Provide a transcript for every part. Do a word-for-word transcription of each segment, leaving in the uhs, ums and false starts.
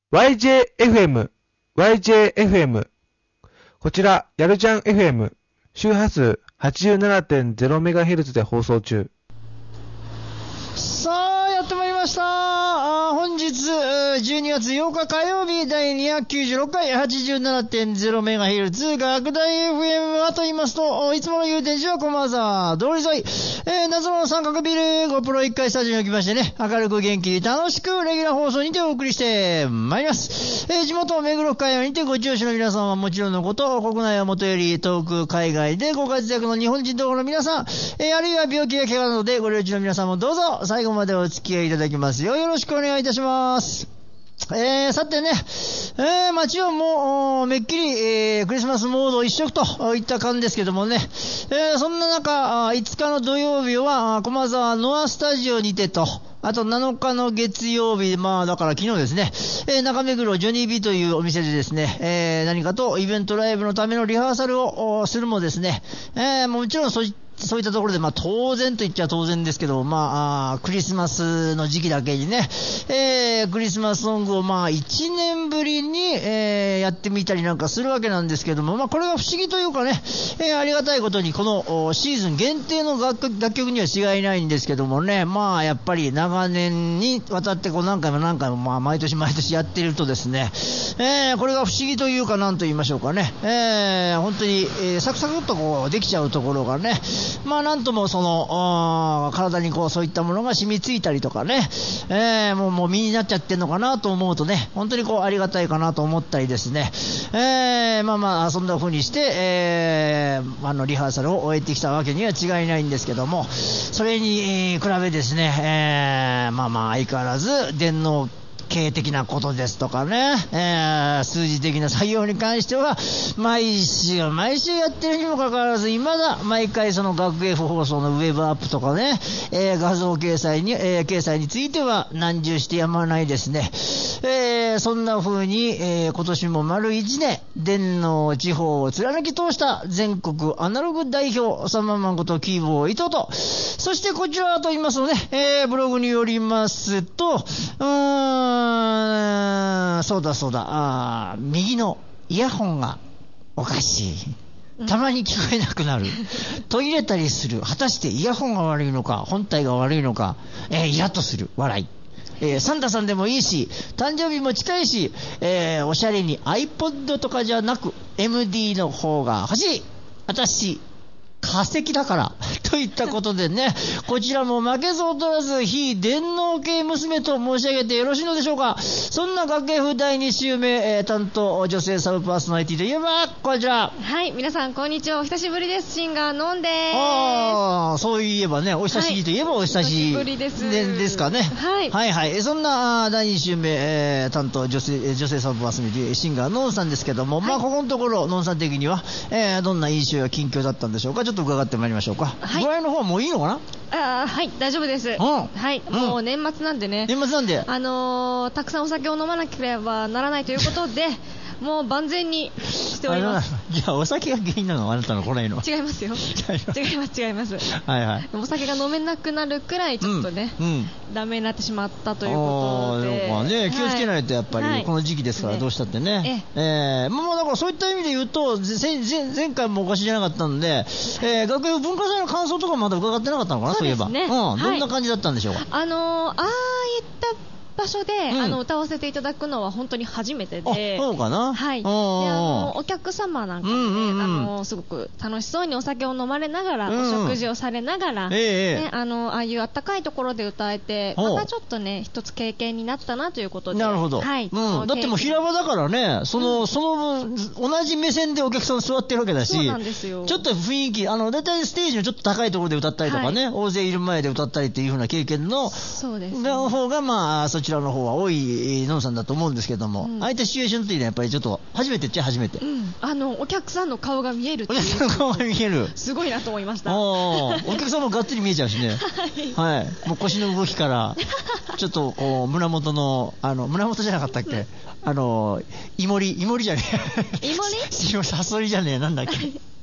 ワイジェーエフエム、ワイジェーエフエム。こちら、やるじゃん エフエム、周波数 はちじゅうななてんゼロメガヘルツ で放送中。 さあ、やってまいりました。あ本日、じゅうにがつようか火曜日、だいにひゃくきゅうじゅうろっかい はちじゅうななてんゼロメガヘルツ 学大 エフエム はと言いますと、いつもの祐天寺は駒沢通り沿い、えー、謎の三角ビルごプロいっかいスタジオに来ましてね、明るく元気に楽しくレギュラー放送にてお送りしてまいります。えー、地元目黒区海にてご聴取の皆さんはもちろんのこと、国内はもとより遠く海外でご活躍の日本人同胞の皆さん、えー、あるいは病気や怪我などでご領地の皆さんもどうぞ最後までお付き合いいただきますよ。よろしくお願いいたします。えー、さてね、えー、街はもうめっきり、えー、クリスマスモード一色といった感じですけどもね、えー、そんな中いつかの土曜日は駒沢ノアスタジオにてと、あとなのかの月曜日、まあだから昨日ですね、えー、中目黒ジョニービというお店でですね、えー、何かとイベントライブのためのリハーサルをするもですね、えー、もちろんそういそういったところで、まあ当然と言っちゃ当然ですけど、まあ、あクリスマスの時期だけにね、えー、クリスマスソングをまあいちねんぶりに、えー、やってみたりなんかするわけなんですけども、まあこれが不思議というかね、えー、ありがたいことにこのシーズン限定の楽楽曲には違いないんですけどもね、まあやっぱり長年にわたってこう何回も何回もまあ毎年毎年やっているとですね、えー、これが不思議というか何と言いましょうかね、えー、本当に、えー、サクサクっとこうできちゃうところがね、まあなんともその体にこうそういったものが染みついたりとかね、えー、もうもう身になっちゃってんのかなと思うとね、本当にこうありがたいかなと思ったりですね、えー、まあまあそんな風にして、えー、あのリハーサルを終えてきたわけには違いないんですけども、それに比べですね、えー、まあまあ相変わらず電脳経営的なことですとかね、えー、数字的な作業に関しては毎週毎週やってるにもかかわらず、未だ毎回その学 F 放送のウェブアップとかね、えー、画像掲載に、えー、掲載については難重してやまないですね。えー、そんな風に、えー、今年も丸いちねん電脳地方を貫き通した全国アナログ代表サンママンことキーボー伊藤と、そしてこちらと言いますとね、えー、ブログによりますと、うーんそうだそうだ、あ右のイヤホンがおかしい、たまに聞こえなくなる、途切れたりする、果たしてイヤホンが悪いのか本体が悪いのか、えー、イラッとする笑い、えー、サンタさんでもいいし誕生日も近いし、えー、おしゃれに iPod とかじゃなく エムディー の方が欲しい、私化石だからといったことでね、こちらも負けず劣らず非電脳系娘と申し上げてよろしいのでしょうか。そんな学園風だいに週目、えー、担当女性サブパーソナリティといえばこちら、 はい、皆さんこんにちは、お久しぶりです。シンガーのんでーす。 ああ、そういえばね、お久しぶりといえばお久しぶりです、はい、ですかね、はい、はいはいそんなだいに週目、えー、担当女性女性サブパーソナリティシンガーのんさんですけども、はい、まあここのところのんさん的には、えー、どんな印象や近況だったんでしょうか。ちょっと伺ってまいりましょうか。はい、具合の方はもういいのかな。 あはい大丈夫です、うん、はい、もう年末なんでね、 年末なんで、 あのー、たくさんお酒を飲まなければならないということでもう万全にしております。 じゃあお酒が原因なの、あなたのこのの違いますよ違います違いますはいはい、 お酒が飲めなくなるくらいちょっとね、うんうん、ダメになってしまったということで、 まあね、気をつけないとやっぱり、はい、この時期ですからどうしたってね、ねえー、まあだからそういった意味で言うと前, 前回もおかしじゃなかったので、えー、学園文化祭の感想とかまだ伺ってなかったのかな。そういえば、ね、うん、どんな感じだったんでしょうか。 あのー、ああいった場所で、うん、あの歌わせていただくのは本当に初めてで、 そうかな、 はい、であのお客様なんかも、ね、うんうんうん、あのすごく楽しそうにお酒を飲まれながら、うん、お食事をされながら、えーね、あのああいうあったかいところで歌えて、またちょっとね一つ経験になったなということで。 なるほど、はい、うん、だってもう平場だからね、その、うん、その同じ目線でお客さん座ってるわけだし、 そうなんですよ、 ちょっと雰囲気、あのだいたいステージのちょっと高いところで歌ったりとかね、はい、大勢いる前で歌ったりっていう風な経験のそうです、ね、 の方がまあそちらの方は多いのんさんだと思うんですけども、うん、ああいったシチュエーションというのはやっぱりちょっと初めてっちゃ初めて、うん、 あのお客さんの顔が見えるっていう、 お客さんの顔が見える、 すごいなと思いました。 お, お客さんもがっつり見えちゃうしねはい、はい、もう腰の動きからちょっとこう胸元のあの胸元じゃなかったっけあのイモリイモリじゃねえイモリサソリじゃねえなんだっけ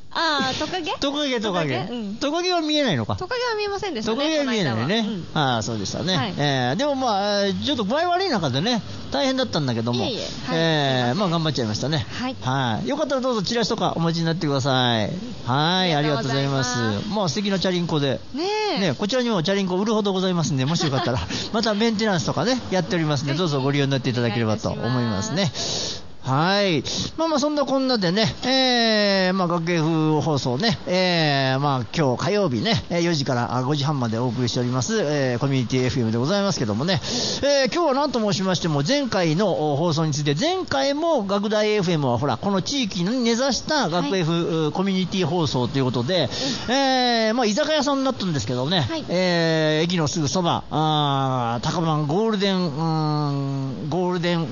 ああ、トカゲトカゲ、トカゲ。トカゲは見えないのか。 トカゲは見えませんでしたね。 トカゲは見えないね。うん、ああ、そうでしたね。はい、えー、でもまあ、ちょっと具合悪い中でね、大変だったんだけども、いえいえ、はい、えー、まあ頑張っちゃいましたね。はい。はい。よかったらどうぞチラシとかお持ちになってください。はい、ありがとうございます。まあ素敵なチャリンコで。ねえ。ね、こちらにもチャリンコ売るほどございますんで、もしよかったら、またメンテナンスとかね、やっておりますんで、どうぞご利用になっていただければと思いますね。はい。まあまあそんなこんなでね、えー、まあ学芸風放送ね、えー、まあ今日火曜日ね、よじからごじはんまでお送りしております、えー、コミュニティ エフエム でございますけどもね、えー、今日は何と申しましても前回の放送について、前回も学大 エフエム はほら、この地域に根ざした学芸風、はい、コミュニティ放送ということで、うん、えー、まあ居酒屋さんになったんですけどね、はい、えー、駅のすぐそば、あ高番ゴールデン、うーん、ゴールデン、うん、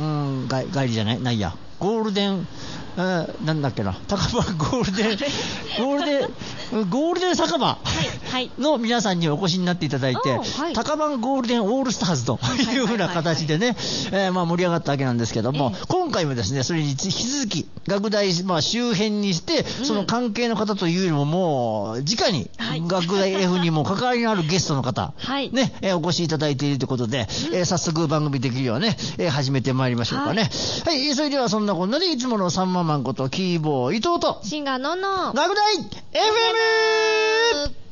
帰りじゃない、ないや。ゴールデン、あなんだっけな、高場ゴールデン、ゴールデン、ゴールデン酒場の皆さんにお越しになっていただいて、はい、高番ゴールデンオールスターズというふうな形でね、えー、まあ盛り上がったわけなんですけども、えー、今回もですね、それに引き続き、学大、まあ、周辺にして、その関係の方というよりも、もう、直に、学大 F にも関わりのあるゲストの方、はい、ね、えー、お越しいただいているということで、うん、えー、早速番組できるようね、えー、始めてまいりましょうかね。はい、はい、それではそんなこんなで、いつものさんまマンことキーボー伊藤とシンガーのんの学大 エフエム。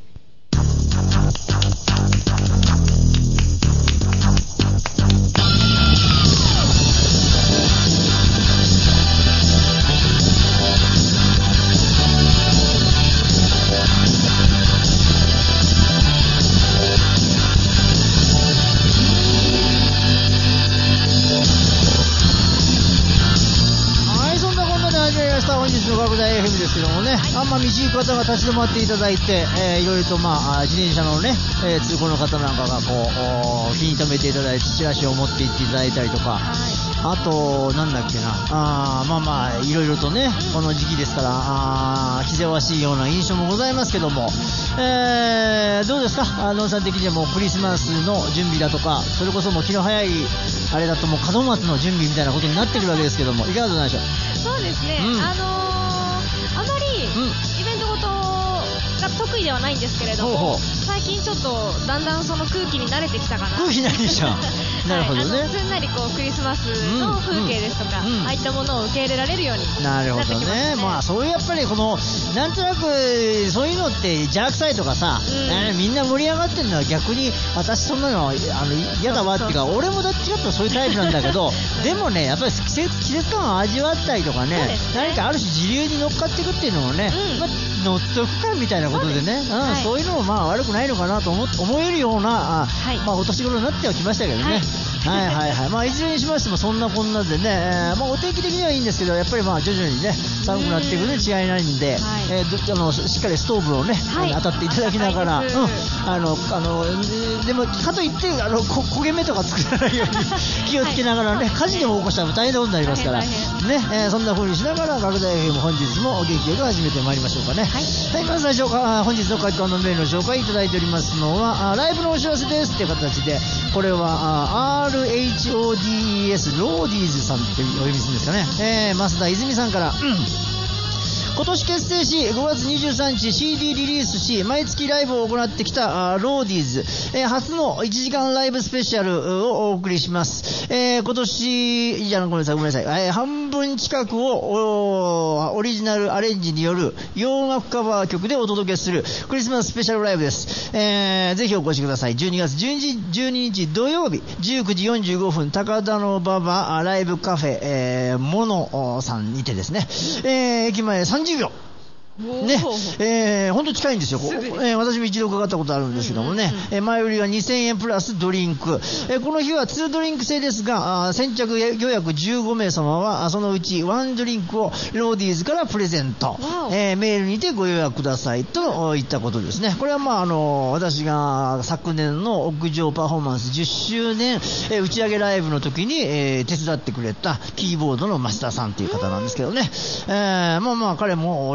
ですけどもね、はい、あんま道行く方が立ち止まっていただいて、えー、いろいろと、まあ、自転車のね、えー、通行の方なんかがこう気に留めていただいてチラシを持って行っていただいたりとか、はい、あとなんだっけな、あまあまあいろいろとね、この時期ですからあ気ぜわしいような印象もございますけども、えー、どうですか、ノンさん的にはもうクリスマスの準備だとか、それこそもう気の早いあれだともう門松の準備みたいなことになってくるわけですけども、いかがでしょう。 そうですね、うん、あのーあまりイベントごとが得意ではないんですけれども、ほうほう、最近ちょっとだんだんその空気に慣れてきたかな。 空気に慣れてきたなるほどね、 はい、あのすんなりこうクリスマスの風景ですとか、うんうん、ああいったものを受け入れられるようになってきましたね。なるほどね、まあそういうやっぱりこのなんとなくそういうのって邪悪臭いとかさ、うんえー、みんな盛り上がってるのは逆に私そんなのあの嫌だわっていうか、俺もどっちかとそういうタイプなんだけどでもねやっぱり季節季節感を味わったりとか ね, ね何かある種時流に乗っかっていくっていうのもね、うんまあ、乗っておくかみたいなことでね、そう、うんはい、そういうのもまあ悪くないのかなと 思, 思えるような、はいまあ、お年頃になってはきましたけどね、はいはいはいはい、まあいずれにしましてもそんなこんなでね、えーまあ、お天気的にはいいんですけど、やっぱりまあ徐々にね寒くなっていくね違いないんで、はいえー、どあのしっかりストーブをね、はい、当たっていただきながら、うん、あのあのでもかといってあのこ焦げ目とか作らないように気をつけながらね、はい、火事でも起こしたら大変なことになりますからね、えー、そんな風にしながら学大 エフエム 本日もお元気よく始めてまいりましょうかね。はい、はい、まず最初か本日の書き込みのメールの紹介いただいておりますのはライブのお知らせですっていう形で、これは アールエイチオーディーイーエス ローディーズさんってお呼びするんですかね、えー、増田泉さんから、うん今年結成しごがつにじゅうさんにち シーディー リリースし毎月ライブを行ってきたローディーズ、えー、初のいちじかんライブスペシャルをお送りします、えー、今年じゃあごめんなさいごめんなさい、えー、半分近くをオリジナルアレンジによる洋楽カバー曲でお届けするクリスマススペシャルライブです、えー、ぜひお越しください。じゅうにがつじゅうににち土曜日じゅうくじよんじゅうごふん高田の馬場ライブカフェ、えー、モノさんにてですね、えー、駅前さんじゅうびょうねえー、本当に近いんですよ、えー、私も一度伺ったことあるんですけどもね、うんうんうんえー、前売りはにせんえんプラスドリンク、えー、この日はにドリンク制ですがあ先着予約じゅうごめいさまはそのうちいちドリンクをローディーズからプレゼント、えー、メールにてご予約くださいといったことですね。これはまああの私が昨年の屋上パフォーマンスじゅっしゅうねん、えー、打ち上げライブの時に、えー、手伝ってくれたキーボードの増田さんという方なんですけどね、えー、まあまあ彼もオリジナルの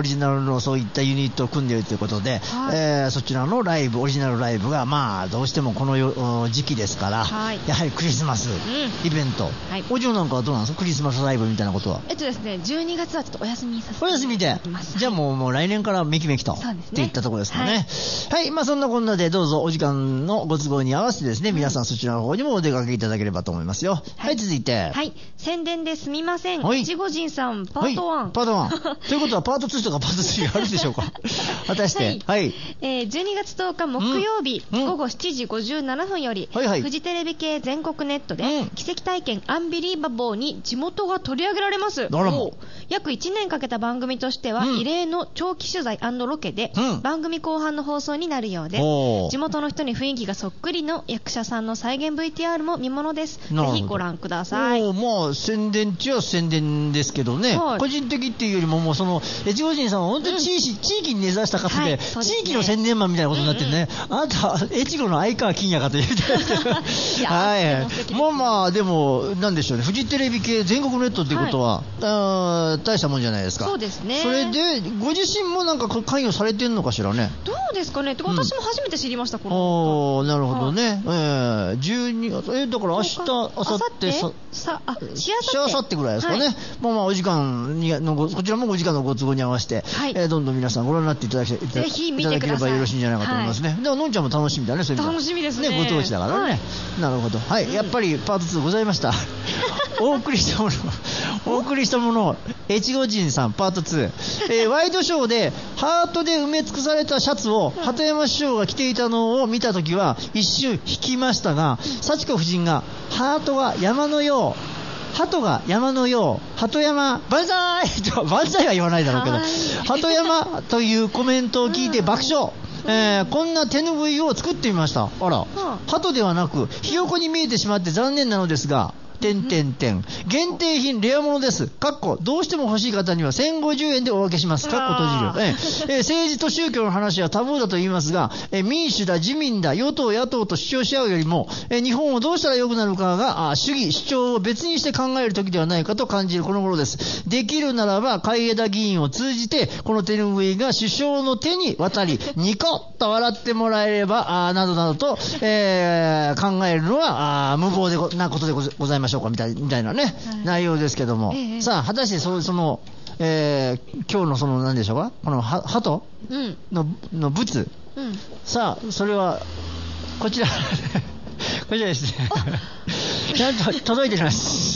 のそういったユニットを組んでいるということで、はい、えー、そちらのライブ、オリジナルライブがまあどうしてもこの時期ですから、はい、やはりクリスマスイベント、うん、はい、お嬢なんかはどうなんですか、クリスマスライブみたいなことは。 えっとですね、じゅうにがつはちょっとお休みさせていただきます。 お休みで、じゃあもう、もう来年からめきめきと、そうですね、っていったところですかね。はい、はい、まあそんなこんなでどうぞお時間のご都合に合わせてですね、うん、皆さんそちらの方にもお出かけいただければと思いますよ。はい、はい、続いて、 はい、宣伝ですみません、いちご人さんパートワン、はい、 パートワンということはパートツーとかパートスリーがあるでしょうか。果たして、はい、はい、 えー、じゅうにがつとおか木曜日、うん、午後しちじごじゅうななふんより、はいはい、フジテレビ系全国ネットで、うん、奇跡体験アンビリーバボーに地元が取り上げられます。約いちねんかけた番組としては、うん、異例の長期取材&ロケで、うん、番組後半の放送になるようで、地元の人に雰囲気がそっくりの役者さんの再現 ブイティーアール も見ものです。ぜひご覧ください。 まあ宣伝中は宣伝ですけどね、はい、個人的っていうよりももうその越後人さんは本当に地域、うん、地域に根ざした方で、はい、でね、地域の宣伝マンみたいなことになってね、うんうん、あなた越後の相川金也かというみたいですけどはい、まあまあでもなんでしょうね、フジテレビ系全国ネットっていうことは、はい、あ大したもんじゃないですか。 そうですね。 それでご自身もなんか関与されてるのかしらね。 どうですかね。私も初めて知りました、うん、この。ああ、なるほどね。はい、えー、じゅうにがつ、えー、だから明日、明後日、さ、 さ、あ、しあさってぐらいですかね。はい、まあまあお時間にのこちらもご時間のご都合に合わせて、はい、えー、どんどん皆さんご覧になっていただきぜひ見てください。いただければよろしいんじゃないかと思いますね。はい、でものんちゃんも楽しみだね。そういう楽しみですね。 ね、ご当地だからね。はい、なるほど。はい、うん、やっぱりパートツーございました。お送りしたもの、お送りしたもの、越後人さんパートツー、えー、ワイドショーでハートで埋め尽くされたシャツを鳩山師匠が着ていたのを見たときは一瞬引きましたが、幸子夫人がハートが山のよう、鳩が山のよう、鳩山万歳万歳は言わないだろうけど、鳩山というコメントを聞いて爆笑。えー、こんな手ぬぐいを作ってみました。あら、鳩ではなくひよこに見えてしまって残念なのですが、点点点限定品レア物です。かっこどうしても欲しい方にはせんごじゅうえんでお分けします。かっこ閉じる。えー、政治と宗教の話はタブーだと言いますが、えー、民主だ自民だ与党野党と主張し合うよりも、えー、日本をどうしたら良くなるかが主義主張を別にして考える時ではないかと感じるこの頃です。できるならば海江田議員を通じてこの手ぬぐいが首相の手に渡りニコッと笑ってもらえればあなどなどと、えー、考えるのはあ無謀でごなことでございますしょうかみたい、みたいなね、はい、内容ですけども、ええ、さあ果たしてそ、その、えー、今日のその何でしょうか、このは鳩の、うん、の仏、うん、さあそれはこちらこちらですねちゃんと届いてます。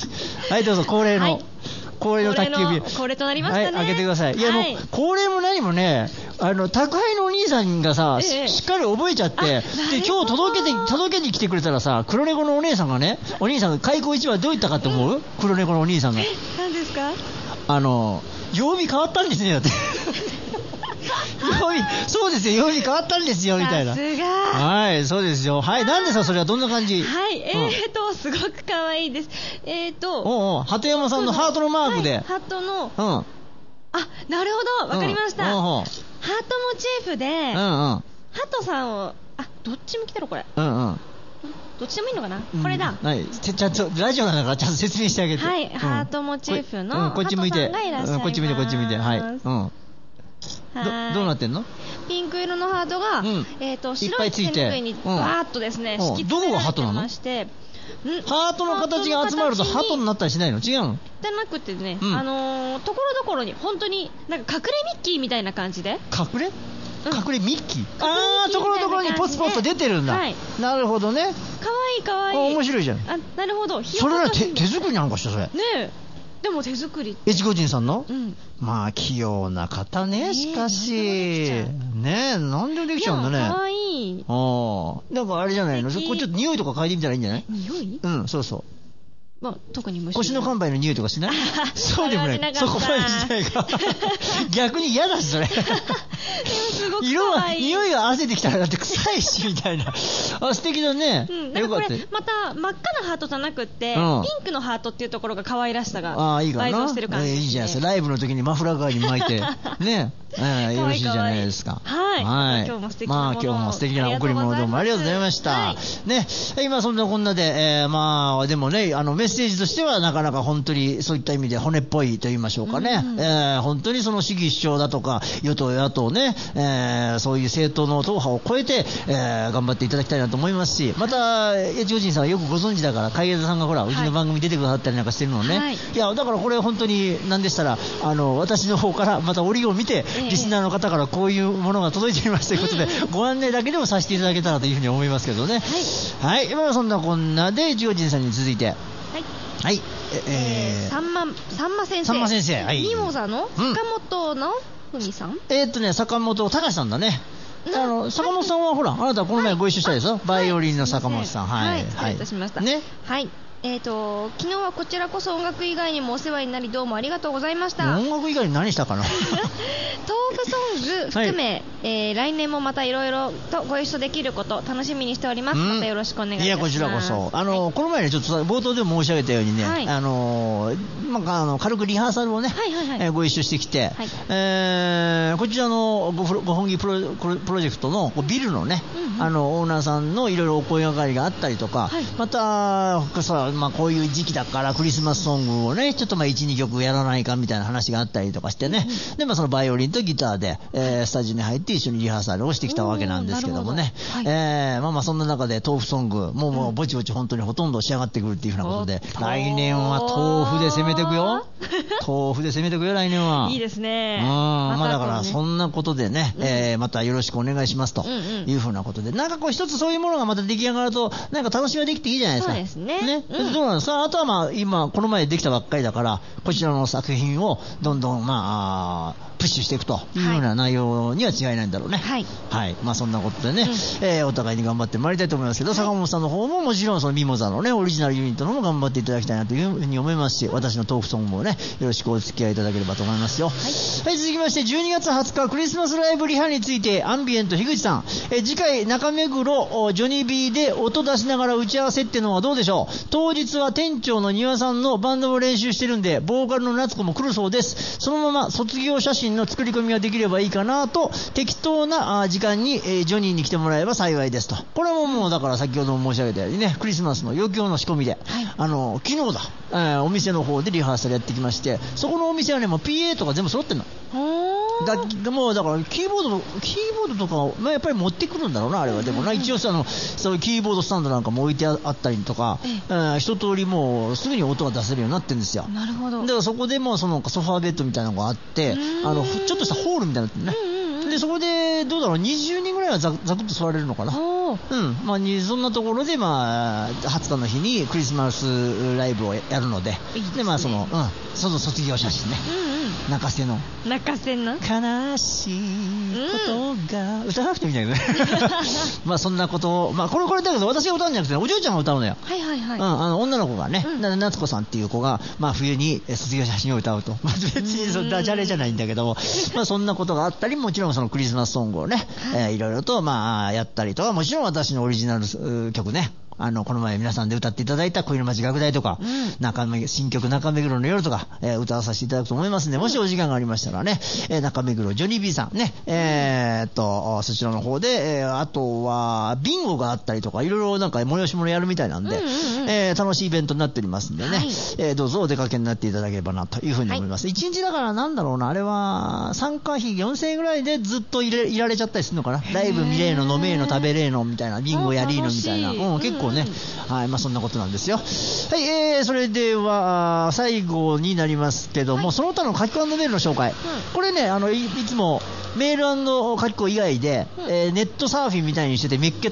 はいどうぞ恒例の、はい、恒例の宅急便恒例となりましたね。はい、 開けてください。いやもう、はい、恒例も何もね、あの宅配のお兄さんがさ、ええ、しっかり覚えちゃって、で今日届けて届けに来てくれたらさ、黒猫のお姉さんがね、お兄さんが開口一番どう言ったかと思う、うん、黒猫のお兄さんが何ですか、 あの曜日変わったんですねだって曜日そうですよ、曜日変わったんですよみたいな。 さすが。 はい、そうですよ。はい、なんでさそれはどんな感じ。 はい、えーと、うん、すごく可愛いです。えーと、 おうおう、鳩山さんのハートのマークで、はい、 ハートの、 うん、あ、 なるほど、わかりました。うん、おうおう、ハートモチーフで、うんうん、ハトさんを、あ、どっち向きだろこれ。うんうん。どっちでもいいのかな、うん、これだ。 はい、ちゃんとラジオなんだからちゃんと説明してあげて。 はい、うん、ハートモチーフの、うん、 こっち向いて、うん、こっち向いてこっち向いて、はい、うん。ど, どうなってんの？ ピンク色のハートが、うん、えーと白い手ぬぐいにバーッとですね、うん、敷き詰められてまして、 ハートの形が集まるとハトになったりしないの？違うの？ じゃなくてね、うん、あのー、ところどころに本当になんか隠れミッキーみたいな感じで。 隠れ？隠れミッキー、うん、ああ、ところどころにポツポツと出てるんだ、はい、なるほどね。 かわいいかわいい。 面白いじゃん。 あ、なるほど。 それは 手, 手作りなんかしたそれ。ねえ、でも手作り。 越後人さんの、うん、まあ器用な方ね。しかしねえ、なんでできちゃうんだね。 かわいい。 ああ、なんかあれじゃないの、これちょっと匂いとか嗅いでみたらいいんじゃない？ 匂い？ うん、そうそう。 まあ、特に虫腰の乾杯の匂いとかしない？そうでもない。そこまでしないか逆に嫌だしそれすごく色は、 可愛い。 匂いが合わせてきたらだって臭いしみたいな。あ、素敵だね。 うん、なんかこれまた真っ赤なハートじゃなくって、うん、ピンクのハートっていうところが可愛らしさが倍増してる感じです、ね。 いいじゃないですか。ライブの時にマフラー代わりに巻いてね、えー、よろしいじゃないですか。 はい。はい、今日も素敵なもの、 まあ今日も素敵な贈り物どうもありがとうございました。はい、ね、今そんなこんなで、えー、まあでもね、あのメッセージとしてはなかなか本当にそういった意味で骨っぽいと言いましょうかね。うん、えー、本当にその主義主張だとか与党野党ね、えー、そういう政党の党派を超えて、えー、頑張っていただきたいなと思いますし、また越後人さんはよくご存知だから、海江田さんがほら、はい、うちの番組出てくださったりなんかしてるのね。はい、いやだからこれ本当に何でしたら、あの私の方からまた折を見て、えー、リスナーの方からこういうものが届いていますということで、うん、ご案内だけでもさせていただけたらというふうに思いますけどね。はい、はい、まあそんなこんなで越後人さんに続いて、はいはい、 えー、さんまさんま先生、 さんま先生、はい、 ミモザの坂本直文さん、うん、 えー、っとね坂本隆さんだね。あの坂本さんはほら、あなたこの前ご一緒したでしょ、はい、バイオリンの坂本さん。はい、 はい、失礼いたしました。ね、はい。えーと、昨日はこちらこそ音楽以外にもお世話になりどうもありがとうございました。 音楽以外に何したかな。トークソング含め、はい、えー、来年もまたいろいろとご一緒できること楽しみにしております。またよろしくお願いいたします。 いやこちらこそ、あの、はい、この前ねちょっと冒頭でも申し上げたようにね、はい、あのまあ、あの軽くリハーサルをね、はいはいはい、えー、ご一緒してきて、はい、えー、こちらの ご, ご本気プ ロ, プロジェクトのビルのね、うんうん、あのオーナーさんのいろいろお声がかりがあったりとか、はい、またさ、まあ、こういう時期だからクリスマスソングをねちょっとまあ いち,に 曲やらないかみたいな話があったりとかしてね、うん、でまあそのバイオリンとギターで、えー、スタジオに入って一緒にリハーサルをしてきたわけなんですけどもね、はい、えー、まあまあそんな中で豆腐ソングもうもうぼちぼち本当にほとんど仕上がってくるっていうふうなことで、うん、来年は豆腐で攻めていくよ。豆腐で攻めていくよ来年は。いいですね。 うん、まあだからそんなことでね、うん、えー、またよろしくお願いしますというふうなことで、なんかこう一つそういうものがまた出来上がるとなんか楽しみができていいじゃないですか。 そうですね。 ね、 うん、 どうなんですか。あとはまあ今この前できたばっかりだからこちらの作品をどんどんまあプッシュしていくというような内容には違いないんだろうね。はい、はい、まあそんなことでね、うん、えー、お互いに頑張ってまいりたいと思いますけど、はい、坂本さんの方ももちろんそのミモザのねオリジナルユニットの方も頑張っていただきたいなというふうに思いますし、私のトークソングもねよろしくお付き合いいただければと思いますよ。はい、はい、続きましてじゅうにがつはつかクリスマスライブリハについてアンビエント樋口さん、えー、次回中目黒ジョニー B で音出しながら打ち合わせっていうのはどうでしょう。当日は店長の庭さんのバンドも練習してるんでボーカルの夏子も来るそうです。そのまま卒業写真の作り込みができればいいかなと適当な時間に、えー、ジョニーに来てもらえば幸いですと。これももうだから先ほど申し上げたようにねクリスマスの余興の仕込みで、はい、あの昨日だ、えー、お店の方でリハーサルやってきまして、そこのお店はねもう ピーエー とか全部揃ってんの。だもうだからキーボードキーボードとか、まあ、やっぱり持ってくるんだろうなあれは。でもな一応さあのそういうキーボードスタンドなんかも置いてあったりとか、えー、一通りもうすぐに音が出せるようになってるんですよ。 なるほど。 だからそこでもうそのソファーベッドみたいなのがあって、あのちょっとしたホールみたいになってるね。でそこでどうだろうにじゅうにんぐらいはざざくっと座れるのかな。うんまあ、そんなところで、まあ、はつかの日にクリスマスライブをやるので、いいですね。でまあその、うん、その卒業写真ね、うんうん、泣かせの泣かせの悲しいことが、うん、歌わなくてもいいんだけどねまあそんなことを、まあ、これこれだけど私が歌うんじゃなくて、ね、お嬢ちゃんが歌うのよ。はいはいはい、うん、あの女の子がね、うん、夏子さんっていう子が、まあ、冬に卒業写真を歌うと、まあ、別にそんなダジャレじゃないんだけどもまあそんなことがあったり、もちろんそのクリスマスソングをね、はい、えー、いろいろとまあやったりとか、もちろん私のオリジナル曲ね、あのこの前皆さんで歌っていただいた恋の街楽大とか、うん、中目新曲中目黒の夜とか、えー、歌わさせていただくと思いますので、もしお時間がありましたらね、えー、中目黒ジョニー B さんね、えー、っとそちらの方で、えー、あとはビンゴがあったりとかいろいろなんか催し物やるみたいなんで、うんうんうん、えー、楽しいイベントになっておりますんでね、はい、えー、どうぞお出かけになっていただければなというふうに思います。はい、いちにちだからなんだろうな、あれは参加費よんせんえんぐらいでずっといれいられちゃったりするのかな。ライブ見れーの飲めーの食べれーのみたいな、ビンゴやりーのみたいな、うん、結構ね、うんうん、はい、まあそんなことなんですよ。はい、えー、それでは最後になりますけども、はい、その他の書き込みメールの紹介、うん、これね、あの い, いつもメール&書き込み以外で、うん、えー、ネットサーフィンみたいにしてて見っけた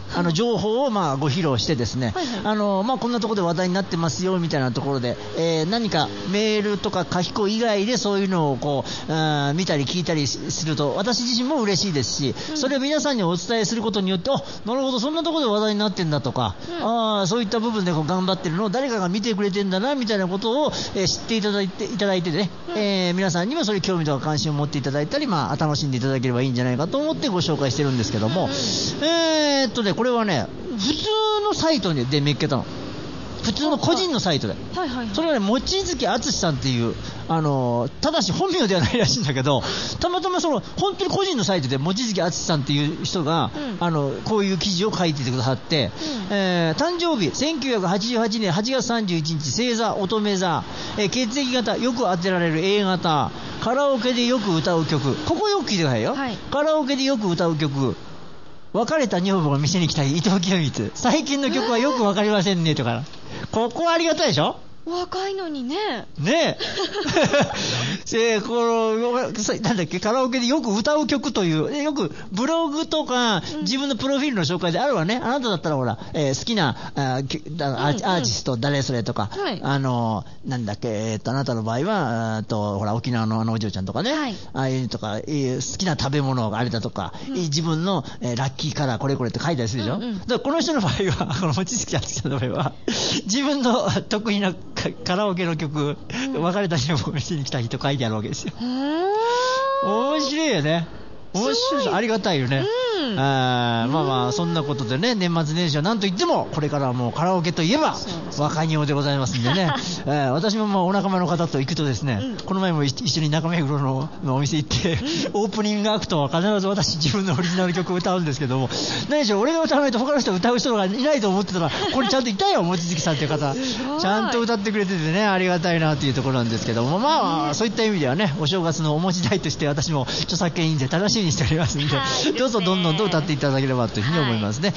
あの情報をまあご披露してですね、はいはい、あのまあ、こんなところで話題になってますよみたいなところで、えー、何かメールとか書き子以外でそういうのをこうあ見たり聞いたりすると私自身も嬉しいですし、うん、それを皆さんにお伝えすることによって、あ、なるほど、そんなところで話題になってんだとか、うん、あそういった部分でこう頑張ってるのを誰かが見てくれてんだなみたいなことを、えー、知っていただいていただいてね、うん、えー、皆さんにもそれ興味とか関心を持っていただいたり、まあ、楽しんでいただければいいんじゃないかと思ってご紹介してるんですけども、うん、えーっとねこれはね普通のサイトで見っけたの。普通の個人のサイトで、はいはいはい、それはね、望月敦さんっていう、あのただし本名ではないらしいんだけど、たまたまその本当に個人のサイトで望月敦さんっていう人が、うん、あのこういう記事を書いててくださって、うん、えー、誕生日せんきゅうひゃくはちじゅうはちねんはちがつさんじゅういちにち星座乙女座、えー、血液型よく当てられる A 型、カラオケでよく歌う曲、ここよく聞いてくださいよ、はい、カラオケでよく歌う曲、別れた女房が店に来た伊藤清光、最近の曲はよくわかりませんねとか、ここはありがたいでしょ。 若いのにね。 ねえ。えー、この、なんだっけ、カラオケでよく歌う曲という、よくブログとか、うん、自分のプロフィールの紹介であるわね。あなただったらほら、えー、好きなあー、うんうん、アーティスト誰それとか、はい、あの、なんだっけ、えー、っと、あなたの場合は、あと、ほら、沖縄のあのお嬢ちゃんとかね、はい、ああいうとか、えー、好きな食べ物があれだとか、うん、自分の、えー、ラッキーカラーこれこれって書いたりするでしょ。うんうん、だからこの人の場合は、この望月敦さんの場合は、自分の得意なカラオケの曲、うん、別れた人も店に来た人書いてあるわけですよ。面白いよね。面白い、ありがたいよね。うん、あまあまあそんなことでね、年末年始はなんといってもこれからはもうカラオケといえば若い女でございますんでね、えー、私もまあお仲間の方と行くとですね、うん、この前も一緒に中目黒 の, のお店行って、うん、オープニングアクトは必ず私自分のオリジナル曲を歌うんですけども、何でしょう、俺が歌わないと他の人歌う人がいないと思ってたら、これちゃんといたよ、望月さんという方ちゃんと歌ってくれててね、ありがたいなというところなんですけども、まあそういった意味ではね、お正月のお持ち代として私も著作権印税楽しみにしておりますんで、はい、どうぞどんどんどん歌っていただければというふうに思いますね。はい、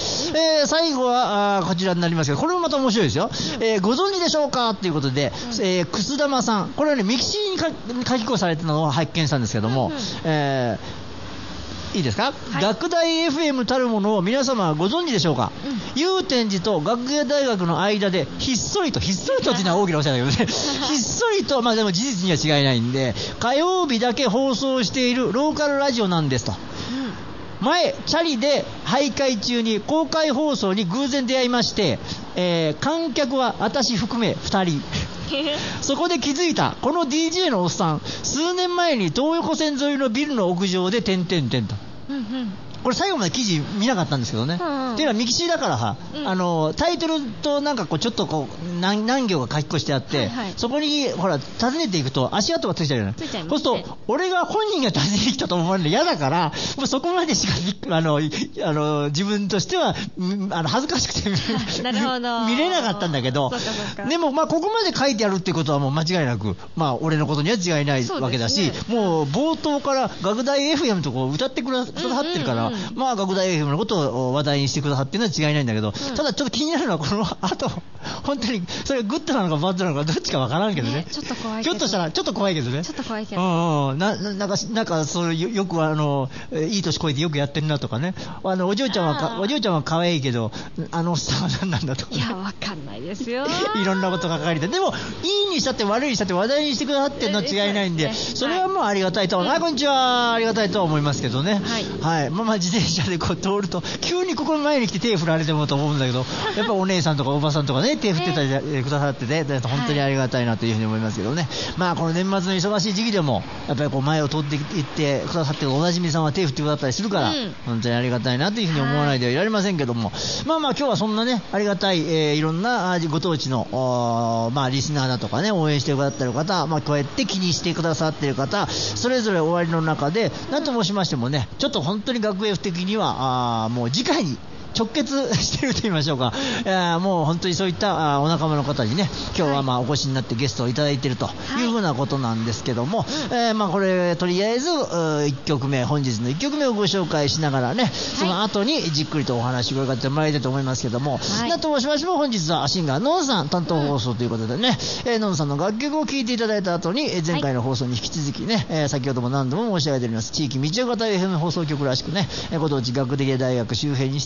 えー、最後はあこちらになりますけど、これもまた面白いですよ。うん、えー、ご存知でしょうかということで、うん、えー、くす玉さん、これはねミキシーに書き込されてたのを発見したんですけども、うんうん、えーいいですか、はい、学大 エフエム たるものを皆様はご存知でしょうか。うん、祐天寺と学芸大学の間でひっそりと、ひっそりとっていうのは大きなおっしゃるんだけどねひっそりと、まあでも事実には違いないんで、火曜日だけ放送しているローカルラジオなんですと。うん、前チャリで徘徊中に公開放送に偶然出会いまして、えー、観客は私含めふたりそこで気づいたこの ディージェー のおっさん、数年前に東横線沿いのビルの屋上で点々点と、うんうん、これ最後まで記事見なかったんですけどね、うんうん、っていうのはミキシーだからさ、うん、あのタイトルとなんかこうちょっとこう 何, 何行が書き越してあって、はいはい、そこにほら訪ねていくと足跡がついちゃうじゃない。ついちゃいますね。そうすると俺が本人が訪ねてきたと思われるの嫌だから、もうそこまでしかあのあの自分としてはあの恥ずかしくてなるほど見れなかったんだけど、そうかそうか、でもまあここまで書いてあるってことはもう間違いなく、まあ俺のことには違いないわけだし、ね、もう冒頭から学大 エフエム とこう歌ってくださってるから、うんうんうん、まあ学大 エフエム のことを話題にしてくださってるのは違いないんだけど、うん、ただちょっと気になるのはこの後本当にそれグッドなのかバッドなのかどっちかわからんけどね、ね、ちょっと怖いけど、ひょっとしたらちょっと怖いけどね、ちょっと怖いけど、うんうん、な, なんかなんかそれよくあのいい年こいてよくやってるなとかね、あのお嬢ちゃんはお嬢ちゃんは可愛いけどあのおっさんは何なんだとか、ね、いやわかんないですよいろんなことが書かれて、でもいいにしたって悪いにしたって話題にしてくださってるのは違いないんで、それはもうありがたいと、はい、あこんにちはありがたいとは思いますけどね、はい、はい、まあまあ自転車でこう通ると急にここの前に来て手振られてもと思うんだけどやっぱお姉さんとかおばさんとかね手振ってたりくださってて、ね、本当にありがたいなというふうに思いますけどね、はい、まあこの年末の忙しい時期でもやっぱりこう前を通っていってくださってるおなじみさんは手振ってくださったりするから、うん、本当にありがたいなというふうに思わないではいられませんけども、はい、まあまあ今日はそんなねありがたい、えー、いろんなご当地のまあリスナーだとかね応援してくださってる方、まあこうやって気にしてくださってる方それぞれ終わりの中で何と申しましてもね、ちょっと本当に学園的にはあもう次回に直結していると言いましょうか、えー、もう本当にそういったあお仲間の方にね今日はまあお越しになってゲストをいただいているというふうなことなんですけども、はい、えー、まあこれとりあえずいっきょくめ本日のいっきょくめをご紹介しながらね、その後にじっくりとお話を伺ってまいりたいと思いますけども、はい、なんと申しましても本日はシンガーのんさん担当放送ということでね、うん、えー、のんさんの楽曲を聴いていただいた後に前回の放送に引き続きね、はい、えー、先ほども何度も申し上げております地域道代型 エフエム 放送局らしくねご当地学芸大学周辺にしてその観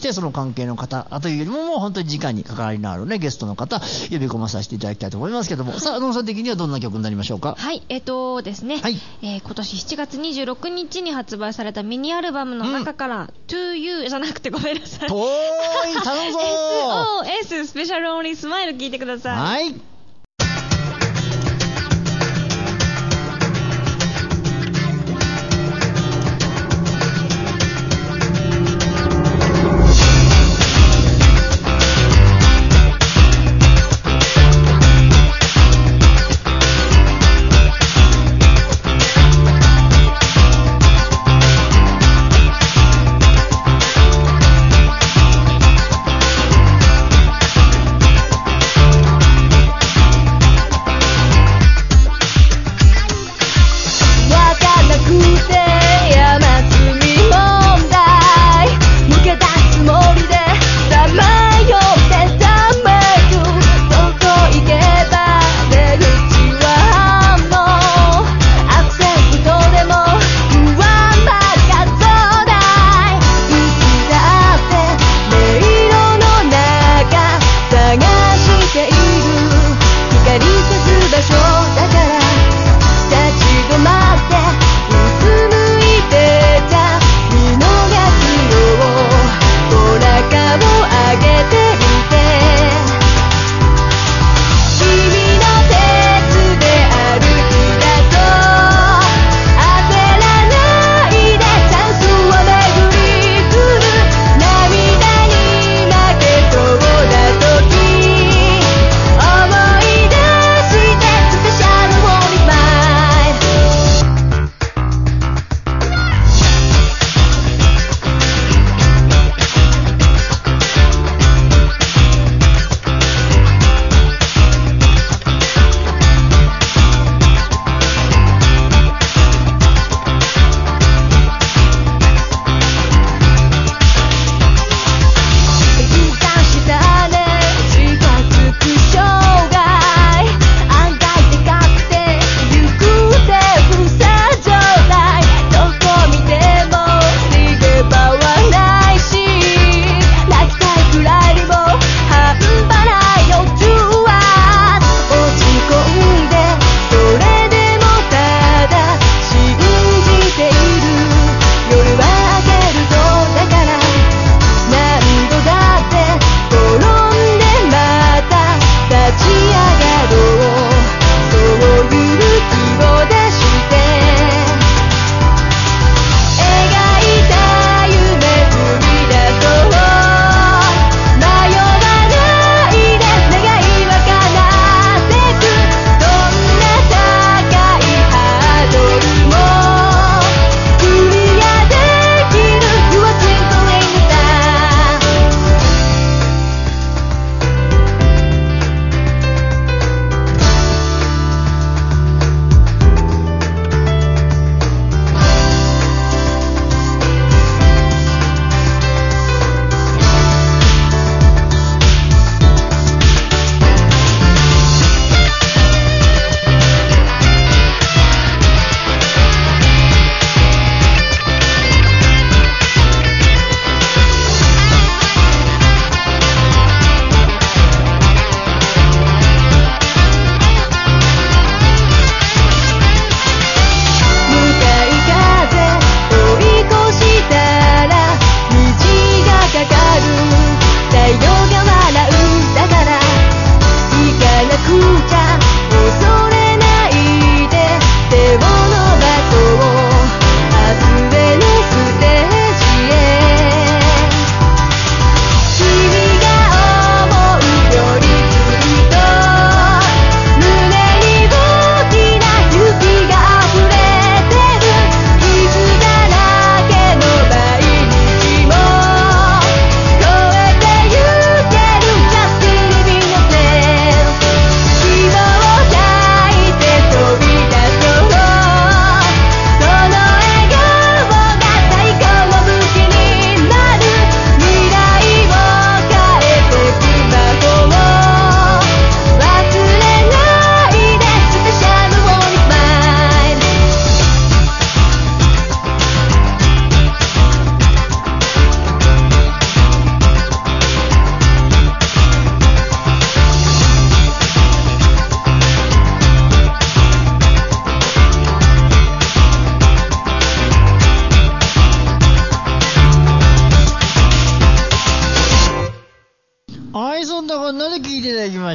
関係の方というよりも、もう本当に直に関わりのあるね、ゲストの方、呼び込まさせていただきたいと思いますけども、はい、さあ、ノンさん的にはどんな曲になりましょうか。 はい、えっ、ー、とですね、はい、えー、今年しちがつにじゅうろくにちに発売されたミニアルバムの中から、うん、To You じゃなくてごめんなさい。 遠い、頼むぞー。エスオーエス スペシャルオンリースマイル聞いてください。 はい。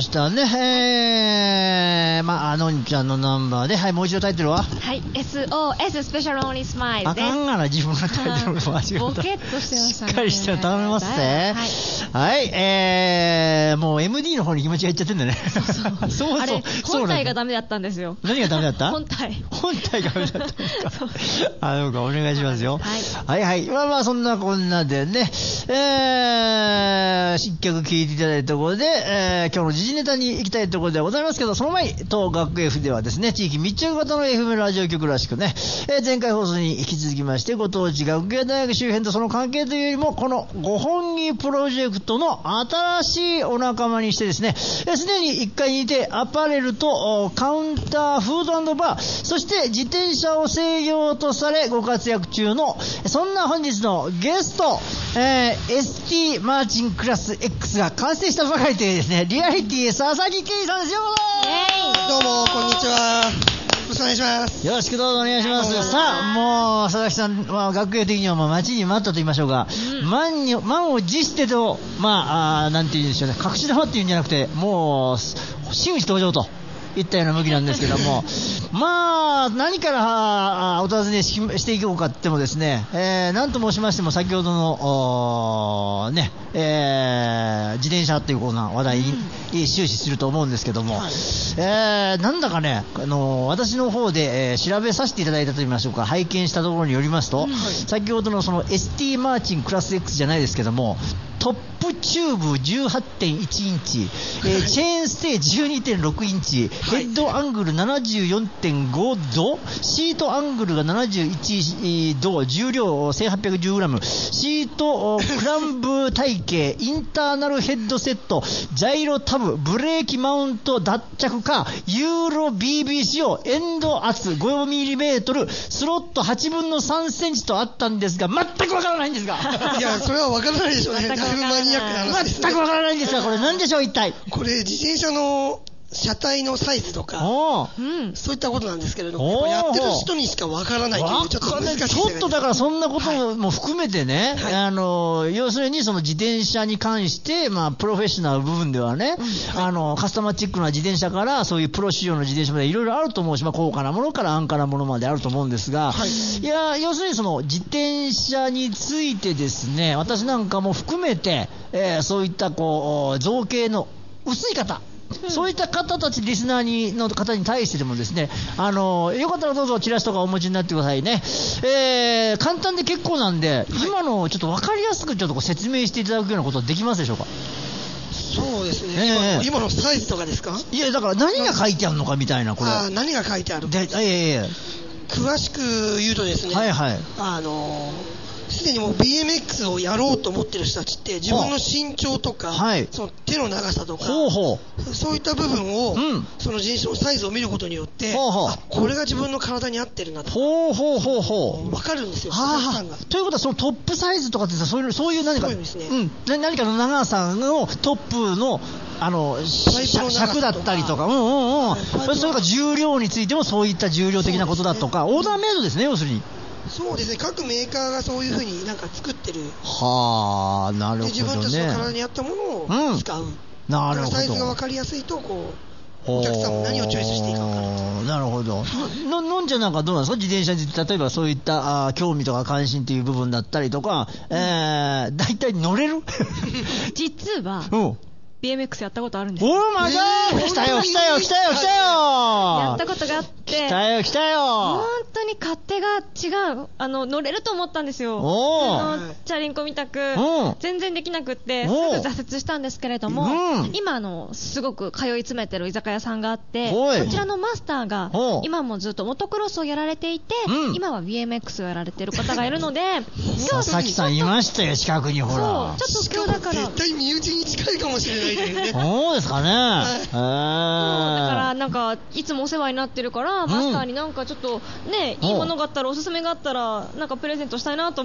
したね。えー、まあ、のんちゃんのナンバーで、はい、もう一度タイトルははい、エスオーエス スペシャルオンリースマイルです。 あかんがな、自分のタイトル間違えた。 ボケっとしてましたね。 しっかりして頼みますね。はい、はい、えー、もう エムディー の方に気持ちがいっちゃってんだね。そうそう。そうそう。 あれ、本体がダメだったんですよ。 何がダメだった？ 本体。 本体がダメだったんですか。あ、どうかお願いしますよ。はい、はい、はい。まあまあ、そんなこんなでね、えー、新曲聴いていただいたところで、えー、今日の時事ネタに行きたいところでございますけど、その前に、当学 F ではですね、地域密着型の エフエム ラジオ局らしくね、えー、前回放送に引き続きまして、ご当地学芸大学周辺とその関係というよりも、このご本木プロジェクトの新しいお仲間にしてですね、すで、えー、にいっかいにてアパレルとカウンター、フード&バー、そして自転車を制御とされご活躍中の、そんな本日のゲスト、えー、エスティー マーチンクラス X が完成したばかりというですね、リアリティ佐々木健さんですよ。 どうもこんにちは。よろしくお願いします。 よろしくどうぞお願いします。さあ、もう佐々木さんは学芸的にはもう待ちに待ったと言いましょうか、うん、満に満を持してと、まあ、あなんて言うんでしょうね、隠し玉っていうんじゃなくて、もう真打ち登場といったような向きなんですけどもまあ何からお尋ね し, していこうかってもですね、えー、何と申しましても先ほどのね、えー、自転車というコーナー話題に終始すると思うんですけども、うん、えー、なんだかね、あの私の方で、えー、調べさせていただいたと言いましょうか、拝見したところによりますと、うん、先ほどのその エスティー マーチンクラス X じゃないですけども、トップチューブ じゅうはってんいち インチ、えー、チェーンステー じゅうにてんろく インチ、ヘッドアングル ななじゅうよんてんご 度、シートアングルがななじゅういち度、重量 せんはっぴゃくじゅうグラム、シートクランブ体系、インターナルヘッドセット、ジャイロタブ、ブレーキマウント脱着か、ユーロ ビービー 仕様、エンド圧 ごミリメートル、スロットはちぶんのさんセンチとあったんですが、全くわからないんですがいや、それはわからないでしょうね。だいぶマニアックな話ですね。 全くわからないんですが、これ何でしょう一体。 これ自転車の車体のサイズとか、うん、そういったことなんですけれども、やってる人にしかわからないというちょっと難しい、ね、 ちょっとだからそんなことも含めてね、はい、あの要するにその自転車に関して、まあ、プロフェッショナル部分ではね、うん、あのカスタマチックな自転車からそういうプロ仕様の自転車までいろいろあると思うし、まあ、高価なものから安価なものまであると思うんですが、はい、いや要するにその自転車についてですね、私なんかも含めて、えー、そういったこう造形の薄い方、うん、そういった方たちリスナーにの方に対してでもですね、あのよかったらどうぞチラシとかお持ちになってくださいね。えー、簡単で結構なんで、はい、今のちょっと分かりやすくちょっとこう説明していただくようなことできますでしょうか。 そうですね、えー、今, 今のサイズとかですか。 いやだから何が書いてあるのかみたいな、これあ何が書いてあるで、えー、詳しく言うとですね、 はいはい、 あのすでにもう ビーエムエックス をやろうと思ってる人たちって自分の身長とか、はい、その手の長さとか、 ほうほうそういった部分を、うん、その自転車のサイズを見ることによって、ほうほう、あこれが自分の体に合ってるなと、 ほうほうほうほう、 分かるんですよ、 はあ、ということはそのトップサイズとかってそういう、そういう何か、 そうですね、 うん、何かの長さのトップのあの尺だったりとか、うんうんうん、それから重量についてもそういった重量的なことだとか、ね、オーダーメイドですね、要するに。 そうですね、各メーカーがそういうふうになんか作ってる。 はあ、なるほどね。 で自分たちの体に合ったものを使う、うん、 なるほど。 サイズが分かりやすいとこうお客さんも何をチョイスしていいか分かると。 なるほど。ののんちゃんなんかどうなんですか、自転車に例えばそういったあ興味とか関心という部分だったりとか、うん、えー、だいたい乗れる実は、うん、ビーエムエックス やったことあるんですよ。 おーまじゃー、来たよ来たよ来たよ来たよ、 やったことがあって、 来たよ来たよ、 本当に勝手が違う、あの乗れると思ったんですよ。 おあのチャリンコみたく全然できなくってすぐ挫折したんですけれども、うん、今あのすごく通い詰めてる居酒屋さんがあって、こちらのマスターが今もずっとモトクロスをやられていて、うん、今は ビーエムエックス をやられている方がいるので佐々木さんいましたよ近くに、ほら。 そうちょっと今日だから絶対身内に近いかもしれないですね。 そうですかね、はい、 だからなんかいつもお世話になってるから、マスターになんかちょっとね、いいものがあったらおすすめがあったらなんかプレゼントしたいなと思って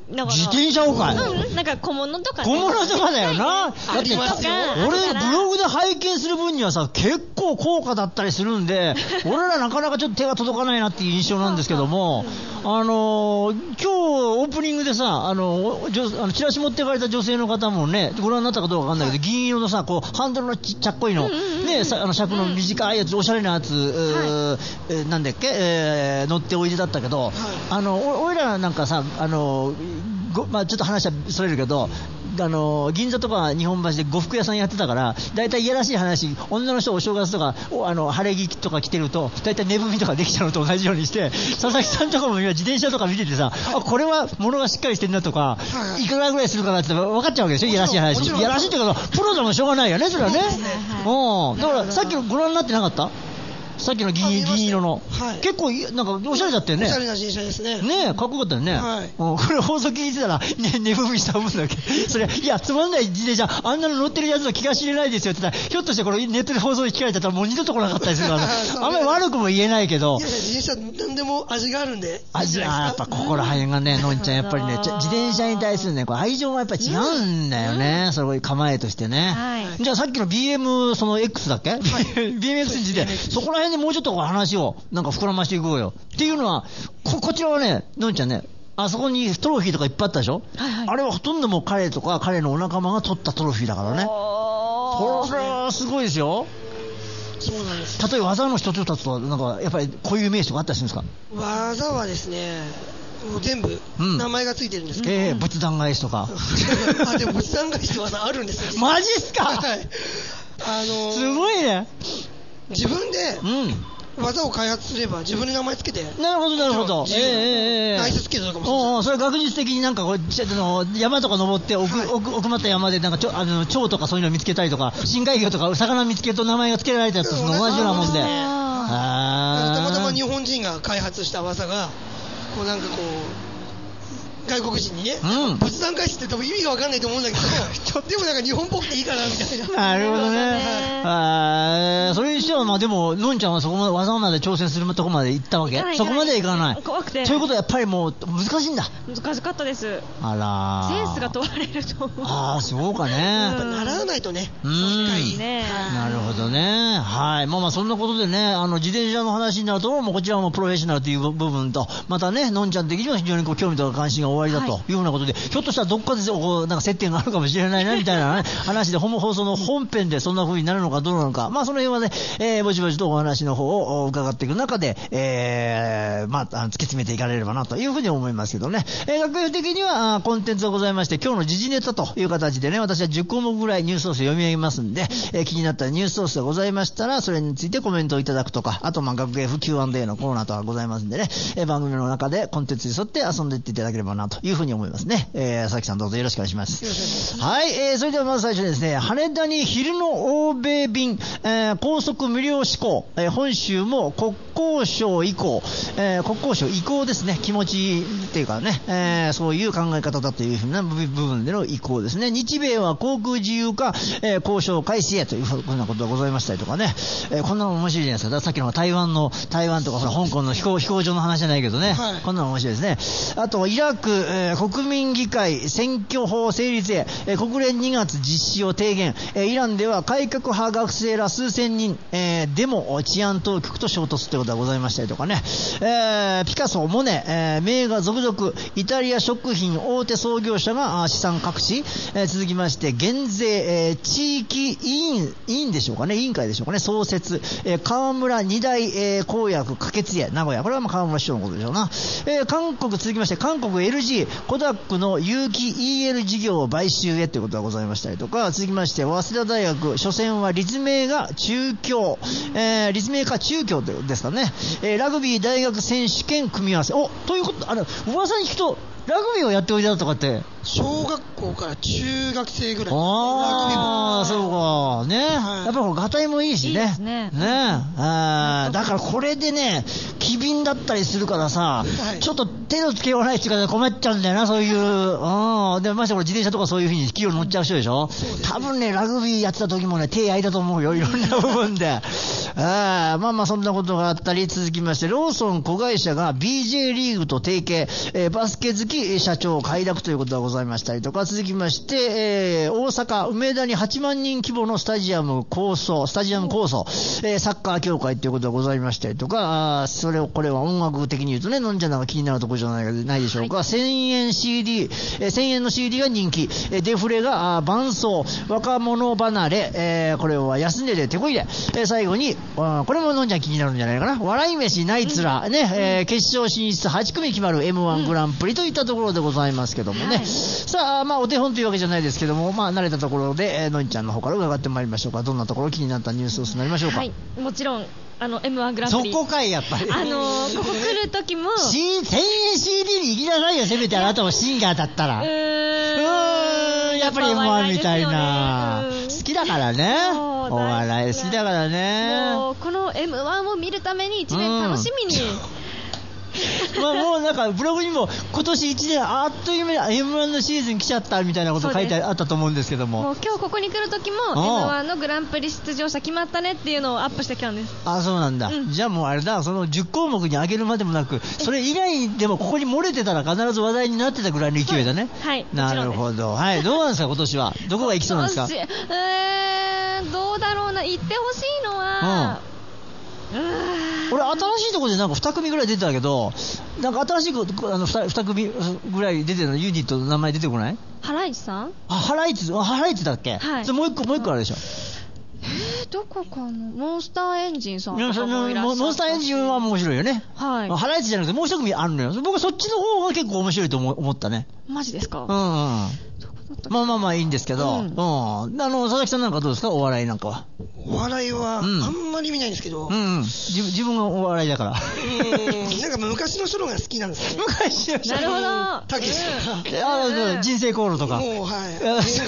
自転車をかい、 うん、なんか小物とか、 ね、小物とかだよな。だって俺ブログで拝見する分にはさ結構高価だったりするんで俺らなかなかちょっと手が届かないなっていう印象なんですけどもあのー、今日オープニングでさあのあのチラシ持ってかれた女性の方もねご覧になったかどうかわかんないけど、はい、銀色のさこうハンドルのちっちゃっこいの、うんうんうん、ねさあの尺の短いやつ、うん、おしゃれなやつ、はい、えー、なんだっけ、えー、乗っておいでだったけど、はい、あのお俺らなんかさあのご、まあ、ちょっと話はそれるけどあの銀座とか日本橋で呉服屋さんやってたからだいたいいやらしい話女の人お正月とかあの晴れ着とか着てるとだいたい寝踏みとかできちゃうのと同じようにして佐々木さんとかも今自転車とか見ててさ、はい、あこれは物がしっかりしてるなとか、はい、いくらぐらいするかなって分かっちゃうわけでしょいやらしい話いやらしいってことプロでもしょうがないよねそれはね、うん、だからさっきご覧になってなかったさっきの 銀, 銀色の、はい、結構なんかおしゃれだったよね。 おしゃれな自転車ですね。 ねえかっこよかったよね。 はい、 これ放送聞いてたら、ね、寝踏みした分だけそれいやつまんない自転車あんなの乗ってるやつの気が知れないですよって言ったらひょっとしてこれネットで放送で聞かれちゃったらもう二度と来なかったりするから、ね、あんまり悪くも言えないけどいやいや自転車何でも味があるんで味あやっぱ心入りがねのんちゃんやっぱりね自転車に対するねこれ愛情がやっぱり違うんだよね、うん、それ構えとしてね、はい、じゃあさっきの ビーエム その X だっけ、はい、ビーエムエックス についてそこら辺でもうちょっと話をなんか膨らましていこうよっていうのは こ, こちらはねのんちゃんねあそこにトロフィーとかいっぱいあったでしょ、はいはい、あれはほとんどもう彼とか彼のお仲間が取ったトロフィーだからねこれはすごいですよ。 そうなんです。 例えば技の一つ一つとなんかやっぱりこういう名詞とかあったりするんですか。 技はですねもう全部名前がついてるんですけど、 うんえー、仏壇返しとかあでも仏壇返しとかあるんですよマジっすか、 はいあのー、 すごいね自分で、うん技を開発すれば自分で名前つけてなるほどなるほどええナイスつけたのかもしれない。 それは学術的になんかこうの山とか登って奥、はい、奥, 奥まった山でなんかちょあの蝶とかそういうの見つけたりとか深海魚とか魚見つけると名前がつけられたやつと同じようなもんで、ね、 あたまたま日本人が開発した技がこうなんかこう外国人にね、うん、仏壇返しって多分意味が分かんないと思うんだけどでもなんか日本っぽくていいかなみたいな。 なるほどね、はい、あそれにしてはまあでものんちゃんはそこまで技まで挑戦するとこまで行ったわけ、はいはい、そこまではいかない怖くてということはやっぱりもう難しいんだ。 難しかったです。 あらセンスが問われると思う。 ああそうかね、 やっぱ習わないとねうん、ね、なるほどね。はいまあまあそんなことでねあの自転車の話になるともうこちらもプロフェッショナルという部分とまたねのんちゃん的には非常にこう興味とか関心が終わりだというふうなことで、はい、ひょっとしたらどっかでこうなんか接点があるかもしれないなみたいな、ね、話で放送の本編でそんな風になるのかどうなのかまあその辺はね、えー、ぼちぼちとお話の方を伺っていく中で、えー、まあ突き詰めていかれればなというふうに思いますけどね、えー、学業的にはコンテンツがございまして今日の時事ネタという形でね私はじゅっこうもくぐらいニュースソース読み上げますんで、えー、気になったニュースソースがございましたらそれについてコメントをいただくとかあとまあ学芸 キューアンドエー のコーナーとかございますんでね、えー、番組の中でコンテンツに沿って遊んでいっていただければなというふうに思いますね。えー、佐々木さんどうぞよろしくお願いします。はい、えー、それではまず最初にですね羽田に昼の欧米便、えー、高速無料施行、えー、本州も国交省移行、えー、国交省移行ですね気持ちっていうかね、えー、そういう考え方だというふうな部分での移行ですね。日米は航空自由化、えー、交渉開始へというふうなことがございましたりとかね、えー、こんなの面白いじゃないですか。だからさっきの台湾の台湾とかほら香港の飛行飛行場の話じゃないけどね、はい、こんなの面白いですね。あとイラク、えー、国民議会選挙法成立へ、えー、国連にがつ実施を提言、えー、イランでは改革派学生ら数千人、えー、デモ治安当局と衝突ということがございましたりとかね、えー、ピカソ、モネ、えー、名画続々イタリア食品大手創業者が資産隠し、えー、続きまして減税、えー、地域委員委員でしょうかね委員会でしょうかね創設、えー、河村二大、えー、公約可決へ名古屋これはまあ河村市長のことでしょうな、えー、韓国続きまして韓国 エルジー コダックの有機 イーエル 事業を買収へということがございましたりとか続きまして早稲田大学初戦は立命が中京、えー、立命か中京ですかね、えー、ラグビー大学選手権組み合わせおということあれ噂に聞くとラグビーをやっておいたとかって小学校から中学生ぐらいああそうかね、はい、やっぱりガタイもいいしねいいですねねあだからこれでね機敏だったりするからさ、はい、ちょっと手のつけようがないっていうか困っちゃうんだよなそういううんでましてこれ自転車とかそういう風に器用に乗っちゃう人でしょ、うん、多分ねラグビーやってた時もね手焼いたと思うよいろんな部分であまあまあそんなことがあったり、続きましてローソン子会社が ビージェー リーグと提携、えー、バスケ好き社長快諾ということがございましたりとか、続きまして、えー、大阪梅田にはちまんにん規模のスタジアム構想スタジアム構想、えー、サッカー協会ということがございましたりとか、あそれをこれは音楽的に言うとね、のんちゃんなんか気になるところじゃないないでしょうか、はい、せんえん シーディー、えー、せんえんの シーディー が人気、えー、デフレが伴走、若者離れ、えー、これは安値で手こ入れ、えー、最後にこれものんちゃん気になるんじゃないかな、笑い飯ナイツら、うん、ね、えー、決勝進出はち組決まる エムワン グランプリといったところでございますけどもね、はい、さあまあお手本というわけじゃないですけども、まあ慣れたところで、えー、のんちゃんの方から伺ってまいりましょうか。どんなところ気になったニュースを進めましょうか。 はい、もちろんあの エムワン グランプリそこかいやっぱりあのー、ここ来る時もせんえん シーディー に行きなさいよ、せめてあなたもシンガーだったら。うーん、やっぱり エムワン みたいな、好きだからね、お笑い好きだからね。 もうこの エムワン を見るためにいちねん楽しみに、うんまあもうなんかブログにも今年いちねんあっという間に エムワン のシーズン来ちゃったみたいなこと書いてあったと思うんですけども、 もう今日ここに来る時も エムワン のグランプリ出場者決まったねっていうのをアップしてきたんです。 あ、そうなんだ、うん、じゃあもうあれだ、そのじゅっこうもくに上げるまでもなく、それ以外でもここに漏れてたら必ず話題になってたぐらいの勢いだね。 はい、 なるほど。はい、どうなんですか今年はどこが行きそうなんですか。 えー、どうだろうな、行ってほしいのは、うん俺新しいところでなんかに組ぐらい出てたけど、なんか新しいあの 2, 2組ぐらい出てるのユニットの名前出てこない？ ハライチさん？ あ、ハライチ、ハライチだっけ？はい。それもう一個もう一個あるでしょ。 えー、どこかな、モンスターエンジンさんとかもいらっしゃったし、 モンスターエンジンは面白いよね。 はい。 ハライチじゃなくてもう一組あるのよ。僕はそっちの方が結構面白いと思ったね。 マジですか？ うんうん。まあまあまあいいんですけど、うん、うん、あの佐々木さんなんかどうですか、お笑いなんかは。 お笑いはあんまり見ないんですけど、 うんうん、自, 自分がお笑いだから。 うん、なんか昔の人のが好きなんですね。 昔の人。 なるほど。 たけしとか、人生航路とか。 もうはい。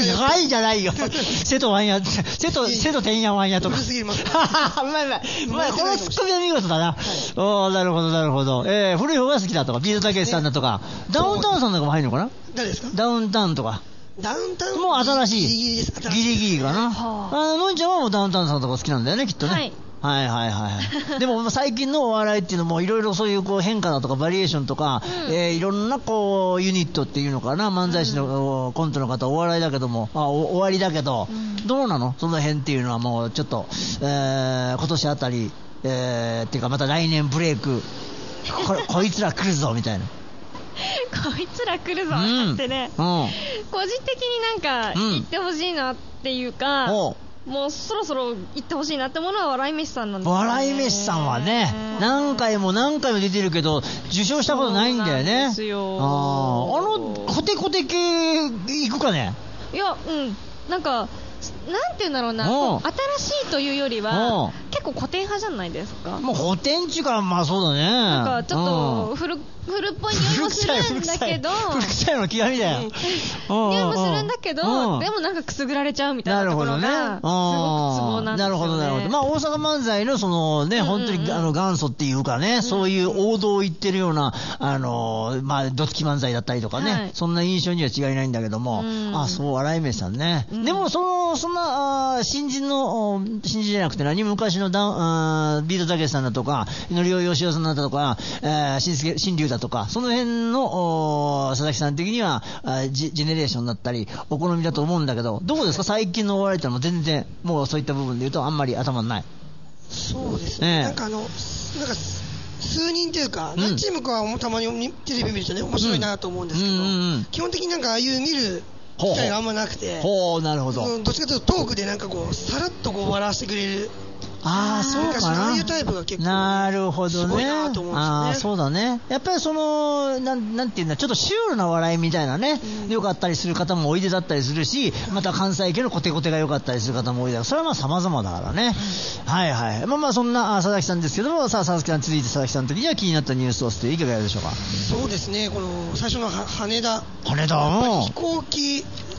はいじゃないよ。瀬戸ワンヤ、瀬戸瀬戸天夜ワンヤとか。 古すぎます。 うまいうまい。うまい。このツッコミは見事だな。はい、おー、なるほどなるほど。えー、古い方が好きだとか、ビートたけしさんだとか、ね、ダウンタウンさんなんかも入るのかな。 誰ですか？ ダウンタウンとか。 ダウンタウンもう新しい。 ギリギリです。 ギリギリかな。はあ、あののんちゃんはもうダウンタウンさんとか好きなんだよね、きっとね。 はい。 はいはいはい。でも最近のお笑いっていうのもいろいろそういうこう変化だとかバリエーションとか、うん、えー、いろんなこうユニットっていうのかな、漫才師の、うん、コントの方お笑いだけども、あお終わりだけど、うん、どうなのその辺っていうのはもうちょっと、えー、今年あたり、えー、っていうかまた来年ブレイク こ, こいつら来るぞみたいな。 こいつら来るぞってね、うんうん、個人的になんか言ってほしいなっていうか、うん、もうそろそろ言ってほしいなってものは笑い飯さんなんですよね。 笑い飯さんはね、何回も何回も出てるけど受賞したことないんだよね。そうなんですよ。ああのコテコテ系いくかね。 いや、うんなんかなんていうんだろうな、新しいというよりは結構古典派じゃないですか。 もう古典っていうかまあそうだね。 なんかちょっと古古っぽい匂いもするんだけど、 古臭いの極みだよ。 匂いもするんだけど、でもなんかくすぐられちゃうみたいなところがすごくツボなんですよね。 なるほどなるほど。まあ大阪漫才のそのね、本当にあの元祖っていうかね、そういう王道を言ってるようなあのまあどつき漫才だったりとかね、そんな印象には違いないんだけども、あそう笑い飯さんね。でもそのそんな新人の新人じゃなくて何昔のダあビートたけしさんだとかのりおよしおさんだとか、えー、新助新龍だとかその辺の佐々木さん的にはジ, ジェネレーションだったりお好みだと思うんだけど、どうですか最近のお笑いってのも全然もうそういった部分で言うとあんまり頭にない。 そうですね、えー、なんかあのなんか数人というか、うん、何チームかはたまにテレビ見るとね面白いなと思うんですけど、うんうんうん、基本的になんかああいう見る機会があんまなくて、 ほうなるほど。 どっちかというとトークでなんかこうさらっとこう笑わせてくれる。 ああそうかな。 ああいうタイプが結構なるほどね。 すごいなと思うんですよね。 ああそうだね。やっぱりそのなんなんていうんだ、ちょっとシュールな笑いみたいなね、うん、よかったりする方もおいでだったりするし、また関西系のコテコテが良かったりする方もおいでだ。それはまあ様々だからね。うん、はいはい。まあまあそんな佐々木さんですけども、さあ佐々木さん続いて佐々木さんの時には気になったニュースをしていかがでしょうか。 そうですね。この最初の羽田。 羽田。 飛行機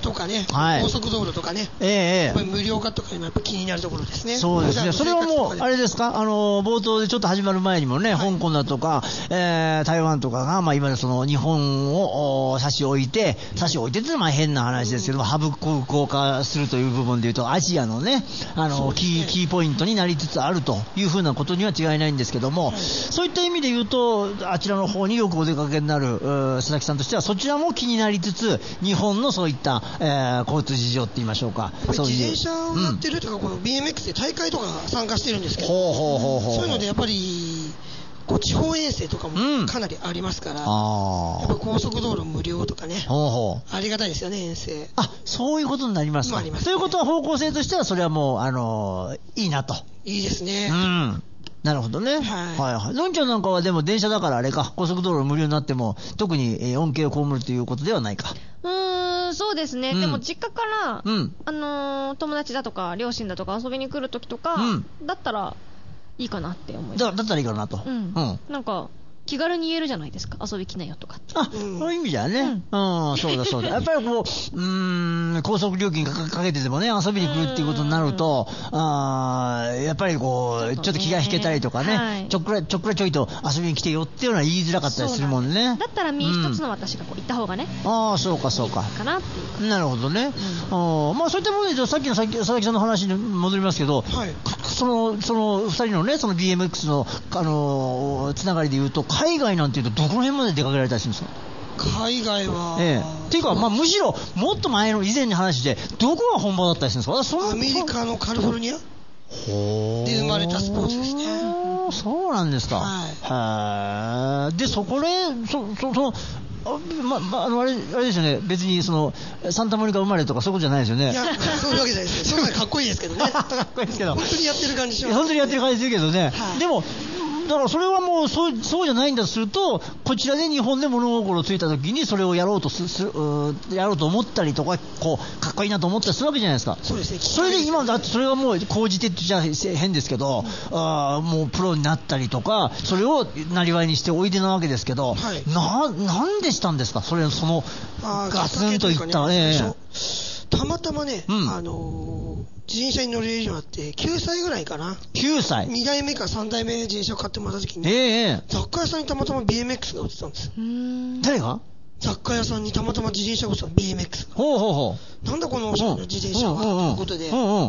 とかね、 はい、 高速道路とかね、 ええやっぱり無料化とか今やっぱ気になるところですね。 そうですね。それはもうあれですか、あの冒頭でちょっと始まる前にもね、はい、香港だとか、えー、台湾とかがまあ今その日本を差し置いて差し置いてっていうのはまあ変な話ですけども、ハブ空港化するという部分でいうとアジアのね、あの、ね、キーキーポイントになりつつあるというふうなことには違いないんですけども、はい、そういった意味で言うとあちらの方によくお出かけになる佐々木さんとしてはそちらも気になりつつ日本のそういった、えー、交通事情って言いましょうか、 そういう自転車をやってるとか、うん、この ビーエムエックス で大会とか参加してるんですけど、 ほうほうほうほう、 そういうのでやっぱりこう地方遠征とかもかなりありますから、うん、あやっぱ高速道路無料とかね、ほうほうありがたいですよね、遠征。 あ、そういうことになりますか。 まあ、ありますね。 ということは方向性としてはそれはもう、あのー、いいなと。 いいですね。 うん。なるほどね。はい。はいはい。のんちゃんなんかはでも電車だからあれか、高速道路無料になっても特に、えー、恩恵を被るということではないか。 うーん、そうですね。うん、でも実家から、 うん、 あのー、友達だとか両親だとか遊びに来るときとか、うん、だったらいいかなって思います。 だ, だったらいいかなと。 うん。うん、なんか気軽に言えるじゃないですか、遊び来なよとかって。 あ、うん、そういう意味じゃね。うん、うん、そうだそうだ。やっぱりこう、うーん、高速料金かけてでもね、遊びに来るっていうことになると、あやっぱりこう、ちょっと、ね、ちょっと気が引けたりとかね、はい、ちょっくらちょっくらちょいと遊びに来てよっていうのは言いづらかったりするもんね。 だったら身一つの私がこう行った方がね。 うん、ああ、そうかそうか。 かなっていう。 なるほどね。うん、あまあそういったものでさっきのさっき佐々木さんの話に戻りますけど、 はい、 そのそのふたりのね、その ビーエムエックス のあのつながりで言うと海外なんていうとどこら辺まで出かけられたりするんですか。 海外は、 ええ、っていうか、まあ、むしろもっと前の以前の話でどこが本場だったりするんですか。そアメリカのカリフォルニアで生まれたスポーツですね。 そうなんですか。 はい。 へでそこでそそそのあままあのあれあれですよね。別にそのサンタモニカ生まれとかそういうことじゃないですよね。 いやそういうわけじゃないですね。それはかっこいいですけどね。かっこいいですけど。 本当にやってる感じします、ね。 本当にやってる感じするけどね。はい、でも。だからそれはもうそう、そうじゃないんだとすると、こちらで日本で物心ついたときにそれをやろうとすすやろうと思ったりとか、こうかっこいいなと思ったりするわけじゃないですか。 そうですね。 それで今だってそれがもう講じてってじゃ変ですけど、うん、あもうプロになったりとか、それをなりわいにしておいでなわけですけど、はい、ななんでしたんですか。それそのガツンといった、ねえー、たまたまね、うん、あのー。自転車に乗れるようになってきゅうさいぐらいかな。 きゅうさいにだいめかさんだいめ自転車を買ってもらった時に、 えー、 雑貨屋さんにたまたま ビーエムエックス が売ってたんですよ。 誰が。 雑貨屋さんにたまたま自転車を売ってた ビーエムエックス が。 ほうほうほう。なんだこのおしゃれな自転車がということで、はい、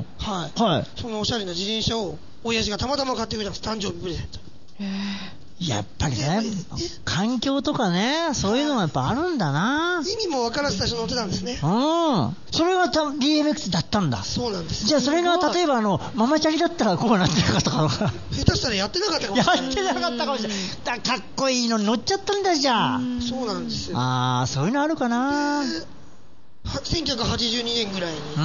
はい、そのおしゃれな自転車を親父がたまたま買ってくれたんです。誕生日プレゼント。 やっぱりね、環境とかね、そういうのがやっぱあるんだな。 意味も分からず最初乗ってたんですね。 うん。それはた ビーエムエックス だったんだ。 そうなんです。 じゃあそれが例えばあのママチャリだったらこうなってなかったかな。 下手したらやってなかったかもしれない。 やってなかったかもしれない。だかっこいいのに乗っちゃったんだじゃあ。 そうなんですよ。 ああ、そういうのあるかな。 せんきゅうひゃくはちじゅうにねんぐらいに、うん、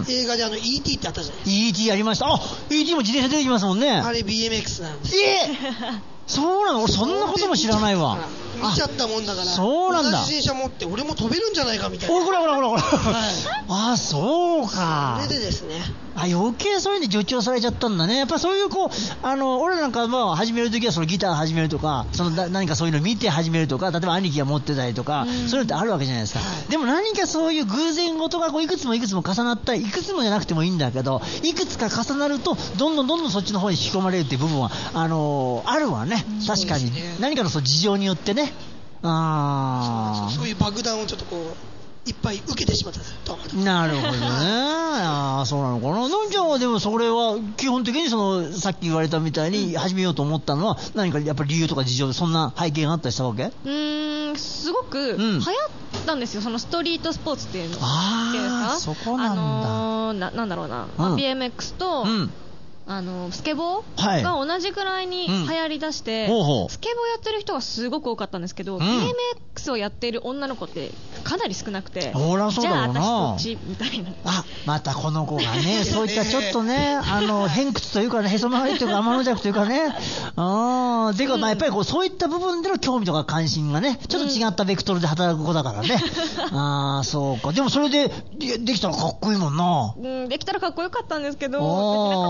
映画であの イーティー ってあったじゃないですか。 イーティー やりました。あ、イーティー も自転車出てきますもんね。 あれ ビーエムエックス なんです。 えーそうなの。俺そんなことも知らないわ。 見ちゃったもんだから。 そうなんだ。 同じ自転車持って俺も飛べるんじゃないかみたいな。 おい、ほらほらほらほら。はい。ああ、そうか。 それでですね。 あ、余計そういうので助長されちゃったんだね。やっぱそういうこう、あの俺なんかまあ始めるときはそのギター始めるとか、そのだ何かそういうの見て始めるとか、例えば兄貴が持ってたりとか、そういうのってあるわけじゃないですか。はい、でも何かそういう偶然事がこういくつもいくつも重なったり、いくつもじゃなくてもいいんだけど、いくつか重なるとどんどんどんどんそっちの方に引き込まれるっていう部分はあのー、あるわね。確かに。何かのその事情によってね。あそうそうそういう爆弾をちょっとこういっぱい受けてしまったと。 なるほどね。ああ、そうなのかな。のんちゃんはでもそれは基本的にそのさっき言われたみたいに始めようと思ったのは何かやっぱり理由とか事情でそんな背景があったりしたわけ？ うーん、すごく流行ったんですよ、そのストリートスポーツっていうの。 ああ、そこなんだ。 あのー、な, なんだろうな、うん、ビーエムエックス と、うんあのスケボーが同じくらいに流行りだして、うんほうほうスケボーやってる人がすごく多かったんですけど、うん、ビーエムエックス をやっている女の子ってかなり少なくて、 ほらそうだろうな、 じゃあ私そっちみたいな。 あ、またこの子がねそういったちょっとねあの偏屈というかね、へそ曲がりというか天の弱というかね、あーでか、まあ、やっぱりこうそういった部分での興味とか関心がねちょっと違ったベクトルで働く子だからね、うん、ああそうか。でもそれでできたらかっこいいもんな。 うん、できたらかっこよかったんですけどできなかったんですよ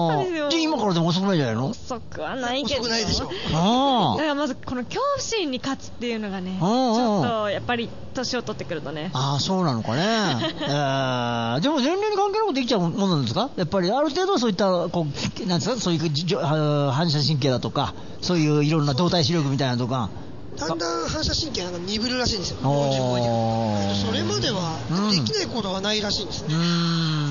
よ。 で今からでも遅くないじゃないの？ 遅くはないけど。 遅くないでしょ。 ああ。 だからまずこの恐怖心に勝つっていうのがね、ちょっとやっぱり年を取ってくるとね。 ああ、そうなのかね。えー、でも年齢に関係なくできちゃうものなんですか？やっぱりある程度そういったこうなんですか、そういうじょ反射神経だとか、そういういろんな動体視力みたいなとか。 だんだん反射神経が鈍るらしいんですよ、よんじゅうごには。それまではできないことはないらしいんですね。 うん、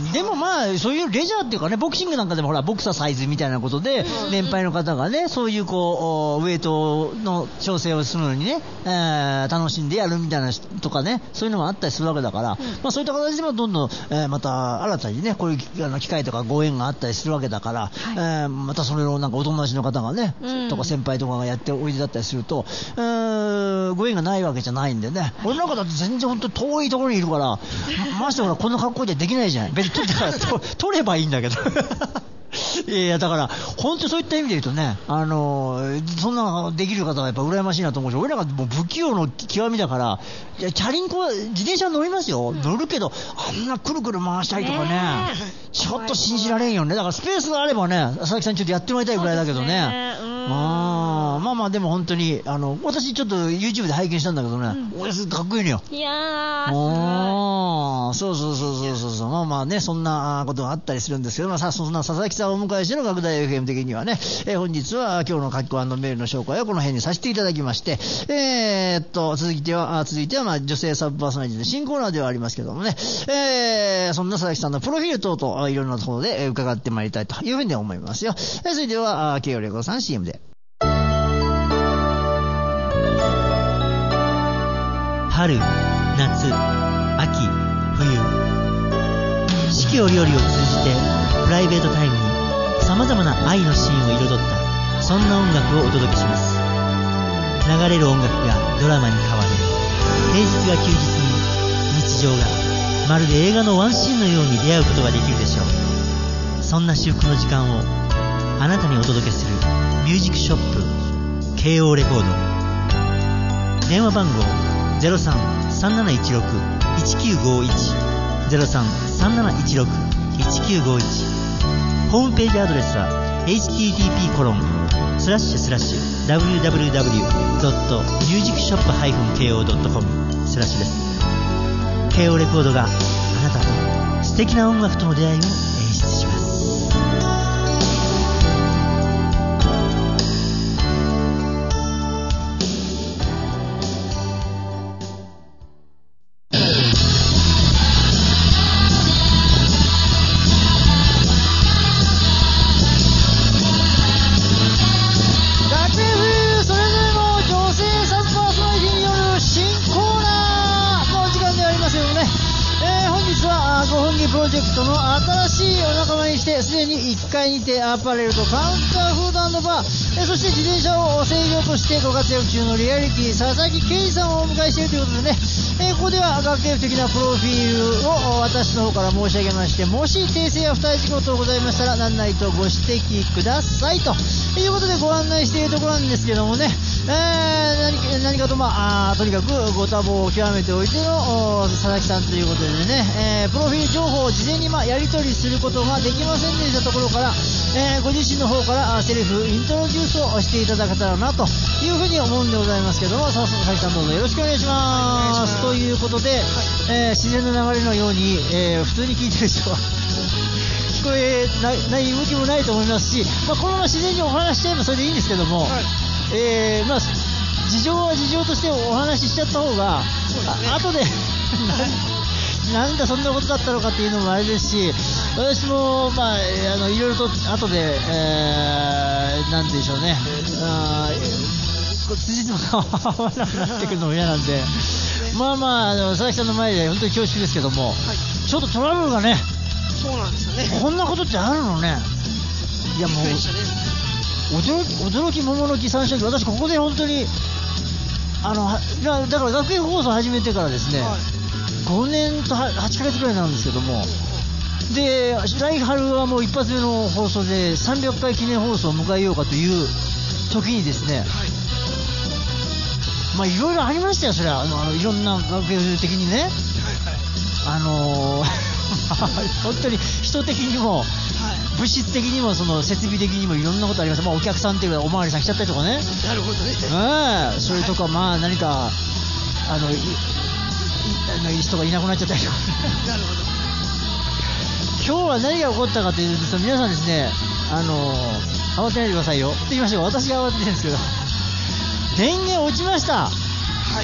でもまあそういうレジャーっていうかね、ボクシングなんかでもほらボクサーサイズみたいなことで、うん、年配の方がねそういうこうウエイトの調整をするのにね、えー、楽しんでやるみたいなとかね、そういうのもあったりするわけだから、うん、まあそういった形でもどんどん、えー、また新たにねこういうあの機会とかご縁があったりするわけだから、はい、えー、またそれをなんかお友達の方がね、うん、とか先輩とかがやっておいでだったりすると、えーご縁がないわけじゃないんでね、俺なんかだって全然本当に遠いところにいるからましてほらこの格好でできないじゃん。別に撮ってから撮ればいいんだけどいやだから本当にそういった意味で言うとね、あのー、そんなのできる方はやっぱ羨ましいなと思うし、俺らがもう不器用の極みだから、いやチャリンコ自転車乗りますよ、うん、乗るけどあんなくるくる回したりとかね、ねちょっと信じられんよね。だからスペースがあればね、佐々木さんちょっとやってもらいたいぐらいだけどね。あまあまあでも本当にあの私ちょっと YouTube で拝見したんだけどね、うん、俺かっこいいのよ。 いやーあそうそうそうそうそうそう、まあまあねそんなことがあったりするんですけど、まあ、そんな佐々木さんをお迎えしての学大 エフエム 的にはね、えー、本日は今日の書き込みメールの紹介をこの辺にさせていただきまして、えー、っと続いては続いてはまあ女性サブパーソナリティの新コーナーではありますけどもね、えー、そんな佐々木さんのプロフィール等々いろんなところで伺ってまいりたいというふうに思いますよ。えー、それでは慶応レコードさん シーエム で春、夏、秋、冬、四季折々を通じてプライベートタイムにさまざまな愛のシーンを彩ったそんな音楽をお届けします。流れる音楽がドラマに変わる、平日が休日に日常がまるで映画のワンシーンのように出会うことができるでしょう。そんな至福の時間をあなたにお届けするミュージックショップ慶応レコード。電話番号 ゼロさん さんなないちろく いちきゅうごいち ゼロさん さんなないちろく いちきゅうごいち。ホームページアドレスは エイチティーティーピーコロンスラッシュスラッシュダブリューダブリューダブリュードットミュージックショップハイフンケーオードットコムスラッシュです。慶応レコードがあなたと素敵な音楽との出会いを演出します。 アパレルとカウンターフード&バー、えそして自転車を制御としてご活躍中のリアリティ佐々木圭さんをお迎えしているということでね、えここでは学芸的なプロフィールを私の方から申し上げまして、もし訂正や付帯事項等ございましたら何なりとご指摘くださいということでご案内しているところなんですけどもね、えー、何, 何かとまあ、あとにかくご多忙を極めておいての佐々木さんということでね、えー、プロフィール情報を事前にまあやり取りすることができませんでしたところから、えー、ご自身の方からセルフイントロデュースをしていただけたらなというふうに思うんでございますけども、佐々木さんどうぞよろしくお願いします。ということで、はい、えー、自然の流れのように、えー、普通に聞いてる人は聞こえない向きもないと思いますし、まあ、このまま自然にお話ししちゃえばそれでいいんですけども、はい、えー、まあ事情は事情としてお話ししちゃった方が、ね、あ後でなんだそんなことだったのかっていうのもあれですし、私もまああのいろいろと後で、えー、なんて言うんでしょうね、あ辻褄が合わなくなってくるのも嫌なんで、まあまあ、あの佐々木さんの前で本当に恐縮ですけども、はい、ちょっとトラブルがね、 そうなんですよね、 こんなことってあるのね。いやもう驚き驚き桃の木三色、私ここで本当にあのだから学園放送始めてからですね、はい、ごねんとはちかげつくらいなんですけども、で来春はもう一発目の放送でさんびゃっかい記念放送を迎えようかという時にですね、はい、まあいろいろありましたよ、それはあのあのいろんな学園的にね、はいはい、あのー本当に人的にも、はい、物質的にもその設備的にもいろんなことあります。まあ、お客さんっていうかおまわりさん来ちゃったりとかね。 なるほどね。 えー、それとか、はい、まあ何かあのいいあの人がいなくなっちゃったりとか。 なるほど。 今日は何が起こったかというと、皆さんですね、あのー、慌てないでくださいよって言いましょう。私が慌ててるんですけど、電源落ちました。 はい、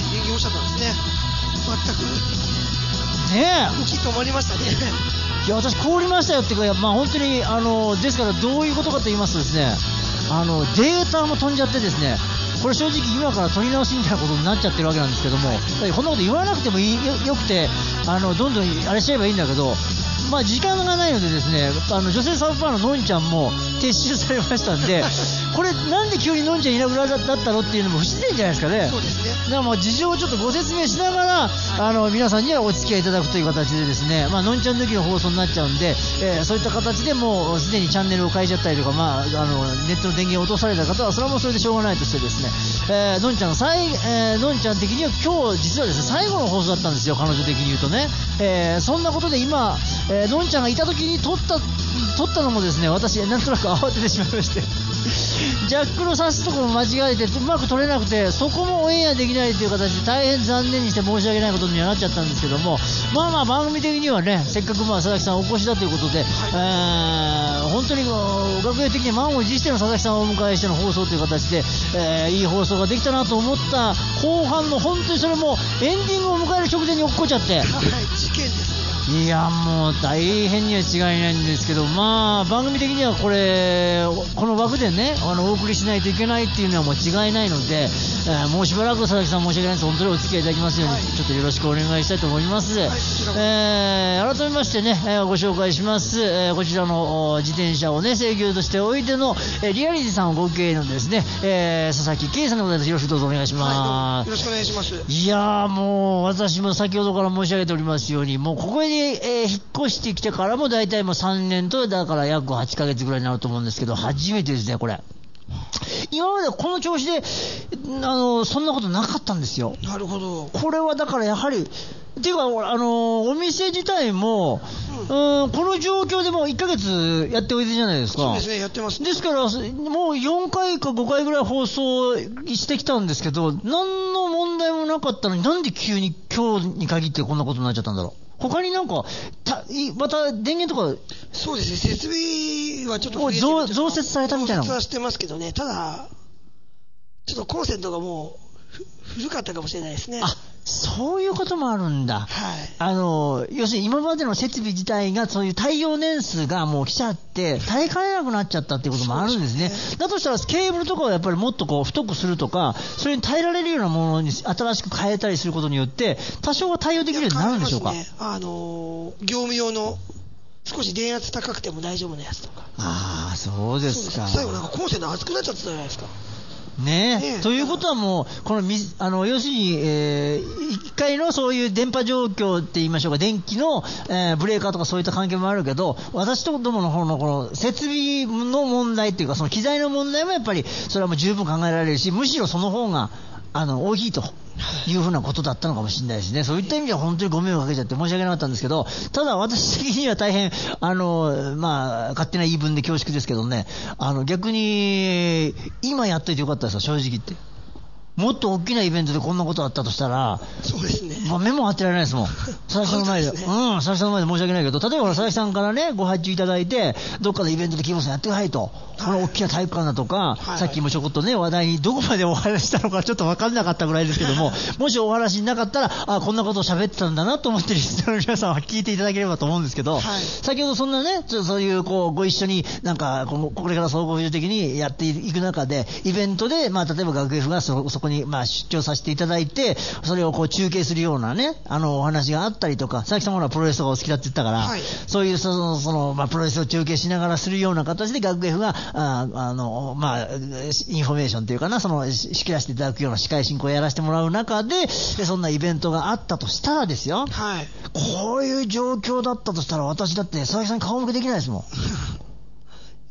電源落ちちゃったんですね。全くねえ、 動き止まりましたね。 いや、私凍りましたよっていうか、まあ本当にあのですからどういうことかと言いますとですね、あのデータも飛んじゃってですね、これ正直今から取り直しみたいなことになっちゃってるわけなんですけども、こんなこと言わなくてもいい よ, よくてあのどんどんあれしちゃえばいいんだけど、まあ時間がないのでですね、あの女性サーファーののんちゃんも撤収されましたんでこれなんで急にのんちゃんいなくなったのっていうのも不自然じゃないですかね。 そうですね。 だからもう事情をちょっとご説明しながら、あの皆さんにはお付き合いいただくという形でですね、まあのんちゃん抜きの放送になっちゃうんで、えー、そういった形でもうすでにチャンネルを変えちゃったりとか、まあ、あのネットの電源を落とされた方はそれはもうそれでしょうがないとしてですね、えー、のんちゃんの最、えー、のんちゃん的には今日実はですね最後の放送だったんですよ、彼女的に言うとね。えー、そんなことで今、えー、のんちゃんがいた時に撮った撮ったのもですね、私なんとなく慌ててしまいましてジャックの刺すところも間違えてうまく撮れなくて、そこもオンエアできないという形で大変残念にして申し訳ないことにはなっちゃったんですけども、まあまあ番組的にはね、せっかくまあ佐々木さんお越しだということで、はい、えー、本当に学園的に満を持しての佐々木さんをお迎えしての放送という形で、えー、いい放送ができたなと思った後半の本当にそれもエンディングを迎える直前に落っこっちゃって、はい、 事件ですね。 いやもう大変には違いないんですけど、まあ番組的にはこれこの枠でねあのお送りしないといけないっていうのはもう違いないので、えー、もうしばらく佐々木さん申し訳ないです。本当にお付き合いいただきますように、はい、ちょっとよろしくお願いしたいと思います。はい、えー、改めましてね、えー、ご紹介します、えー、こちらの自転車をね制御としておいての、えー、リアリティさんをご経営のですね、えー、佐々木圭さんでございます。よろしくどうぞお願いします。はい、 よろしくお願いします。 いやーもう私も先ほどから申し上げておりますように、もうここにえー、引っ越してきてからも大体もうさんねんとだから約はちかげつぐらいになると思うんですけど、初めてですねこれ。今までこの調子であのそんなことなかったんですよ。 なるほど。 これはだからやはりっていうかあのお店自体も、うん、うんこの状況でもういっかげつやっておいでじゃないですか。 そうですね、やってます。 ですからもうよんかいかごかいぐらい放送してきたんですけど、何の問題もなかったのに、なんで急に今日に限ってこんなことになっちゃったんだろう。他になんかたまた電源とか。 そうですね、設備はちょっと増えて増増設されたみたいな。 増設はしてますけどね、ただちょっとコンセントがもう古かったかもしれないですね。 あ、そういうこともあるんだ。 はい。 あの要するに今までの設備自体がそういう耐用年数がもう来ちゃって耐えかねなくなっちゃったっていうこともあるんですね。だとしたらケーブルとかをやっぱりもっとこう太くするとか、それに耐えられるようなものに新しく変えたりすることによって多少は対応できるようになるんでしょうか。 ね、あのー、業務用の少し電圧高くても大丈夫なやつとか。 ああ、そうですか。 最後なんかコンセント熱くなっちゃったじゃないですか。 ねえ、ということはもうこのみあの要するに、えー、いっかいのそういう電波状況って言いましょうか、電気の、えー、ブレーカーとかそういった関係もあるけど、私どもの方のこの設備の問題っていうか、その機材の問題もやっぱりそれはもう十分考えられるし、むしろその方があの大きいというふうなことだったのかもしれないですね。そういった意味では本当にご迷惑かけちゃって申し訳なかったんですけど、ただ私的には大変あのまあ勝手な言い分で恐縮ですけどね、あの逆に今やっといてよかったですよ、正直言って。もっと大きなイベントでこんなことあったとしたら、 そうですね、 まあ、目も当てられないですもん。佐々木さんの前で、で、ね、うん、佐々木さんの前で申し訳ないけど、例えば佐々木さんからねご発注いただいて、どっかでイベントでキーボーさんやってくださいと、はい、この大きな体育館だとか、はい、さっきもちょこっとね話題にどこまでお話したのかちょっと分かんなかったぐらいですけどももしお話になかったら、あ、こんなことを喋ってたんだなと思ってリスナーの皆さんは聞いていただければと思うんですけど、はい、先ほどそんなねちょっとそういうこうご一緒になんかここれから総合補助的にやっていく中で、イベントで、まあ、例えば学 F が そ, そこにまあ出張させていただいて、それをこう中継するようなねあのお話があったりとか、佐々木さんもプロレスとかお好きだって言ったから、はい、そういうそのその、まあ、プロレスを中継しながらするような形で学 F がああの、まあ、インフォメーションというかな、その仕切らせていただくような司会進行をやらせてもらう中で、でそんなイベントがあったとしたらですよ、はい、こういう状況だったとしたら私だって佐々木さんに顔向けできないですもん。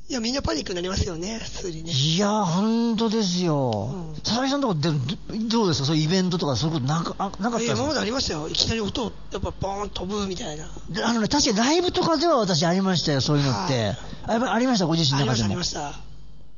いやみんなパニックになりますよね、普通にね。 いや本当ですよ、うん、佐々木さんとかでどうですか、そういうイベントとかそういうことなか、あなかったですか。 今までありましたよ、いきなり音をやっぱボーン飛ぶみたいな。 あのね、確かにライブとかでは私ありましたよ、そういうのって。あ、やっぱりありました、ご自身の中でも。 ありましたありました。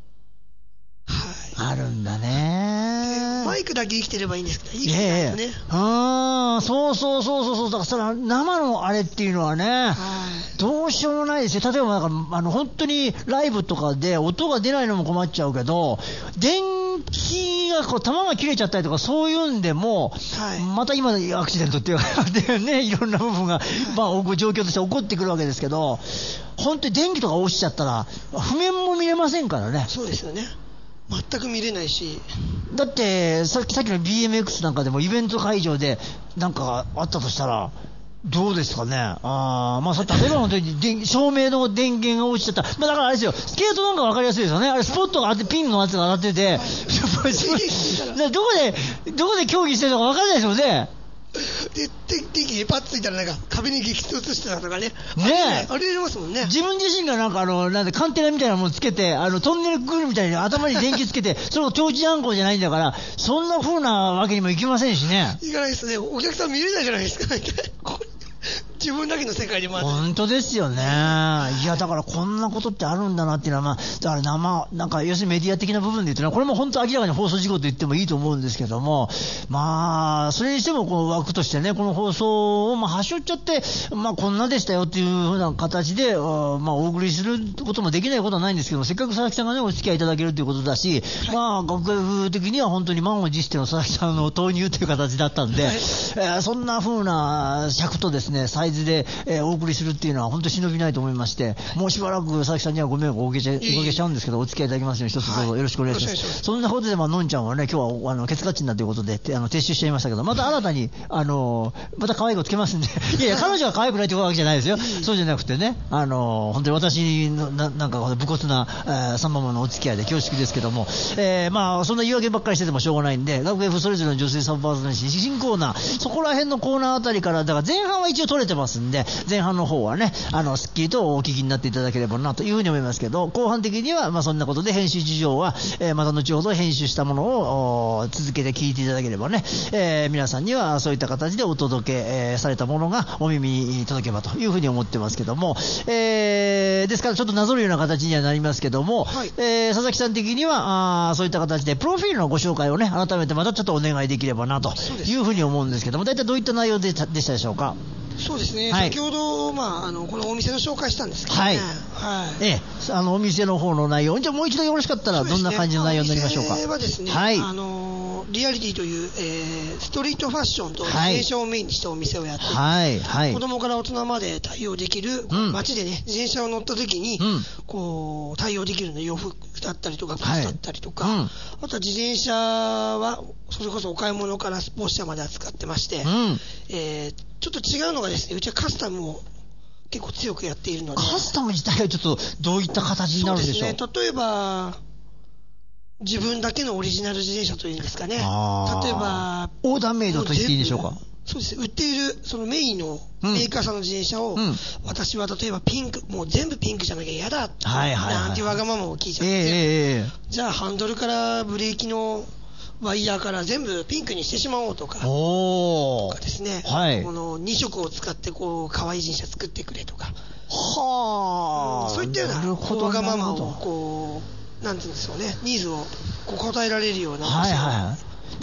あるんだね。 マイクだけ生きてればいいんですけど、生きてないよね。 ああ、そうそうそうそうそう、だからその生のあれっていうのはね、どうしようもないですよ。例えばなんかあの本当にライブとかで音が出ないのも困っちゃうけど、電気がこう玉が切れちゃったりとかそういうんでも、はい、また今アクシデントっていうね、いろんな部分がまあ状況として起こってくるわけですけど、本当に電気とか落ちちゃったら譜面も見れませんからね。 そうですよね。全く見れないし、 だってさっきさっきの ビーエムエックス なんかでもイベント会場でなんかあったとしたらどうですかね。あ、まあ、例えば本当に照明の電源が落ちちゃった、まあ、だからあれですよ、スケートなんか分かりやすいですよね。あれスポットがあってピンのやつが当たってて、どこでどこで競技してるのか分からないですよね。 で、電気にパッついたらなんか壁に激突してたとかね。 ねえ。 あれ入れますもんね。 自分自身がなんかあの、なんでカンテナみたいなものつけて、あの、トンネルくぐるみたいに頭に電気つけて、それを長時暗号じゃないんだから、そんな風なわけにもいきませんしね。 いかないですね。お客さん見れないじゃないですか。自分だけの世界でもある。 本当ですよね。いやだからこんなことってあるんだなっていうのは、まあ、だから生なんか要するにメディア的な部分で言うとね、これも本当明らかに放送事故と言ってもいいと思うんですけども、まあそれにしてもこの枠としてね、この放送をまあ端折っちゃって、まあこんなでしたよっていうふうな形で、まあお送りすることもできないことはないんですけども、せっかく佐々木さんがねお付き合いいただけるということだし、はい、まあ学部的には本当に満を持しての佐々木さんの投入という形だったんで、はい、えー、そんなふうな尺とですねサイズで、えー、お送りするっていうのは本当に忍びないと思いまして、もうしばらく佐々木さんにはご迷惑をおかけしちゃうんですけど、お付き合いいただきますように一つどうぞよろしくお願いします。はい、そんなことで、まあのんちゃんはね今日はあのケツカッチンだということであの撤収しちゃいましたけど、また新たにあのまた可愛い子つけますんでいやいや彼女は可愛くないというわけじゃないですよ。そうじゃなくてね、あの本当に私の な, なんか武骨な、えー、さんままのお付き合いで恐縮ですけども、えー、まあそんな言い訳ばっかりしててもしょうがないんで、学 F それぞれの女性サブパーソナリティ新コーナー、そこら辺のコーナーあたりからだから前半は一応取れてますんで、前半の方はねあのすっきりとお聞きになっていただければなというふうに思いますけど、後半的にはまあそんなことで編集事情は、えー、また後ほど編集したものを続けて聞いていただければね、えー、皆さんにはそういった形でお届け、えー、されたものがお耳に届けばというふうに思ってますけども、えー、ですからちょっとなぞるような形にはなりますけども、はい、えー、佐々木さん的にはあそういった形でプロフィールのご紹介をね改めてまたちょっとお願いできればなというふうに思うんですけども、大体どういった内容ででしたでしょうか。 そうですね、はい、先ほど、まあ、あのこのお店の紹介したんですけどね、 はいはい、ええ、あのお店の方の内容、じゃあもう一度よろしかったらどんな感じの内容になりましょうか。 お店はですね、はい、あのリアリティという、えー、ストリートファッションと自転車をメインにしたお店をやっていて、はいはい、子供から大人まで対応できる、うん、街でね自転車を乗った時に、うん、こう対応できるの洋服だったりとか靴だったりとか、はい、うん、あとは自転車はそれこそお買い物からスポーツ車まで扱ってまして、うん、えーちょっと違うのがですね、うちはカスタムを結構強くやっているので。 カスタム自体はちょっとどういった形になるでしょう。 そうですね、例えば自分だけのオリジナル自転車というんですかね。例えばオーダーメイドと言っていいでしょうか。 そうです。売っているそのメインのメーカーさんの自転車を、うん、私は例えばピンク、もう全部ピンクじゃなきゃ嫌だ、はいはいはい、なんてわがままを聞いちゃって、えー、じゃあハンドルからブレーキのワイヤーから全部ピンクにしてしまおうとか、おとかですね、はい、このに色を使ってこう可愛い自転車作ってくれとか、はあ、そういったようなわがままをこうなんていうんですよね、ニーズをこう答えられるような、はいはい、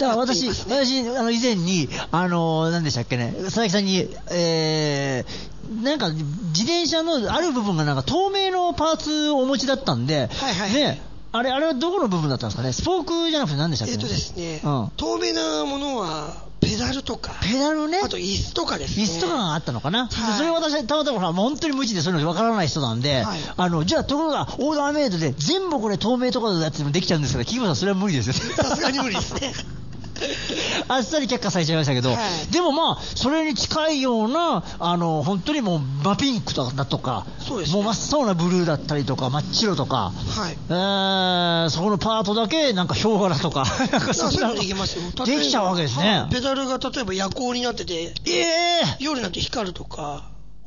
だから私、ね、私あの以前にあの何でしたっけね、佐々木さんに、えー、なんか自転車のある部分がなんか透明のパーツをお持ちだったんで、はいはい、ね。あれ、あれはどこの部分だったんですかね。スポークじゃなくて何でしたっけ、ね、 えっとですね、うん、透明なものはペダルとか、 ペダルね、 あと椅子とかですね。 椅子とかがあったのかな。はい、それ私たまたま本当に無知でそういうの分からない人なんで、はい、あのじゃあところがオーダーメイドで全部これ透明とかのやつでもできちゃうんですけど、木村さんそれは無理ですよ。 さすがに無理ですね。 あっさり却下されちゃいましたけど、はい、でもまあそれに近いようなあの本当にもう真ピンクだとか、そうですね、もう真っ青なブルーだったりとか真っ白とか、はい、えー、そこのパートだけなんかヒョウ柄とかなんかそんなのできますよ。できちゃうわけですね。 ペダルが例えば夜光になってて、えー、夜になって光るとか。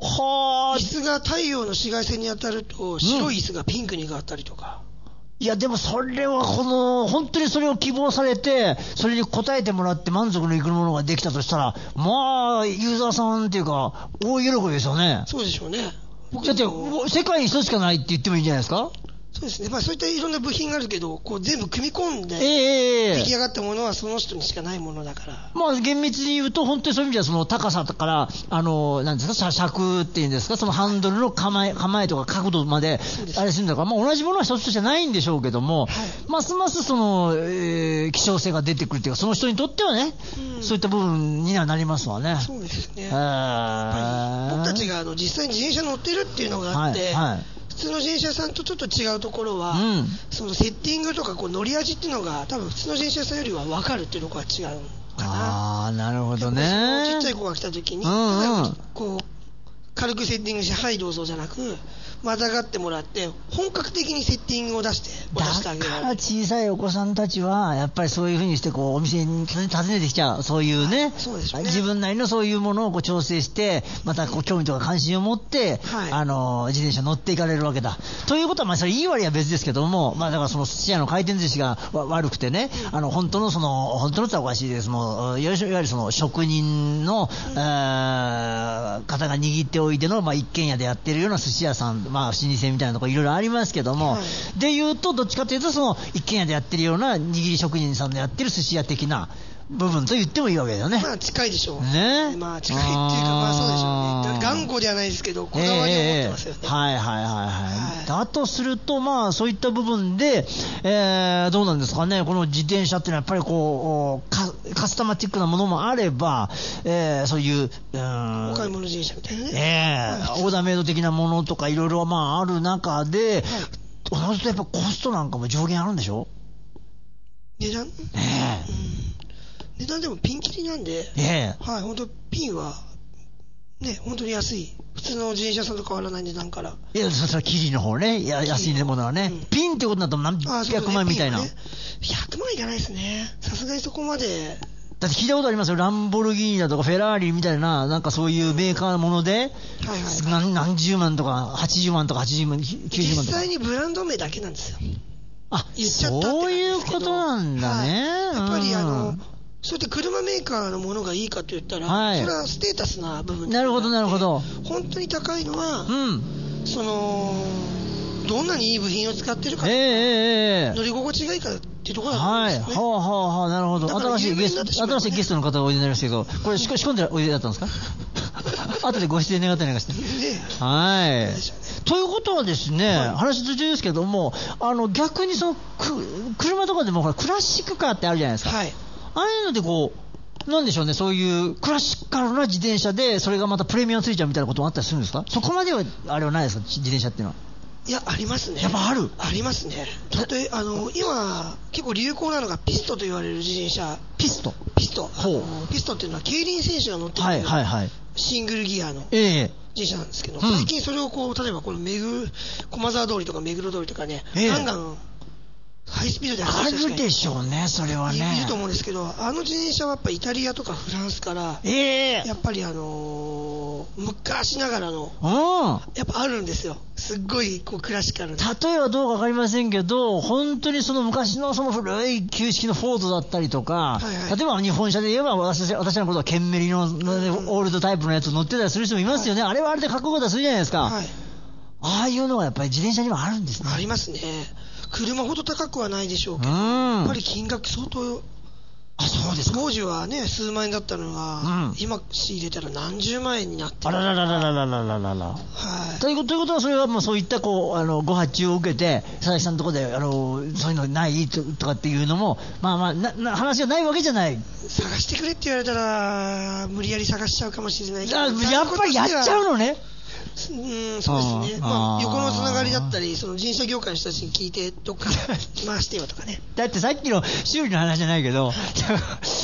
は椅子が太陽の紫外線に当たると白い椅子がピンクに変わったりとか、 うん、いやでもそれはこの本当にそれを希望されてそれに応えてもらって満足のいくものができたとしたら、まあユーザーさんっていうか大喜びですよね。 そうでしょうね。 だって世界に一つしかないって言ってもいいんじゃないですか。 そうですね、まあ、そういったいろんな部品があるけどこう全部組み込んで出来上がったものはその人にしかないものだから、 まあ厳密に言うと本当にそういう意味ではその高さからあのなんですか尺っていうんですか、そのハンドルの構え構えとか角度まであれするんだから、まあ、同じものは一つじゃないんでしょうけども、はい、ますますその、えー、希少性が出てくるというかその人にとってはね、うん、そういった部分にはなりますわね。 そうですね、えー、僕たちがあの実際に自転車乗ってるっていうのがあって、はいはい、普通の自転車さんとちょっと違うところは、うん、そのセッティングとかこう乗り味っていうのが多分普通の自転車さんよりは分かるっていうところが違うかな。 あー、なるほどね。 ちっちゃい子が来た時に、うんうん、こう軽くセッティングしてはいどうぞじゃなくまたがってもらって本格的にセッティングを出して渡してあげる。 だから小さいお子さんたちはやっぱりそういう風にしてこうお店に訪ねてきちゃう、そういうね、 そうですね、 自分なりのそういうものをこう調整してまたこう興味とか関心を持って、はい、あの自転車乗っていかれるわけだということは、まあそれいい悪いは別ですけども、まあだからその寿司屋の回転寿司が悪くてね、うん、あの本当のその本当のっておかしいです、もういわゆるその職人の、うん、方が握っておいての、まあ、一軒家でやってるような寿司屋さん、まあ老舗みたいなところいろいろありますけども、はい、でいうとどっちかというとその一軒家でやってるような握り職人さんのやってる寿司屋的な部分と言ってもいいわけだよね。 まあ近いでしょうね。 まあ近いっていうかまあそうでしょうね。頑固ではないですけどこだわりを持ってますよね。 えー、はいはいはいはい。はい、だとするとまあそういった部分で、えー、どうなんですかね。この自転車っていうのはやっぱりこう カ, カスタマティックなものもあれば、えー、そういう、うん、 お買い物自転車みたいなね。 えーはい、オーダーメイド的なものとかいろいろまあある中で、はい、そうするとやっぱコストなんかも上限あるんでしょ。 値段？ ねえ。 うん値段でもピンキリなんで、 えー、はい、本当ピンはね、本当に安い、普通の自転車さんと変わらない値段から。 いや、それは生地の方ね、や安いものはね、うん、ピンってことになったら何百万みたいな。ね、 ひゃくまんいかないですね。さすがにそこまで。 だって聞いたことありますよ、ランボルギーニだとかフェラーリみたいな、なんかそういうメーカーのもので、はいはいはい、何, 何十万とか、はちじゅうまんとかはちじゅうまん、きゅうじゅうまんとか。 実際にブランド名だけなんですよ。 あ、言っちゃったってそういうことなんだね。 はい、やっぱりあの、そういった車メーカーのものがいいかと言ったら、はい、それはステータスな部分で、 なるほどなるほど。 本当に高いのは、 うん、 そのどんなにいい部品を使ってるかとか、 えー、 乗り心地がいいかっていうところなんですよね。 はい、はあはあはあ、なるほど。新しいゲスト、新しいゲストの方がおいでになりましたけど、これ仕込んでおいでだったんですか？後でご出演願ったりなんかして。ね、はい。ということはですね、はい、話途中ですけども、あの逆にそのく車とかでもほらクラシックカーってあるじゃないですか。はい。ああいうのでこうなんでしょうね、そういうクラシカルな自転車でそれがまたプレミアムついちゃうみたいなこともあったりするんですか？そこまではあれはないですか、自転車っていうのは。 いや、ありますね。 やっぱあるありますね。だってあの今結構流行なのがピストと言われる自転車。 ピストピストほうピストっていうのは競輪選手が乗ってる、はいはいはい、シングルギアの自転車なんですけど、えー、最近それをこう例えばこの目黒駒沢通りとか目黒通りとかね、えー、ガンガンハイスピードで走るあるでしょうね、それはね。 いると思うんですけど、あの自転車はやっぱイタリアとかフランスから、 えー、 やっぱりあのー、昔ながらの、やっぱあるんですよ。すっごいこうクラシカルな。 例えばどうかわかりませんけど、本当にその昔のその古い旧式のフォードだったりとか、はいはい、例えば日本車で言えば私、私のことはケンメリの、うん、オールドタイプのやつ乗ってたりする人もいますよね。はい、あれはあれでかっこよかったりするじゃないですか。はい、ああいうのはやっぱり自転車にはあるんですね。 ありますね。車ほど高くはないでしょうけど、やっぱり金額相当、 あ、そうですか。 当時はね数万円だったのが、うん、今仕入れたら何十万円になってる。 あらららららららららら。はい。ということということはそれはもうそういったこうあのご発注を受けて佐々木さんのところであのそういうのないととかっていうのもまあまあなな話がないわけじゃない。 探してくれって言われたら無理やり探しちゃうかもしれないけど。 やっぱりやっちゃうのね。 うん、そうですね。まあ、横のつながりだったり、その自転車業界の人たちに聞いて、どっか回してよとかね。 だってさっきの修理の話じゃないけど、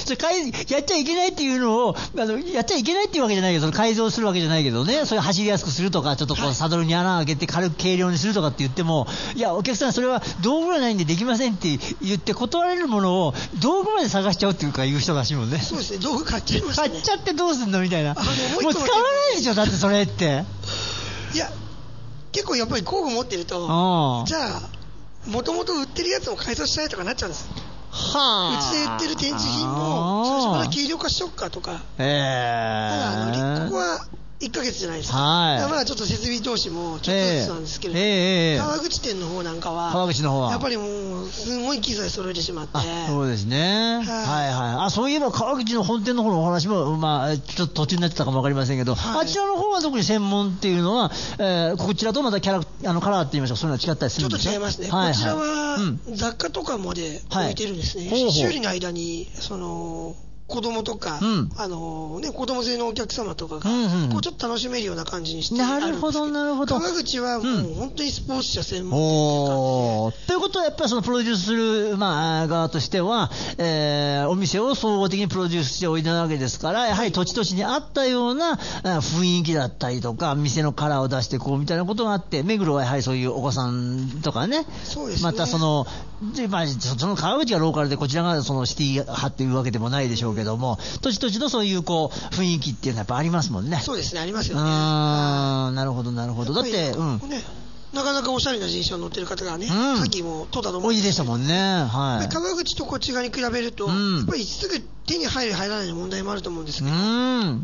それ改やっちゃいけないっていうのをあのやっちゃいけないっていうわけじゃないけど、その改造するわけじゃないけどね、それ走りやすくするとか、ちょっとこう、はい、サドルに穴を開けて軽く軽量にするとかって言っても、いやお客さんそれは道具がないんでできませんって言って断られるものを道具まで探しちゃうっていうか言う人らしいもんね。 そうですね、道具買っちゃいましたね。 買っちゃってどうすんのみたいな。 もうもう使わないでしょだってそれって。 いや結構やっぱり工具持ってると、じゃあもともと売ってるやつを改造したいとかなっちゃうんです。はあ、うちで売ってる展示品も最初から軽量化しよっかとか。えー、ただあのここはいっかげつじゃないですか。はい。だからちょっと設備投資もちょっとずつなんですけれども、えー、川口店の方なんかは、川口の方はやっぱりもうすごい機材揃えてしまって。 そうですね。はい、はいはい。あ、そういえば川口の本店の方のお話もまあちょっと途中になってたかもわかりませんけど、はい、あちらの方は特に専門っていうのは、えー、こちらとまたキャラあのカラーって言いましょう、そういうのは違ったりするんですか。 ちょっと違いますね。はいはい、こちらは、うん、雑貨とかまで置いてるんですね。はい、修理の間にその。子供とか、うん、あのね、子供連れのお客様とかが、うんうん、こうちょっと楽しめるような感じにしてあるんですけど。なるほど、なるほど。川口はもう本当にスポーツ車専門店っていう感じで。 ということは、やっぱりそのプロデュースする、まあ、側としては、えー、お店を総合的にプロデュースしておいたわけですから、やはり土地土地に合ったような雰囲気だったりとか、店のカラーを出してこうみたいなことがあって、目黒はやはりそういうお子さんとかね、 そうですね、 またその、まあ、その川口がローカルで、こちらがそのシティ派っていうわけでもないでしょうけども、土地土地のそういうこう雰囲気っていうのはやっぱありますもんね。 そうですね、ありますよね。 あー、なるほどなるほど。だって、うん、 ね、なかなかおしゃれな人種を乗ってる方がね、うん、さっきもトダの多いでしたもんね。はい。 川口とこっち側に比べると、うん、やっぱりすぐ手に入る入らないの問題もあると思うんですけど、うん、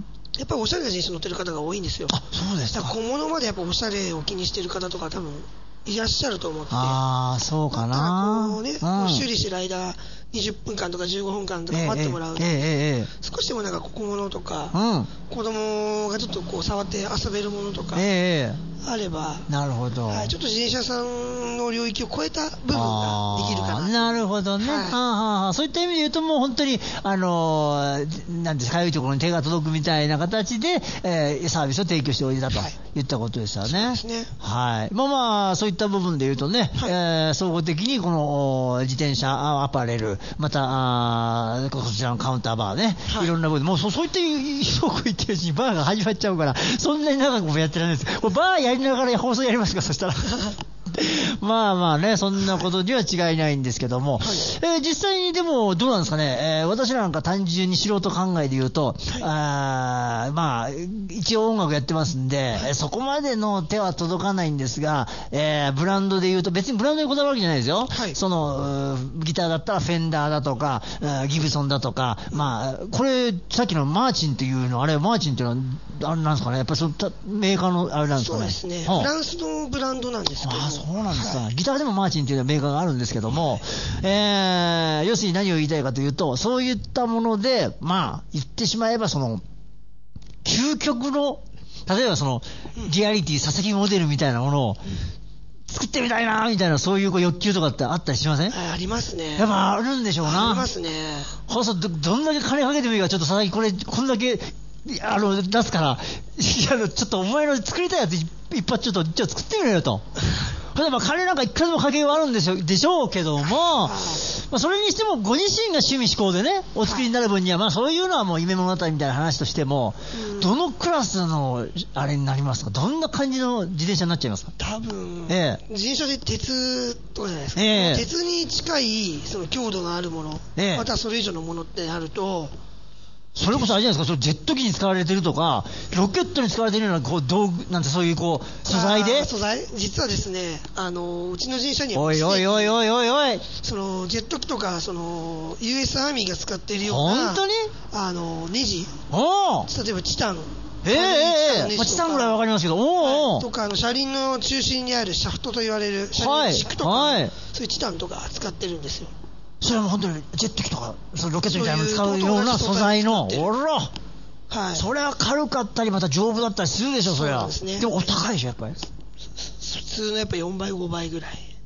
やっぱりおしゃれな人種乗ってる方が多いんですよ。 あ、そうですか。 だから小物までやっぱおしゃれを気にしてる方とか多分いらっしゃると思って。 ああ、そうかな。 こうね、うん、修理してる間にじゅっぷんかんとかじゅうごふんかんとか待ってもらうと、えええええ、少しでもなんか小物とか、うん、子供がちょっとこう触って遊べるものとか、ええ、あれば、 なるほど、 はい、ちょっと自転車さんの領域を超えた部分ができるかな。 なるほどね、はい、はあはあ、そういった意味で言うともう本当にあのー、なんですか、かゆいところに手が届くみたいな形で、えー、サービスを提供しておいたと、はい、言ったことですよね。そうですね。はい。まあまあそういった部分で言うとね、はい、えー、総合的にこの自転車アパレル、またあこちらのカウンターバーね、はい、いろんな部分でもう そ, そういった広く言ってるうちにバーが始まっちゃうから、そんなに長くもやってられないです。これバーやりながら放送やりますか、そしたらまあまあね、そんなことには違いないんですけども、はい、えー、実際にでもどうなんですかね、えー、私なんか単純に素人考えで言うと、はい、あまあ一応音楽やってますんで、はい、そこまでの手は届かないんですが、えー、ブランドで言うと別にブランドにこだわるわけじゃないですよ、はい、そのギターだったらフェンダーだとかギブソンだとか、まあこれさっきのマーチンっていうの、あれマーチンっていうのはあれなんですかね、やっぱりそのメーカーのあれなんですかね。 そうですね、フランスのブランドなんですけど、 あ、そうなんですか、はい、ギターでもマーチンというメーカーがあるんですけども、えー、要するに何を言いたいかというと、そういったもので、まあ言ってしまえばその究極の、例えばそのリアリティ佐々木モデルみたいなものを作ってみたいなみたいな、そういうこう欲求とかってあったりしません？ ありますね。 やっぱあるんでしょうな。 ありますね。 そうそう、 ど, どんだけ金かけてもいいから、ちょっと佐々木これこんだけあの出すから、いやちょっとお前の作りたいやつ一発ちょっとじゃあ作ってみろよと。例えば金なんか一回でもかけようあるんでしょ、でしょうけども、まあ、それにしてもご自身が趣味嗜好でねお作りになる分には、まあそういうのはもう夢物語みたいな話としても、どのクラスのあれになりますか？どんな感じの自転車になっちゃいますか？ 多分、ええ、自転車で鉄とかじゃないですか、ええ、鉄に近いその強度のあるもの、ええ、またそれ以上のものってなると、 それこそあれじゃないですか、それジェット機に使われてるとかロケットに使われてるようなこう道具なんて、そういうこう素材で、 素材実はですね、あのうちの自転車にはおいおいおいおいおいおいそのジェット機とかその ユーエス アーミーが使っているような、 本当にあのネジ、 お例えばチタン、 ええええ、まあ、チタンぐらいわかりますけど、おお、 はい、とかあの車輪の中心にあるシャフトと言われる車輪の軸とか、はいはい、そういうチタンとか使ってるんですよ。 それはもう本当にジェット機とかそのロケットみたいなの使うような素材の、おら、はい、それは軽かったりまた丈夫だったりするでしょ、それは。そうですね。でもお高いでしょ、やっぱり。 普通のやっぱよんばいごばいぐらい。 と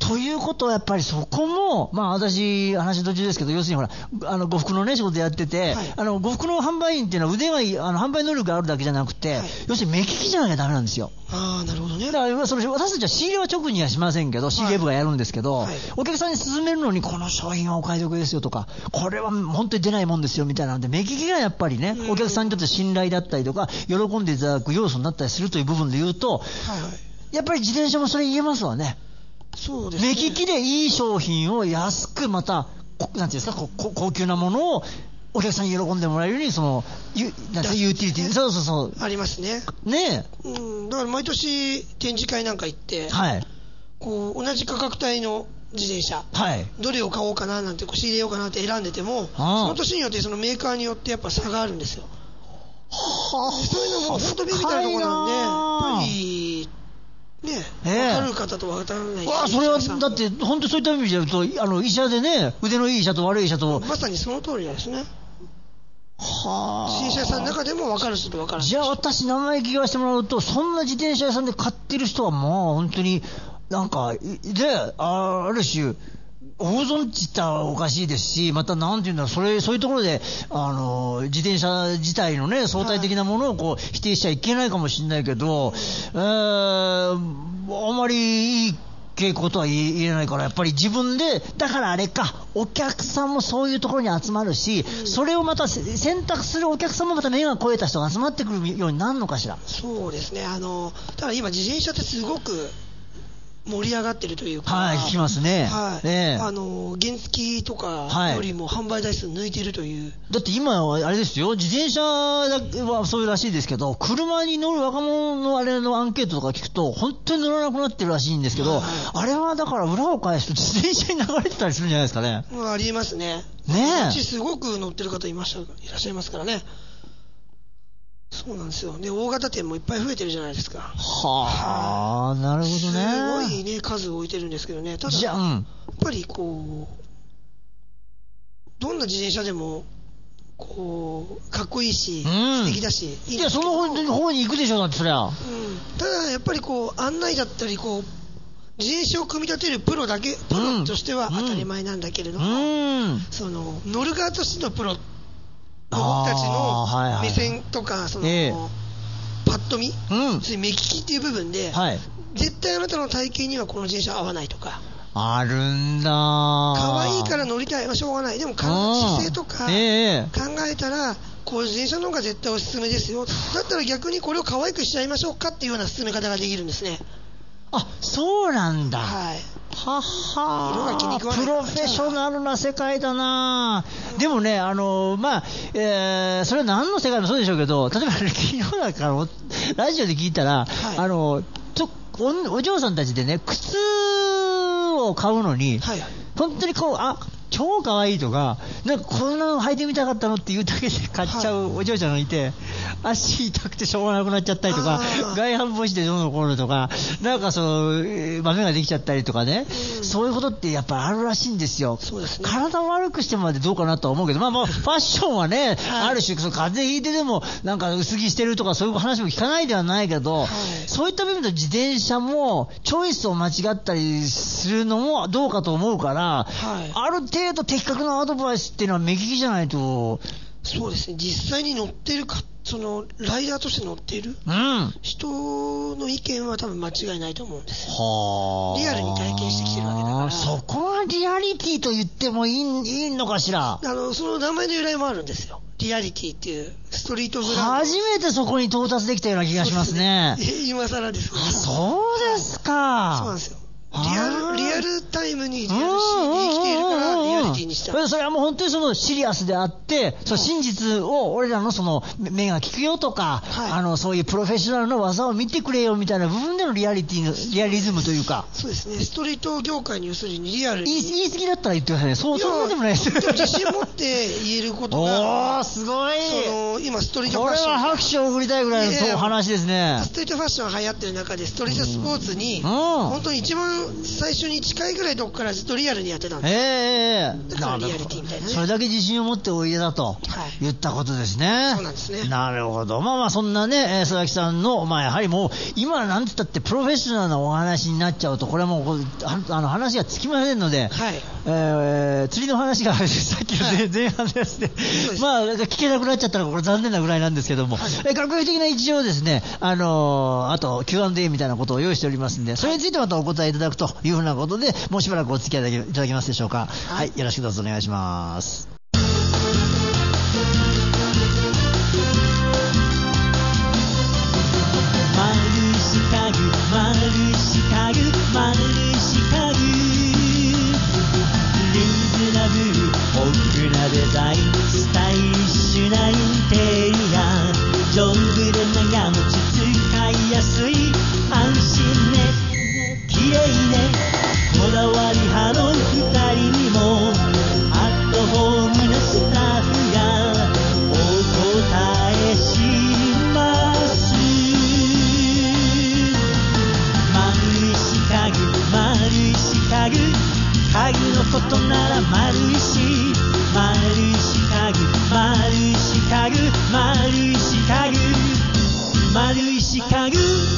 ということはやっぱりそこも、まあ私、話途中ですけど、要するにほら、あの、呉服のね、仕事やってて、はい、あの、呉服の販売員っていうのは腕がいい、あの、販売能力があるだけじゃなくて、はい、要するに目利きじゃなきゃダメなんですよ。 ああ、なるほどね。 だから、その、私たちは仕入れは直にはしませんけど、仕入れ部がやるんですけど、はいはい、お客さんに勧めるのに、この商品はお買い得ですよとか、これは本当に出ないもんですよみたいなんで、目利きがやっぱりね、お客さんにとって信頼だったりとか、喜んでいただく要素になったりするという部分で言うと、はいはい、やっぱり自転車もそれ言えますわね。 そうですね。 目利きでいい商品を安くまた、なんていうんですか、高級なものをお客さんに喜んでもらえるように、その、ユ, なんかユーティリティ、そうそうそう。 ありますね。 ねえ。うん、だから毎年展示会なんか行って、はい。こう、同じ価格帯の自転車、はい。どれを買おうかななんて、仕入れようかなって選んでても、その年によってそのメーカーによってやっぱ差があるんですよ。はぁ。そういうのも本当にビビたるところなんで、やっぱり、ねえ、えー、分かる方と分からない。 わあ、それはだって本当そういった意味で言うと、あの医者でね、腕のいい医者と悪い医者と、 まさにその通りなんですね。はあ。自転車屋さんの中でも分かる人と分からない。 じゃあ私生意気言わせてもらうと、そんな自転車屋さんで買ってる人はもう本当になんかで、あ, ある種大損って言ったらおかしいですし、またなんていうんだろう、それ、そういうところで、あの、自転車自体のね、相対的なものをこう、否定しちゃいけないかもしれないけど、えー、あまりいい傾向とは言えないから、やっぱり自分で、だからあれか、お客さんもそういうところに集まるし、うん、それをまた選択するお客さんもまた目が肥えた人が集まってくるようになるのかしら。 そうですね。あの、ただ今自転車ってすごく、盛り上がってるというか、 はい、聞きますね。 はい。ね、あの、原付とかよりも販売台数抜いてるという。 だって今はあれですよ、自転車はそういうらしいですけど、車に乗る若者のあれのアンケートとか聞くと、本当に乗らなくなってるらしいんですけど、はい、あれはだから裏を返すと自転車に流れてたりするんじゃないですかね。 まあ、ありえますね。 ねえ。 うちすごく乗ってる方いました、いらっしゃいますからね。そうなんですよ。で、大型店もいっぱい増えてるじゃないですか。 はあ、なるほどね。すごいね、数置いてるんですけどね。ただ、 じゃあ、うん、 やっぱりこう、どんな自転車でも、こう、かっこいいし、うん、素敵だし、いいんですけど。 いや、その方に行くでしょ、だってそりゃ。うん。 ただ、やっぱりこう、案内だったり、こう、自転車を組み立てるプロだけ、プロとしては当たり前なんだけれども、うん、その、乗る側としてのプロ、僕たちの目線とか、はいはい、その、えー、パッと見、うん、そういう目利きっていう部分で、はい、絶対あなたの体型にはこの自転車合わないとか。 あるんだ。 可愛いから乗りたいはしょうがない。でも、姿勢とか考えたら、こういう自転車の方が絶対おすすめですよ。だったら逆にこれを可愛くしちゃいましょうかっていうような進め方ができるんですね。 あ、そうなんだ。 はい。 はは色が気に食わない。プロフェッショナルな世界だな、うん、でもね、あの、まあ、えー、それは何の世界もそうでしょうけど、例えば、ね、昨日だからラジオで聞いたら、はい、あの、と お, お嬢さんたちでね、靴を買うのに、はい、本当にこう、あ、超可愛いとか、なんかこんなの履いてみたかったのっていうだけで買っちゃうお嬢ちゃんがいて、はい、足痛くてしょうがなくなっちゃったりとか、外反母趾でどうのこうのとか、なんかその、豆ができちゃったりとかね、うん、そういうことってやっぱあるらしいんですよ。 そうですね。 体を悪くしてまでどうかなとは思うけど、まあまあ、ファッションはね、はい、ある種、その風邪ひいてでも、なんか薄着してるとかそういう話も聞かないではないけど、はい、そういった部分で自転車も、チョイスを間違ったりするのもどうかと思うから、はい、ある程度的確なアドバイスっていうのは目利きじゃないと。 そうですね。実際に乗ってるか、そのライダーとして乗っている、うん、人の意見は多分間違いないと思うんですよ。はリアルに体験してきてるわけだから。 そこはリアリティと言ってもいい、いいのかしら。 あのその名前の由来もあるんですよ。リアリティっていうストリートブランド。 初めてそこに到達できたような気がしますね。 すね今更ですね。 あ、そうですか。 はい、そうなんですよ。リアル、リアルタイムにリアルシーンで生きているからリアリティにした。 それはもう本当にそのシリアスであって、その真実を俺らのその目が利くよとか、はい、あのそういうプロフェッショナルの技を見てくれよみたいな部分でのリアリティのリアリズムというか。 そうですね。ストリート業界に要するにリアルに言い、言い過ぎだったら言ってくださいね。そうそんなでもないです。 でも自信持って言えることが。 おーすごい。 その今ストリートファッション。 これは拍手を送りたいぐらいのそう話ですね。 ストリートファッションが流行ってる中でストリートスポーツに、うん、本当に一番最初に近いぐららいのとこからずっとリアルにやってたんです。 ええー、 だからリアリティみたいなね。 それだけ自信を持っておいでだと、はい、言ったことですね。 そうなんですね。 なるほど。まあまあそんなね、佐々木さんの、まあやはりもう今なんて言ったってプロフェッショナルなお話になっちゃうと、これはもうあの話がつきませんので、はい、えー、釣りの話がさっきの 前,、はい、前半ですね、まあ聞けなくなっちゃったらこれ残念なぐらいなんですけども、はい、え学学的な一応ですね、あのー、あと キューアンドエー みたいなことを用意しておりますんで、それについてまたお答えいただくというふうなことで、もうしばらくお付き合いいただけますでしょうか。はい、はい、よろしくどうぞお願いします。 丸四角丸四角丸四角リーズナブル豊富なデザインスタイリッシュなインテリア丈夫で長持ち使いやすい安心ね綺麗ねこだわり派のふたりにもアットホームなスタッフがお答えします丸い四角丸い四角家具のことなら丸石丸い四角丸い四角丸い四角丸い四角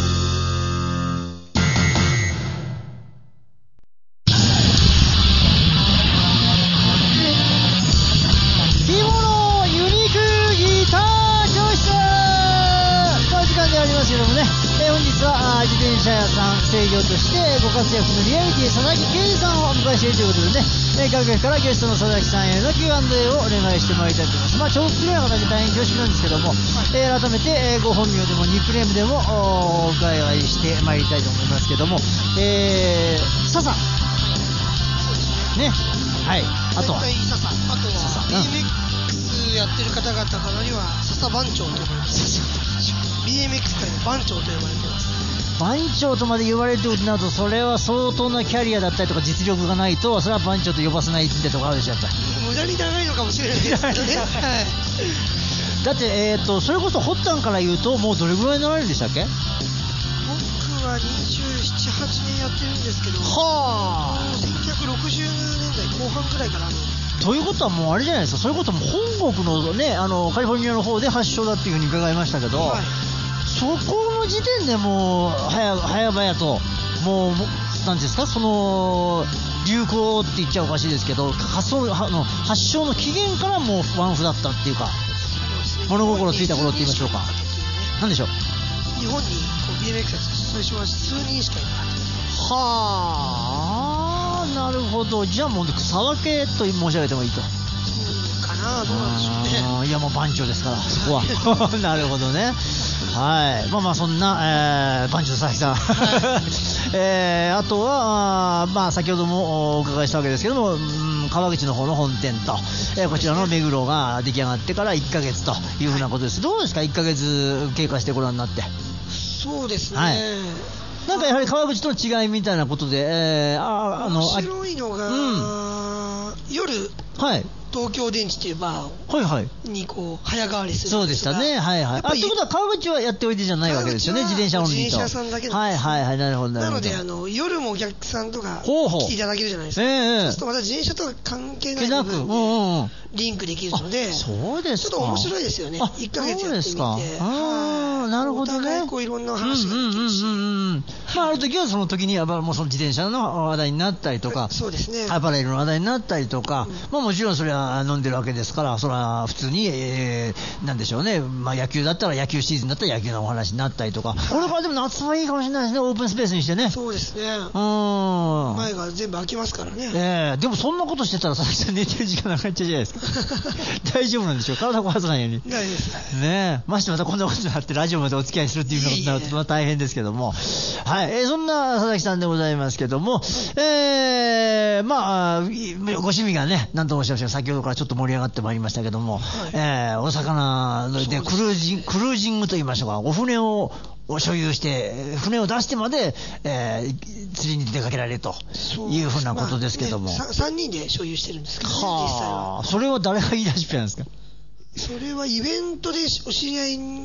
日頃ユニークギター教室の時間でありますけどもね、えー、本日は自転車屋さん制御としてご活躍のリアリティ佐々木圭司さんをお迎えしているということでね、えー、各局からゲストの佐々木さんへの キューアンドエー をお願いしてまいりたいと思います。まあ重複するような形で大変恐縮なんですけども、えー、改めて、えー、ご本名でもニックネームでもお伺いしてまいりたいと思いますけども、えー、笹ね、はい、あとは笹、あとは ビーエムエックス やってる方々からには笹番長と呼ばれてます。 ビーエムエックス 界の番長と呼ばれてます。 番長とまで言われるとなると、それは相当なキャリアだったりとか実力がないと、それは番長と呼ばせないってとこあるでしょ。やっぱり無駄に長いのかもしれないですけどね、はい、 だって、えー、とそれこそホッタンから言うともうどれぐらいになられるんでしたっけ。 僕はにじゅうなな、はちねんやってるんですけど、はあ、せんきゅうひゃくろくじゅうねんだいこう半くらいから。 ということはもうあれじゃないですか、それこそもう本国のね、あのカリフォルニアの方で発祥だっていうふうに伺いましたけど、はい、そこの時点でもう早早々ともうなんですか、その流行って言っちゃおかしいですけど、発想の発祥の起源からもうワンフだったっていうか、物心ついた頃って言いましょうか。なんでしょう。 日本に ビーエムエックス 最初は数人しかいなかった。 はあ、なるほど。じゃあもう草分けと申し上げてもいいと。 そうかな、どうなんでしょうね。 いやもう番長ですからそこはなるほどね。はい、まあまあそんな、えー、番長佐々木さん、はいえー、あとは、まあ、先ほどもお伺いしたわけですけども、うん、川口の方の本店と、えー、こちらの目黒が出来上がってからいっかげつというふうなことです。どうですか、いっかげつ経過してご覧になって。 そうですね、 はい、なんかやはり川口との違いみたいなことで、えー、ああの面白いのが、うん、夜、はい、東京電池というバーにこう早変わりするんですが、 そうでしたね、はいはい。あ、ということは川口はやっておいでじゃないわけですよね、自転車オンリーと。 自転車さんだけなんです、はいはいはい、なるほどなるほど。 なのであの夜もお客さんとか来ていただけるじゃないですか。えー、そうするとまた自転車とか関係ない部分でリンクできるので、 そうですか、 ちょっと面白いですよね。いっかげつやってみて、 ああ、なるほどね。お互いこういろんな話ができるし、 まあある時はその時にはもうその自転車の話題になったりとか、 そうですね、 アパレルの話題になったりとか、うん、まあもちろんそれは飲んでるわけですですから、それは普通に、えー、なんでしょうね、まあ、野球だったら野球シーズンだったら野球のお話になったりとか、これからでも夏はいいかもしれないですね、オープンスペースにしてね。 そうですね、うん、前が全部空きますからね。 えー、でもそんなことしてたら佐々木さん寝てる時間なくなっちゃうじゃないですか大丈夫なんでしょう、体壊さないように。 大丈夫ですね、ましてまたこんなことになってラジオまでお付き合いするっていうことになると大変ですけども、はい、えー、そんな佐々木さんでございますけども、えー、まあご趣味がね、なんとおっしゃいました、先ほどからちょっと盛り上がってまいりましたけども、はい、えー、お魚でクルージング、クルージングと言いましょうか、お船を所有して船を出してまで、えー、釣りに出かけられるというふうなことですけども、 まあね、さんにんで所有してるんですけど、ね、 は実際は。それは誰が言い出しっぺなんですか。 それはイベントでお知り合い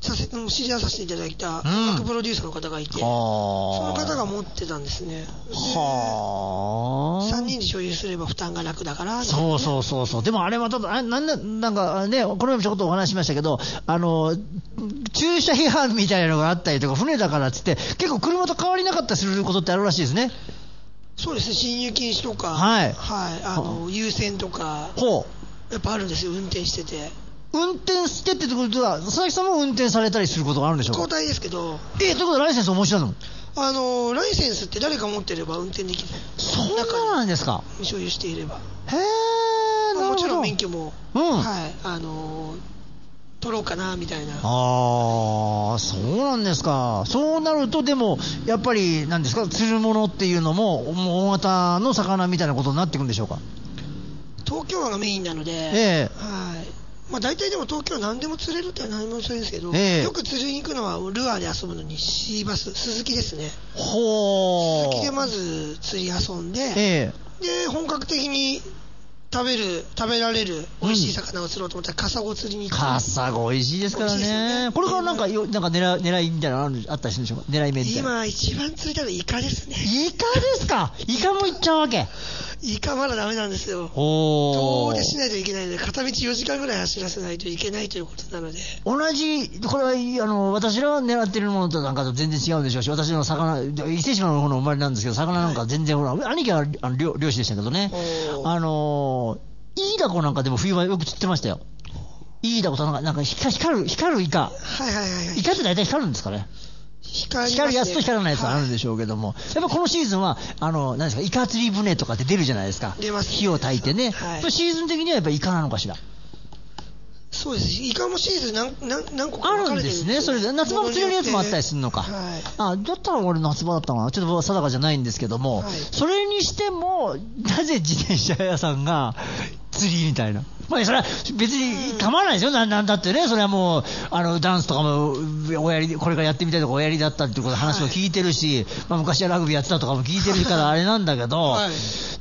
させ知り合わさせていただいた音楽プロデューサーの方がいて、うん、その方が持ってたんですね。はさんにんで所有すれば負担が楽だから、ね、 そうそうそうそう。でもあれはちょっとあなんだなんかね、この前もちょっとお話ししましたけど、あの駐車違反みたいなのがあったりとか、船だからっつって結構車と変わりなかったりすることってあるらしいですね。 そうですね、進入禁止とか、 はい、 はい、あの優先とか、 ほうやっぱあるんですよ、運転してて。 運転してってことは、佐々木さんも運転されたりすることがあるんでしょうか。 交代ですけど。 え、ということはライセンスお持ちなの？ あのライセンスって誰か持ってれば運転できる。 そうなんですか。 所有していれば。 へー、 まあ、もちろん免許も、 うん、 はい、あの取ろうかなみたいな。 ああ、そうなんですか。そうなると、でもやっぱりなんですか、釣るものっていうのももう大型の魚みたいなことになっていくんでしょうか。 東京湾がメインなので、 えー、 はい。まあ、大体でも東京は何でも釣れるっては何でも釣れるんですけど、 えー、 よく釣りに行くのはルアーで遊ぶのにシーバス、スズキですね。 ほー。 スズキでまず釣り遊んで、 えー、で本格的に食べる食べられる美味しい魚を釣ろうと思ったら、うん、カサゴ釣りに行く。 カサゴ美味しいですからね。これからなんかよなんか狙狙いみたいなのあるあったりするんでしょうか。狙い目みたいな。 今一番釣りたいのはイカですね。 イカですか。イカもいっちゃうわけ。 イカまだダメなんですよ。 お遠出しないといけないので、片道よじかんぐらい走らせないといけないということなので。 同じ、これはあの私らが狙ってるものとなんかと全然違うんでしょうし、私の魚、伊勢志摩の方の生まれなんですけど、魚なんか全然、はい、ほら、兄貴はあの 漁, 漁師でしたけどね、あのイイダコなんかでも冬はよく釣ってましたよ。イイダコとなんか、なんか光る、光るイカ。 はいはいはい、はい。 イカって大体光るんですかね。 光, 光るやつと光らないやつがあるんでしょうけども、はい、やっぱこのシーズンはあの何ですか、イカ釣り船とかって出るじゃないですか。 出ますね。 火を焚いてね、 はい、 シーズン的にはやっぱりイカなのかしら。 そうです。イカもシーズン 何, 何, 何個か分かれてるんですよ。 あるんですね。それで夏場も釣れるやつもあったりするのか。 はい、 あ、だったら俺夏場だったのかな。ちょっと定かじゃないんですけども、はい、それにしてもなぜ自転車屋さんが釣りみたいな。まあそれは別に構わないですよ。なんなんだってね。それはもうあのダンスとかもおやりこれからやってみたいとかおやりだったっていうこと話を聞いてるし、はい、まあ昔はラグビーやってたとかも聞いてるからあれなんだけど、はい、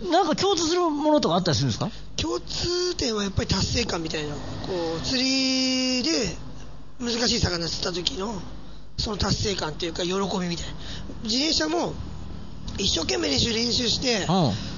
なんか共通するものとかあったりするんですか？ 共通点はやっぱり達成感みたいな、こう釣りで難しい魚釣った時のその達成感っていうか喜びみたいな。自転車も一生懸命練習練習して、うん、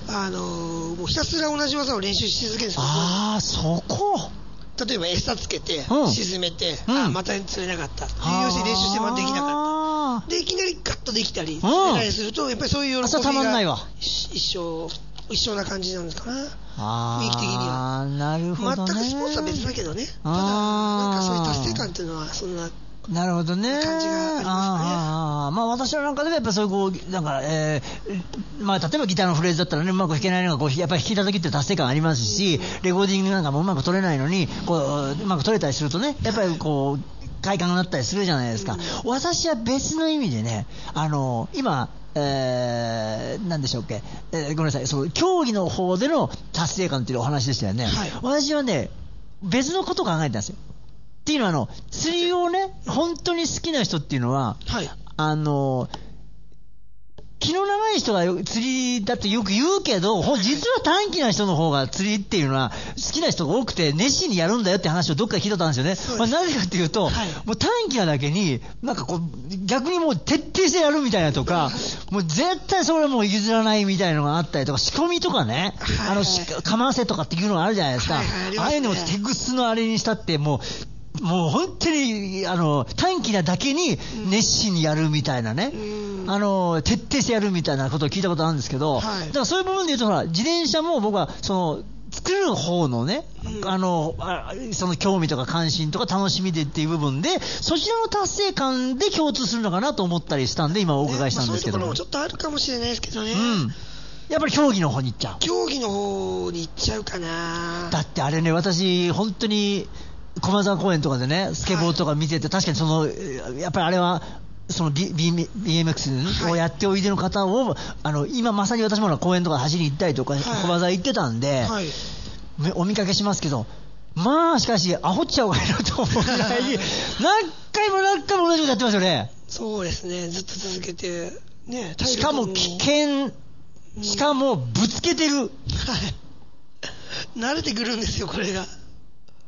あのー、もうひたすら同じ技を練習し続けるんですよ。 ああ、そこ。 例えば餌つけて、 うん、 沈めて、 うん、 あまた釣れなかった。要するに練習してもできなかった。でいきなりカッとできたり、釣れたりするとやっぱりそういう喜びがたまんないわ。 一生一生な感じなんですかな。 あ雰囲気的には。 なるほどね。 全くスポーツは別だけどね。ただなんかそういう達成感っていうのはそんな。 なるほどね。 感じがありますね。 ああ、まあ私らなんかでもやっぱそういうこうなんか、えー、まあ例えばギターのフレーズだったらねうまく弾けないのがこうやっぱり弾いた時って達成感ありますし、うん、レコーディングなんかもうまく取れないのにこううまく取れたりするとねやっぱりこう快感がなったりするじゃないですか。うん、私は別の意味でねあの今。えー、なんでしょうっけ、えー、ごめんなさい、その競技の方での達成感っていうお話でしたよね。はい、私はね別のことを考えてたんですよ。っていうのはあの釣りをね本当に好きな人っていうのは、はい、あの気の長い人が釣りだってよく言うけど、実は短気な人の方が釣りっていうのは好きな人が多くて熱心にやるんだよって話をどっかで聞いたことあるんですよね。まあ、なぜかっていうと、はい、もう短気なだけになんかこう逆にもう徹底してやるみたいなとか、もう絶対それはもう譲らないみたいなのがあったりとか、仕込みとかね、はいはい、あのかませとかっていうのがあるじゃないですか。はいはい、あ, ね、ああいうのも手ぐすのあれにしたってもうもう本当にあの短気なだけに熱心にやるみたいなね、うん、あの徹底してやるみたいなことを聞いたことあるんですけど、はい、だからそういう部分で言うとほら自転車も僕はその作る方のね、うん、あのあその興味とか関心とか楽しみでっていう部分でそちらの達成感で共通するのかなと思ったりしたんで今お伺いしたんですけども、 ねまあ、そういうところもちょっとあるかもしれないですけどね、 うん、やっぱり競技の方に行っちゃう競技の方に行っちゃうかな。 だってあれね私本当に駒沢公園とかでねスケボーとか見てて、はい、確かにそのやっぱりあれはその B, B, ビーエムエックス をやっておいでの方を、はい、あの今まさに私も公園とか走りに行ったりとか、はい、駒沢行ってたんで、はい、お見かけしますけどまあしかしアホっちゃうがいいなと思うぐらいに何回も何回も同じことやってますよね。 そうですねずっと続けて、ね、 しかも危険しかもぶつけてる、うん、 はい慣れてくるんですよこれが。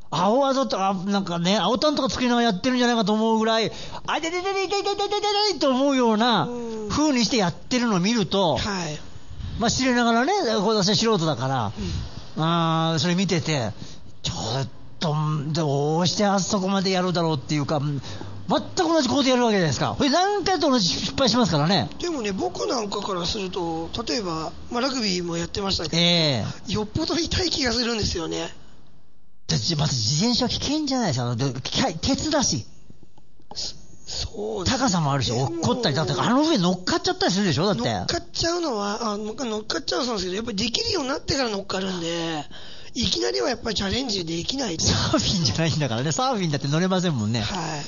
青あざとか、なんかね、青タンとか作りながらやってるんじゃないかと思うぐらい、あいててててててててててと思うような風にしてやってるのを見ると、はい、まあ知りながらね、私は素人だから、うん、あそれ見てて、ちょっと、どうしてあそこまでやるだろうっていうか、全く同じ工程やるわけじゃないですか。これ何回と同じ失敗しますからね。 でもね、僕なんかからすると、例えば、まあ、ラグビーもやってましたけど、えー、よっぽど痛い気がするんですよね。 まず自転車危険じゃないですか。鉄だし。そうですね、高さもあるし、落っこったり、だってあの上乗っかっちゃったりするでしょ、だって。 乗っかっちゃうのは、あ乗っかっちゃうそうなんですけど、やっぱりできるようになってから乗っかるんで、いきなりはやっぱりチャレンジできない。 サーフィンじゃないんだからね、サーフィンだって乗れませんもんね。 はい。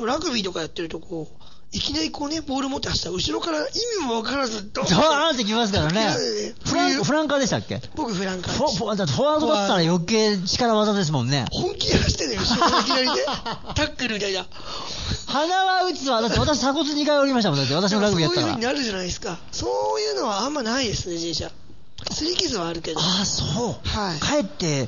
ラグビーとかやってるとこう、いきなりこうね、ボール持って走ったら、後ろから意味も分からず、 ドーンってきますからね。フラン、フランカーでしたっけ？ 僕フランカー。 フォ、フォ、だってフォワードだったら余計力技ですもんね。 本気で走ってね、後ろからいきなりね、タックルみたいな。 鼻は打つわ。だって私鎖骨にかい折りましたもん。だって私もラグビーやったら。 そういう風になるじゃないですか。そういうのはあんまないですね、自転車。擦り傷はあるけど。 ああ、そう。 はい。 かえって、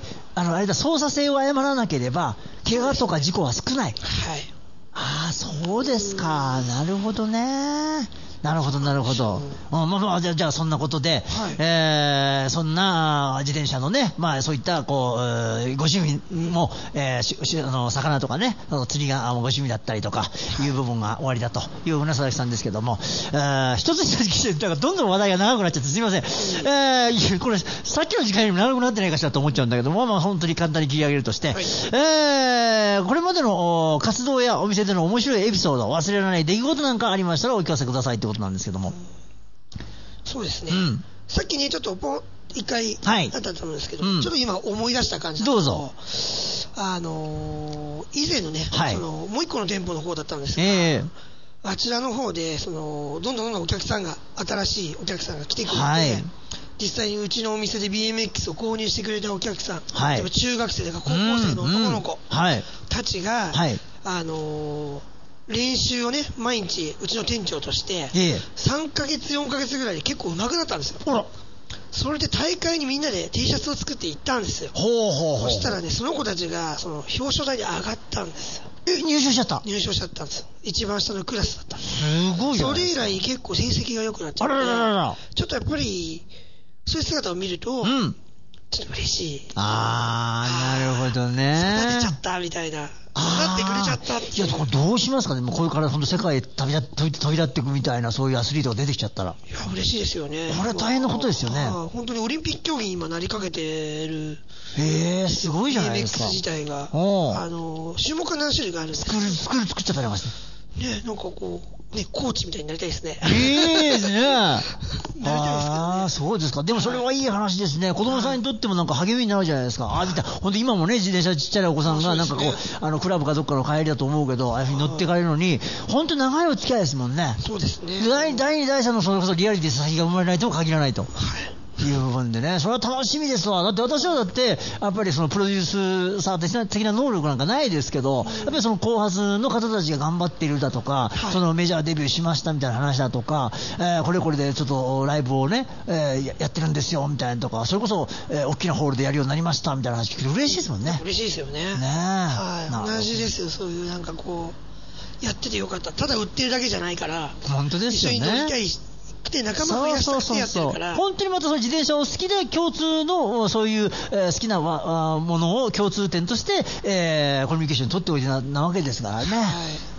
あの、あれだ、操作性を誤らなければ、怪我とか事故は少ない。 はい。 ああ、そうですか。なるほどね。なるほど、なるほど。うん、まあ、じゃあ、じゃあ、そんなことで、はい、えー、そんな自転車のね、まあ、そういった、こう、ご趣味も、えー、ししあの魚とかね、釣りがご趣味だったりとか、いう部分が終わりだという船崎さんですけども、えー、一つ一つ聞いて、どんどん話題が長くなっちゃってすみません。えー、これ、さっきの時間よりも長くなってないかしらと思っちゃうんだけども、まあ、本当に簡単に切り上げるとして、はい、えー、これまでの活動やお店での面白いエピソード、忘れられない出来事なんかありましたらお聞かせくださいってことなんですけども。 そうですね、うん、さっきねちょっとポン一回あったと思うんですけど、はい、うん、ちょっと今思い出した感じなんですけど、どうぞ。あのー、以前のね、はい、そのもう一個の店舗の方だったんですが、えー、あちらの方でそのどんどんどんどんお客さんが新しいお客さんが来てくれて、はい、実際にうちのお店で ビーエムエックス を購入してくれたお客さん、はい、中学生とか高校生の男の子たちが、はい、あのー練習をね、毎日うちの店長として、さんかげつ、よんかげつぐらいで結構上手くなったんですよ。ほら。それで大会にみんなで T シャツを作って行ったんですよ。ほうほうほう。そしたらね、その子たちが、その表彰台に上がったんですよ。 え、入賞しちゃった？ 入賞しちゃったんですよ。一番下のクラスだったんです。 すごいよ。 それ以来結構成績が良くなっちゃって、あらららら、ちょっとやっぱり、そういう姿を見ると、うん、ちょっと嬉しい。 あー、なるほどね。 育てちゃったみたいな。なってくれちゃったって。 いや、これどうしますかね。もうこれから本当世界へ旅立飛び立っていくみたいな、そういうアスリートが出てきちゃったら。 いや、嬉しいですよね。 これは大変なことですよね。 本当にオリンピック競技に今なりかけてる。 へー、すごいじゃないですか。 ビーエムエックス 自体が。あの、種目は何種類かあるんですか。 作る、作る、作っちゃったりますね。なんかこう、ね、コーチみたいになりたいですね。 いいですね。ああ、そうですか。でもそれはいい話ですね。子供さんにとってもなんか励みになるじゃないですか。ああ、見た。ほんと今もね、自転車ちっちゃいお子さんがなんかこう、あの、クラブかどっかの帰りだと思うけど、ああいうふうに乗ってかれるのに、ほんと長いお付き合いですもんね。 そうですね。 第二、第三のそれこそリアリティ先が生まれないとも限らないと。はい。いう部分でね、それは楽しみですわ。だって私はだって、やっぱりそのプロデュースサー的な能力なんかないですけど、うん、やっぱりその後発の方たちが頑張っているだとか、はい、そのメジャーデビューしましたみたいな話だとか、えー、これこれでちょっとライブをね、えー、やってるんですよみたいなとか、それこそ、えー、大きなホールでやるようになりましたみたいな話聞くと嬉しいですもんね。 嬉しいですよね。 ねえ。 はい。同じですよ、そういうなんかこう、やっててよかった。ただ売ってるだけじゃないから、 本当ですよね。 一緒に乗りたいし。で仲間増やしたくてやってるから、 本当にまたその自転車を好きで共通のそういう、えー、好きなものを共通点として、えー、コミュニケーション取っておいて な, なわけですからね、はい、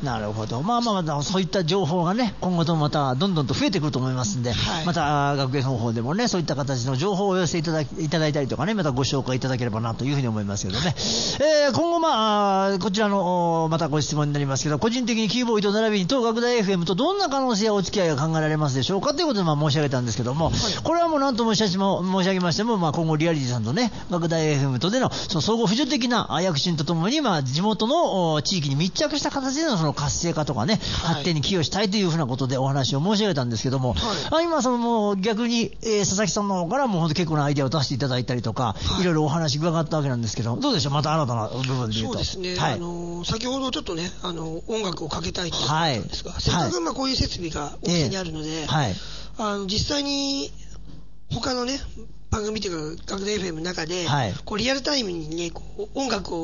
なるほど。まあまあまあそういった情報がね今後ともまたどんどんと増えてくると思いますんで、はい、また学園方法でもねそういった形の情報をお寄せいただきいただいたりとかねまたご紹介いただければなというふうに思いますけどね、えー、今後まあこちらのまたご質問になりますけど個人的にキーボーイと並びに当学大 エフエム とどんな可能性やお付き合いが考えられますでしょうかということでまあ申し上げたんですけども、はい、これはもう何と申し上げましても、まあ、今後リアリティさんとね学大 エフエム とでのその総合扶助的な躍進とともに、まあ、地元の地域に密着した形でのその活性化とかね、はい、発展に寄与したいというふうなことでお話を申し上げたんですけども、はい、今そのもう逆に、えー、佐々木さんの方からもう本当結構なアイデアを出していただいたりとか、はい、いろいろお話伺ったわけなんですけどどうでしょうまた新たな部分で言うと。 そうですね、はい、あの先ほどちょっとねあの音楽をかけたいということなんですが、はい、せっかくまあこういう設備がお店にあるので、えーはいあの実際に他のね番組というか学大 エフエム の中で、はい、こうリアルタイムにねこう音楽を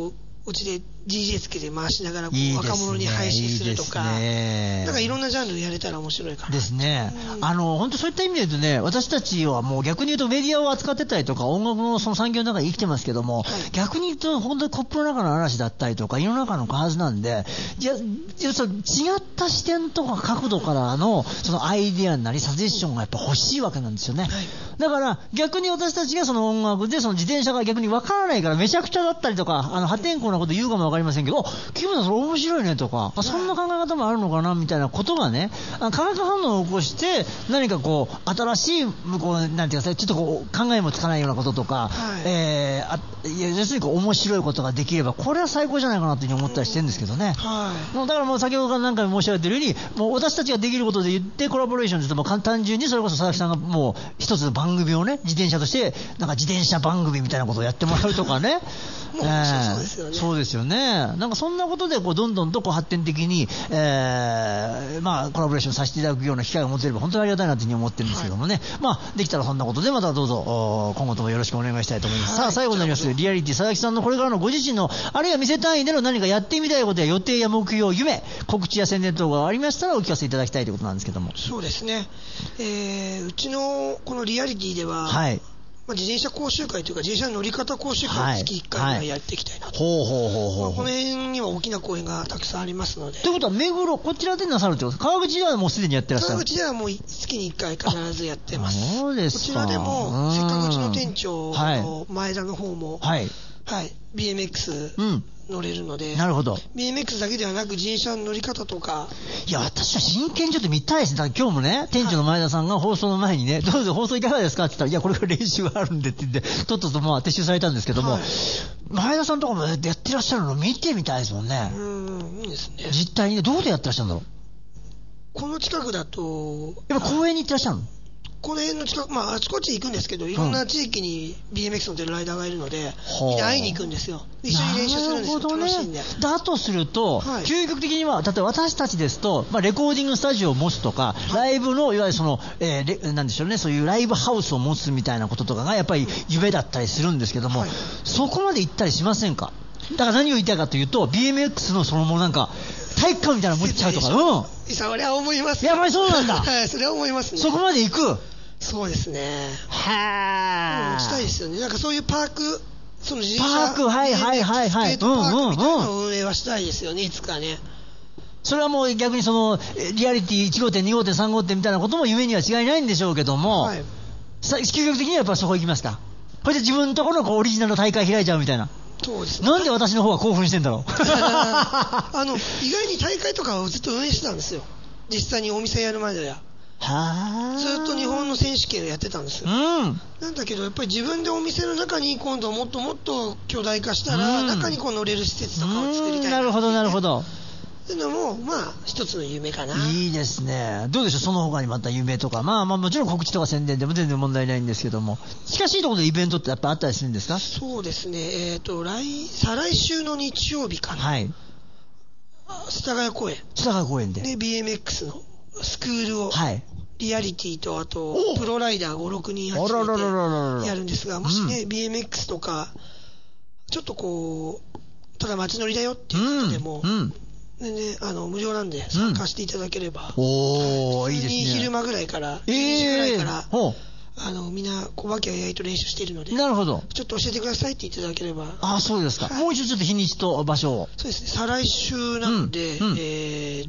お家で ディージェー つけて回しながらこう若者に配信するとか、いいですね、なんかいろんなジャンルやれたら面白いかなですね、 うん、 あの本当そういった意味で言うとね、私たちはもう逆に言うとメディアを扱ってたりとか音楽のその産業の中に生きてますけども、はい、逆に言うと本当にコップの中の嵐だったりとか世の中のはずなんで、じゃじゃそ違った視点とか角度からのそのアイデアなりサジェッションがやっぱ欲しいわけなんですよね、はい、だから逆に私たちがその音楽でその自転車が逆に分からないからめちゃくちゃだったりとか、あの破天荒なこと言うかも分かりませんけど、キムさんそれ面白いねとか、あそんな考え方もあるのかなみたいなことがね、あ化学反応を起こして何かこう新しい向こうなんていうかちょっとこう考えもつかないようなこととか、はい、えー、あいや要するにこう面白いことができればこれは最高じゃないかなというふうに思ったりしてるんですけどね、はい、もうだからもう先ほどから何回も申し上げているように、もう私たちができることで言ってコラボレーションというともう単純にそれこそ佐々木さんがもう一つの番組をね、自転車としてなんか自転車番組みたいなことをやってもらうとかねもう、えー、そうですよね。 そうですよね。なんかそんなことでこうどんどんとこう発展的に、えー、まあコラボレーションさせていただくような機会を持てれば本当にありがたいなというふうに思ってるんですけどもね、はい、まあできたらそんなことでまたどうぞ今後ともよろしくお願いしたいと思います、はい、さあ最後になりますリアリティ佐々木さんのこれからのご自身のあるいは店単位での何かやってみたいことや予定や目標、夢、告知や宣伝等がありましたらお聞かせいただきたいということなんですけども。 そうですね、えー、うちのこのリアリティでは、はい、まあ、自転車講習会というか自転車の乗り方講習会を月いっかいぐらいやっていきたいなと、はいはい、ほうほうほうほう、まあ、この辺には大きな公園がたくさんありますので。 ということは目黒こちらでなさるってことですか。川口ではもうすでにやってらっしゃる。 川口ではもう月にいっかい必ずやってます。 そうですか。 こちらでもせっかくうちの店長の前田の方も、はいはい、ビーエムエックス、うん乗れるので。 なるほど。 ビーエムエックス だけではなく自転車の乗り方とか。 いや私は真剣にちょっと見たいですね。だから今日もね店長の前田さんが放送の前にね、はい、どうぞ放送いかがですかって言ったら、いやこれから練習があるんでって言ってとっととまあ撤収されたんですけども、はい、前田さんとかもやってらっしゃるの見てみたいですもんね。 うーん、いいですね。 実際にねどうでやってらっしゃるんだろう。 この近くだとやっぱ公園に行ってらっしゃるの。 この辺の近く、まあ、あちこち行くんですけど、いろんな地域に ビーエムエックス 乗ってるライダーがいるので、みんな会いに行くんですよ。一緒に練習するんですよ。なるほどね。楽しいんで。 だとすると、はい、究極的には、例えば私たちですと、まあ、レコーディングスタジオを持つとか、はい、ライブの、いわゆるその、えー、なんでしょうね、そういうライブハウスを持つみたいなこととかが、やっぱり夢だったりするんですけども、はい、そこまで行ったりしませんか。だから何を言いたいかというと、ビーエムエックス のそのものなんか、体育館みたいなの持っちゃうとか、うん。 それは思います。 やっぱりそうなんだ。 はい、それは思いますね。 そこまで行く。 そうですね。 はぁ、したいですよね。なんかそういうパーク、その自転車パーク、はいはいはいはい、 スケートパークみたいなのを運営はしたいですよね、いつかね。 それはもう逆にそのリアリティいち号店に号店さん号店みたいなことも夢には違いないんでしょうけども、はい、究極的にはやっぱりそこ行きますか。これで自分のところのこうオリジナルの大会開いちゃうみたいな。 そうですね。 なんで私の方が興奮してんだろう。 あの意外に大会とかをずっと運営してたんですよ。実際にお店やる前では。 はずっと日本の選手権をやってたんですよ、うん、なんだけどやっぱり自分でお店の中に今度もっともっと巨大化したら、うん、中にこう乗れる施設とかを作りたいな、ね、 なるほどなるほど。 というのもまあ一つの夢かな。 いいですね。どうでしょうその他にまた夢とか、まあまあもちろん告知とか宣伝でも全然問題ないんですけども、近しいところでイベントってやっぱあったりするんですか。 そうですね、えーと来再来週の日曜日かな、はい、世田谷公園世田谷公園でで ビーエムエックス のスクールを、はい、リアリティとあとプロライダーご、ろくにん集めてやるんですが、もしね、うん、ビーエムエックス とかちょっとこうただ街乗りだよっていうことでも、うんうん全然あの無料なんで参加していただければ、 うん、おーいいですね。 昼間ぐらいからじゅうにじぐらいから、えー、あのみんな小分けややいと練習しているので、 なるほどちょっと教えてくださいって言っていただければ。 ああそうですか、はい、もう一度ちょっと日にちと場所を。 そうですね、再来週なんで、うんうん、えー、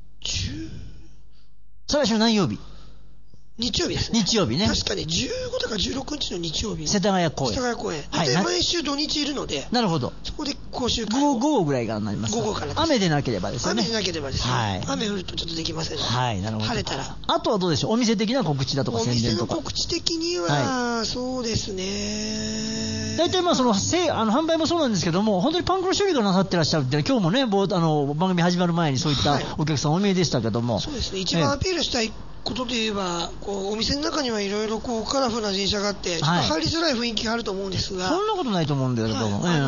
再来週何曜日。 日曜日ですね。 日曜日ね。 確かにじゅうごだかじゅうろくにちの日曜日。 世田谷公園。 世田谷公園。はい。で、毎週土日いるので。 なるほど。 そこで講習会を。午後ぐらいからなります。 午後からです。 雨でなければですよね。 雨でなければですね。はい。雨降るとちょっとできませんね。 はい、なるほど。 晴れたら。 あとはどうでしょう。お店的な告知だとか宣伝とか。 お店の告知的には、はい、そうですね。 大体まあそのせあの販売もそうなんですけども、本当にパンクの修理がなさってらっしゃるって、今日もね、あの番組始まる前にそういったお客さんお見えでしたけども。はい、 そうですね。一番アピールしたいことで言えば、こうお店の中にはいろいろこうカラフルな自転車があって、ちょっと入りづらい雰囲気があると思うんですが、 そんなことないと思うんだけども、 はい、あのー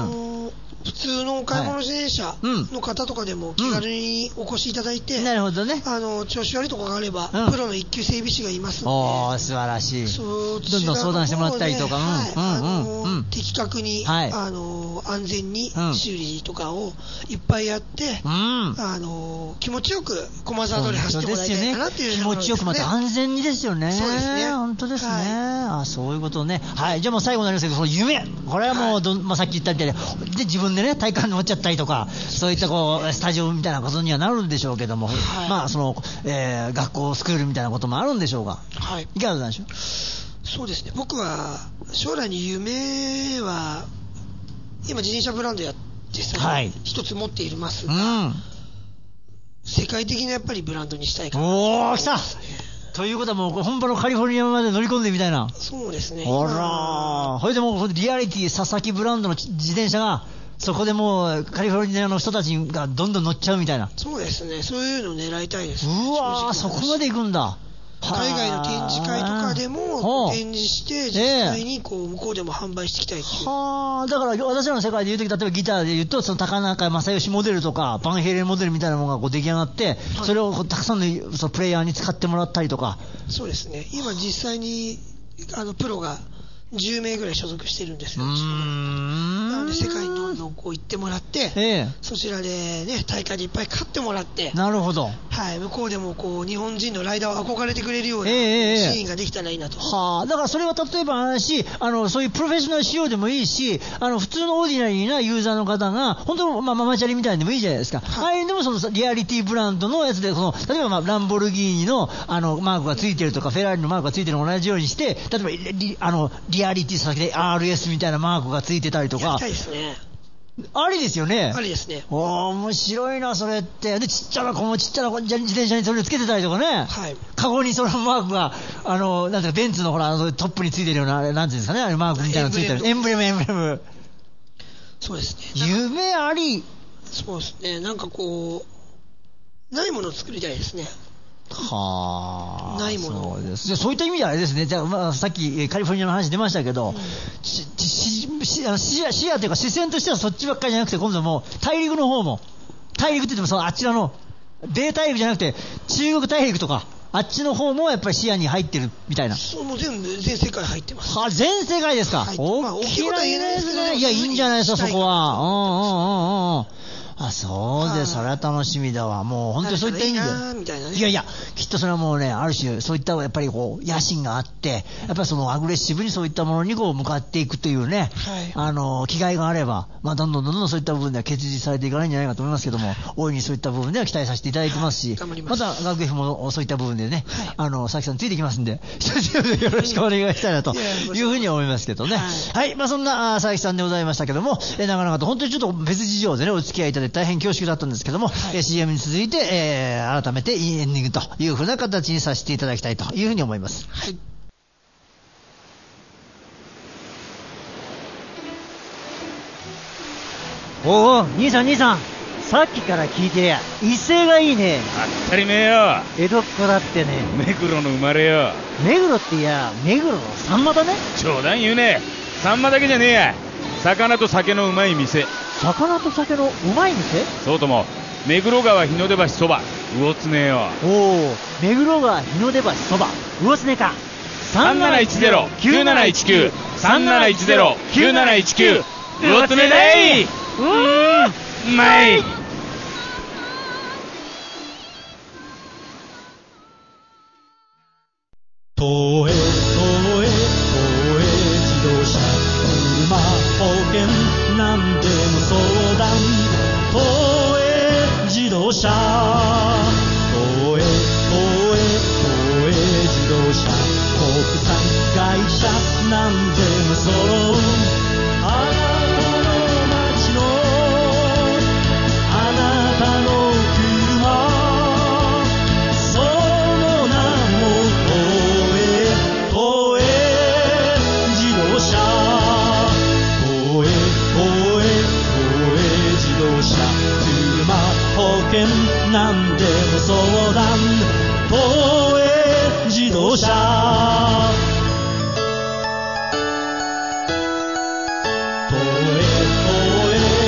の普通の買い物自転車の方とかでも気軽にお越しいただいて、 うんうん、なるほどね、 あの調子悪いところがあれば、うん、プロの一級整備士がいますので、 おー素晴らしい、そどんどん相談してもらったりとか、 的確に、はい、あの安全に修理とかをいっぱいやって、うん、あの気持ちよく駒沢通り走ってもらいたいかなっていう、ね、 気持ちよくまた安全にですよね。 そうですね、 本当ですね、はい、あそういうことね。はい、じゃあもう最後になりますけど、その夢、これはもうど、はい、まあ、さっき言ったみたいで、で自分でね体幹に乗っちゃったりとか、そういったこうスタジオみたいなことにはなるんでしょうけども、はい、まあその、えー、学校スクールみたいなこともあるんでしょうが、はい、いかがなんでしょう。 そうですね、僕は将来に夢は今自転車ブランドや実際に一つ持っていますが、はい、うん、世界的なやっぱりブランドにしたいかな。 おー来たということはもう本場のカリフォルニアまで乗り込んでみたいな。 そうですね。 ほらー、それでもリアリティ佐々木ブランドの自転車がそこでもうカリフォルニアの人たちがどんどん乗っちゃうみたいな。 そうですね、そういうのを狙いたいです。 うわー、そこまで行くんだ。 海外の展示会とかでも展示して実際にこう向こうでも販売していきたいっていう。 はあ、だから私らの世界で言うとき、例えばギターで言うとその高中正義モデルとかバンヘイレンモデルみたいなものがこう出来上がって、はい、それをこうたくさんのそのプレイヤーに使ってもらったりとか。 そうですね、今実際にあのプロがじゅうめいぐらい所属してるんですよ。うーん、なので世界にどんどんこう行ってもらって、ええ、そちらでね大会でいっぱい勝ってもらって、 なるほど、 はい、向こうでもこう日本人のライダーを憧れてくれるようなシーンができたらいいなと、ええええ、 はあ、だからそれは例えば話、あのそういうプロフェッショナル仕様でもいいし、あの普通のオーディナリーなユーザーの方が本当の、まあ、ママチャリみたいでもいいじゃないですか、はい、ああいうのもそのリアリティブランドのやつで、その例えば、まあ、ランボルギーニの、あのマークがついてるとかフェラーリのマークがついてるのと同じようにして、例えばリあのリアリティ先でアールエス みたいなマークがついてたりとか、 やりたいですね。 ありですよね。 ありですね。 おー、面白いなそれって。でちっちゃなこのちっちゃな自転車にそれをつけてたりとかね。はい。カゴにそのマークがあのなんていうかベンツのほらあのトップについてるようななんていうんですかね、あれマークみたいなのついてるエンブレムエンブレム。 そうですね。 夢あり。 そうですね。なんかこうないものを作りたいですね。 はあ、 ないもの。 そうです。そういった意味ではあれですね。じゃあ、まあ、さっきカリフォルニアの話出ましたけど、うん、しししあの視野視野というか視線としてはそっちばっかりじゃなくて、今度もう大陸の方も、大陸って言ってもそのあちらの米大陸じゃなくて中国大陸とかあっちの方もやっぱり視野に入ってるみたいな。 そうもう全部全世界入ってます。 はあ、全世界ですか。はい、 まあ、大きいことは言えないですけどね。 いや、いいんじゃないですかそこは。うんうんうんうん。あ、そうです。それは楽しみだわ。もう本当にそういった意味で。 みたいなね、 いやいや、きっとそれはもうね、ある種、そういったやっぱりこう、野心があって、やっぱりそのアグレッシブにそういったものにこう向かっていくというね、はい、あの、気概があれば、まあ、どんどんどんどんそういった部分では結実されていかないんじゃないかと思いますけども、大いにそういった部分では期待させていただいてますし、 はい、まますまた学 F もそういった部分でね、はい、あの、佐々木さんついてきますんで、一つよろしくお願いしたいなというふうに思いますけどね。はい、はい、まあ、そんな佐々木さんでございましたけども、えなかなかと本当にちょっと別事情でね、お付き合いいただいて大変恐縮だったんですけども、はい、シーエム に続いて、えー、改めてエンディングというふうな形にさせていただきたいというふうに思います。はい。おお、兄さん兄さん、さっきから聞いてりゃ威勢がいいね。 当たり前よ。 江戸っ子だってね。 目黒の生まれよ。 目黒っていや目黒のサンマだね。 冗談言うね。サンマだけじゃねえや。魚と酒のうまい店。 魚と酒のうまい店？ そうとも目黒川日の出橋そば魚つねよ。 おお、目黒川日の出橋そば魚つねか。 さんなないちゼロ きゅうなないちきゅう さんなないちゼロ きゅうなないちきゅう魚つねだい。うーん、うまい。 東映東映東映自動車車保険なんでも相談東映自動車東映東映東映自動車国産会社なんでも揃うあなたの街のあなたの車その名も東映東映自動車東映東映東映自動車車保険なんでも相談東映自動車東映東映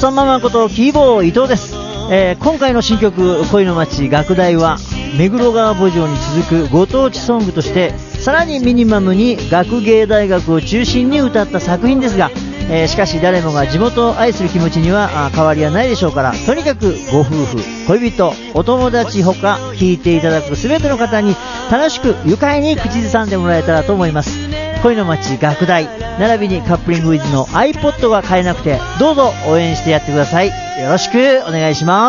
さんママことキーボー伊藤です。えー、今回の新曲恋の街学大は目黒川墓場に続くご当地ソングとしてさらにミニマムに学芸大学を中心に歌った作品ですが、えー、しかし誰もが地元を愛する気持ちには変わりはないでしょうから、とにかくご夫婦、恋人、お友達ほか聴いていただく全ての方に楽しく愉快に口ずさんでもらえたらと思います。恋の街学大並びにカップリングウィズの iPod が買えなくて、どうぞ応援してやってください。よろしくお願いします。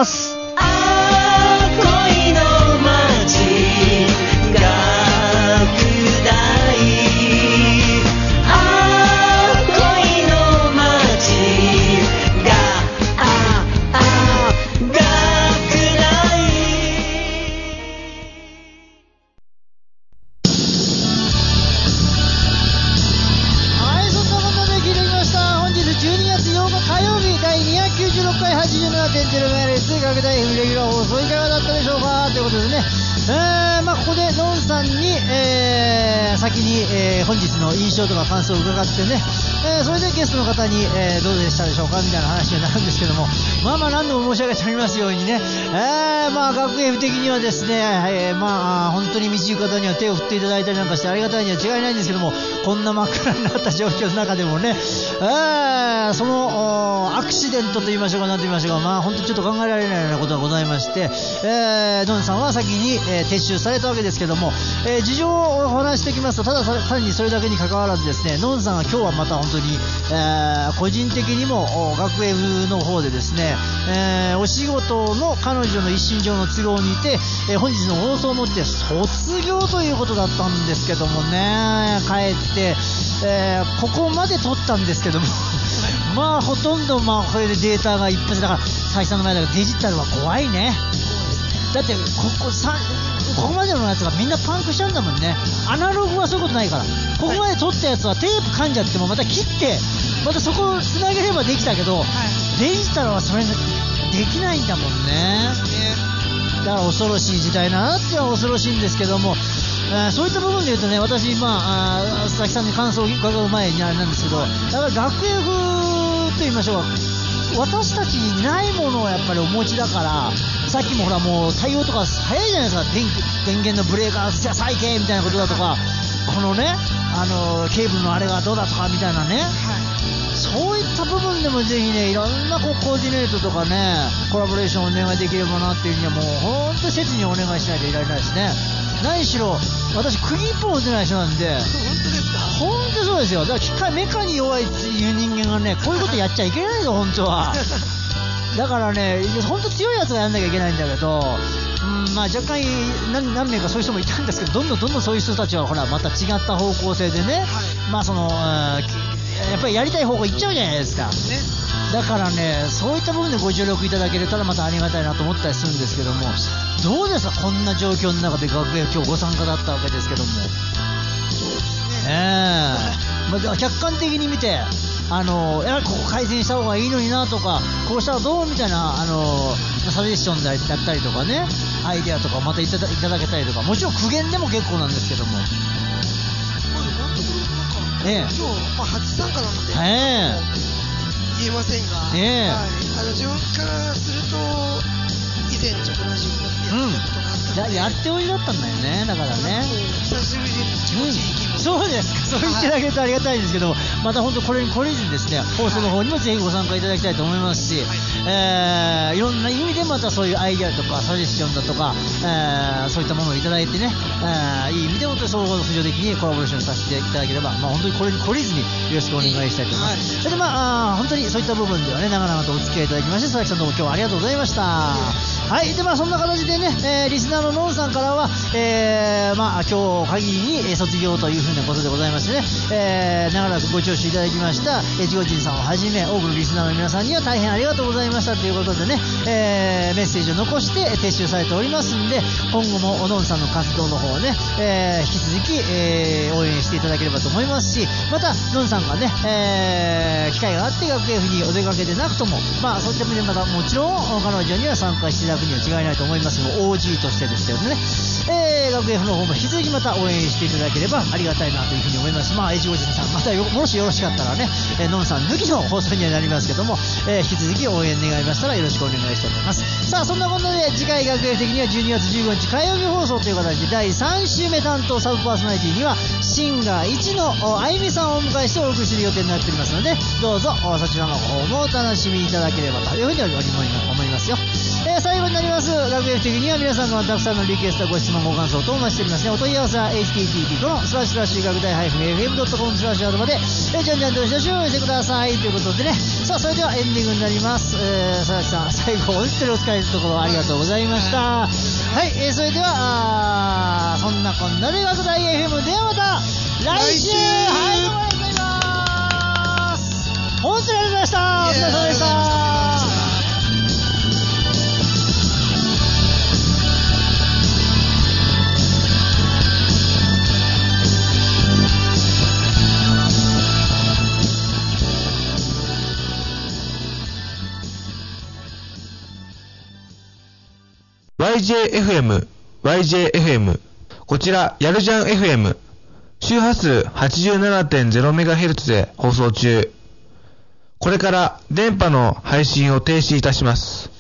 学大 エフエム レギュラー放送いかがだったでしょうかということでね、えーまあ、ここでのんさんに、えー、先に、えー、本日の印象とか感想を伺ってね、えー、それでゲストの方に、えー、どうでしたでしょうかみたいな話になるんですけども、まあまあ何度も申し上げておりますようにね、えー、まあ学園的にはですね、えー、まあ本当に道行く方には手を振っていただいたりなんかしてありがたいには違いないんですけども、こんな真っ暗になった状況の中でもね、えー、そのアクシデントと言いましょうか何と言いましょうか、まあ本当にちょっと考えられないようなことがございまして、えー、ドンさんは先に、えー、撤収されたわけですけども、えー、事情をお話しておきますと、ただ単にそれだけに関わらずですね、ノンさんは今日はまた本当に、えー、個人的にも学園の方でですね、えー、お仕事の彼女の一身上の都合にて、えー、本日の放送をもって卒業ということだったんですけどもね、帰って、えー、ここまで撮ったんですけどもまあほとんどまあこれでデータが一発だから、佐々木さんの前だからデジタルは怖いね。だってここさここまでのやつがみんなパンクしちゃうんだもんね。アナログはそういうことないから、ここまで撮ったやつはテープ噛んじゃってもまた切ってまたそこをつなげればできたけど、はい、デジタルはそれできないんだもんね。だから恐ろしい時代だなっては恐ろしいんですけども、えー、そういった部分で言うとね、私、まあ、あ佐々木さんに感想を伺う前にあれなんですけど、やっぱり学園風と言いましょうか、私たちにないものをやっぱりお持ちだから、さっきもほらもう対応とか早いじゃないですか。 電, 電源のブレーカー再建みたいなことだとか、このねあのケーブルのあれがどうだとかみたいなね、はい、そういった部分でもぜひね、いろんなこうコーディネートとかねコラボレーションをお願いできればなっていうにはもう本当に切にお願いしないといられないですね。何しろ私釘一本打てない人なんで。本当ですか？本当そうですよ。だから機械メカに弱いっていう人間がねこういうことやっちゃいけないぞ本当はだからね本当強いやつがやんなきゃいけないんだけど、うん、まあ若干 何, 何名かそういう人もいたんですけど、どんどんどんどんそういう人たちはほらまた違った方向性でね、はい、まあそのやっぱりやりたい方向行っちゃうじゃないですか、ね、だからねそういった部分でご助力いただけれたらまたありがたいなと思ったりするんですけども、どうですかこんな状況の中で学園今日ご参加だったわけですけども、そうですね、えーまあ、客観的に見てあのやはりここ改善した方がいいのになとか、こうしたらどうみたいなあのサジェスションだったりとかね、アイデアとかまたいただ、いただけたりとか、もちろん苦言でも結構なんですけども、まあ、ええ、今日、まあ、初参加なので、ええ、言えませんが、ええ、はい、あの自分からすると以前ちょっとラジオでやったことがあったので、うん、やっておりだったんだよね。だからね久しぶりで気持ちいい気分、うん、そうですか。そう言っていただけるとありがたいんですけど、はい、また本当これに懲りずにですね放送の方にもぜひご参加いただきたいと思いますし、はい、えー、いろんな意味でまたそういうアイデアとかサジェスションだとか、えー、そういったものをいただいてね、えー、いい意味で本当に総合浮上的にコラボレーションさせていただければ、まあ、本当にこれに懲りずによろしくお願いしたいと思います、はい、それでまあ、あ本当にそういった部分ではね長々とお付き合いいただきまして、佐々木さんどうも今日はありがとうございました。はい、でまあそんな形でね、えー、リスナーのノンさんからは、えー、まあ今日限りに、えー、卒業というふうなことでございましてね、えー、長らくご聴取いただきました、えー、ジゴジンさんをはじめ多くのリスナーの皆さんには大変ありがとうございましたということでね、えー、メッセージを残して撤収されておりますんで、今後もノンさんの活動の方をね、えー、引き続き、えー、応援していただければと思いますし、またノンさんがね、えー、機会があって学園にお出かけでなくとも、まあそういった意味でまたもちろん彼女には参加していただくには違いないと思いますので オージー としてですよね、 えー、学 F の方も引き続きまた応援していただければありがたいなというふうに思います。まあ、エイチごじゅうさん、またよ、もしよろしかったらね、えー、ノンさん抜きの放送にはなりますけども、えー、引き続き応援願いましたらよろしくお願いしたいと思います。さあ、そんなことで次回学 F 的にはじゅうにがつじゅうごにち火曜日放送という形でだいさん週目担当サブパーソナリティにはシンガーいちのあゆみさんをお迎えしてお送りする予定になっておりますので、どうぞそちらの方もお楽しみいただければというふうに思いますよ。えー、最後になります学 F 的には皆さんからたくさんのリクエストご質問ご感想等をお待ちしておりますね。お問い合わせは エイチティーティーピー このスラッシュスラッシュ学大 エフエムドットコム スラッシュアドまで、えー、じゃんじゃんどしどしお寄せくださいということでね。さあ、それではエンディングになります。えー、佐々木さん最後本当にお疲れのところありがとうございました。はい、えー、それではあそんなこんなで学大 エフエム ではまた来週、はい、どうもありがとうございます。本当にありがとうございました。お疲れ様でした。 ワイジェーエフエム、ワイジェーエフエム。こちら、やるじゃん エフエム。周波数 はちじゅうななてんゼロメガヘルツ で放送中。これから電波の配信を停止いたします。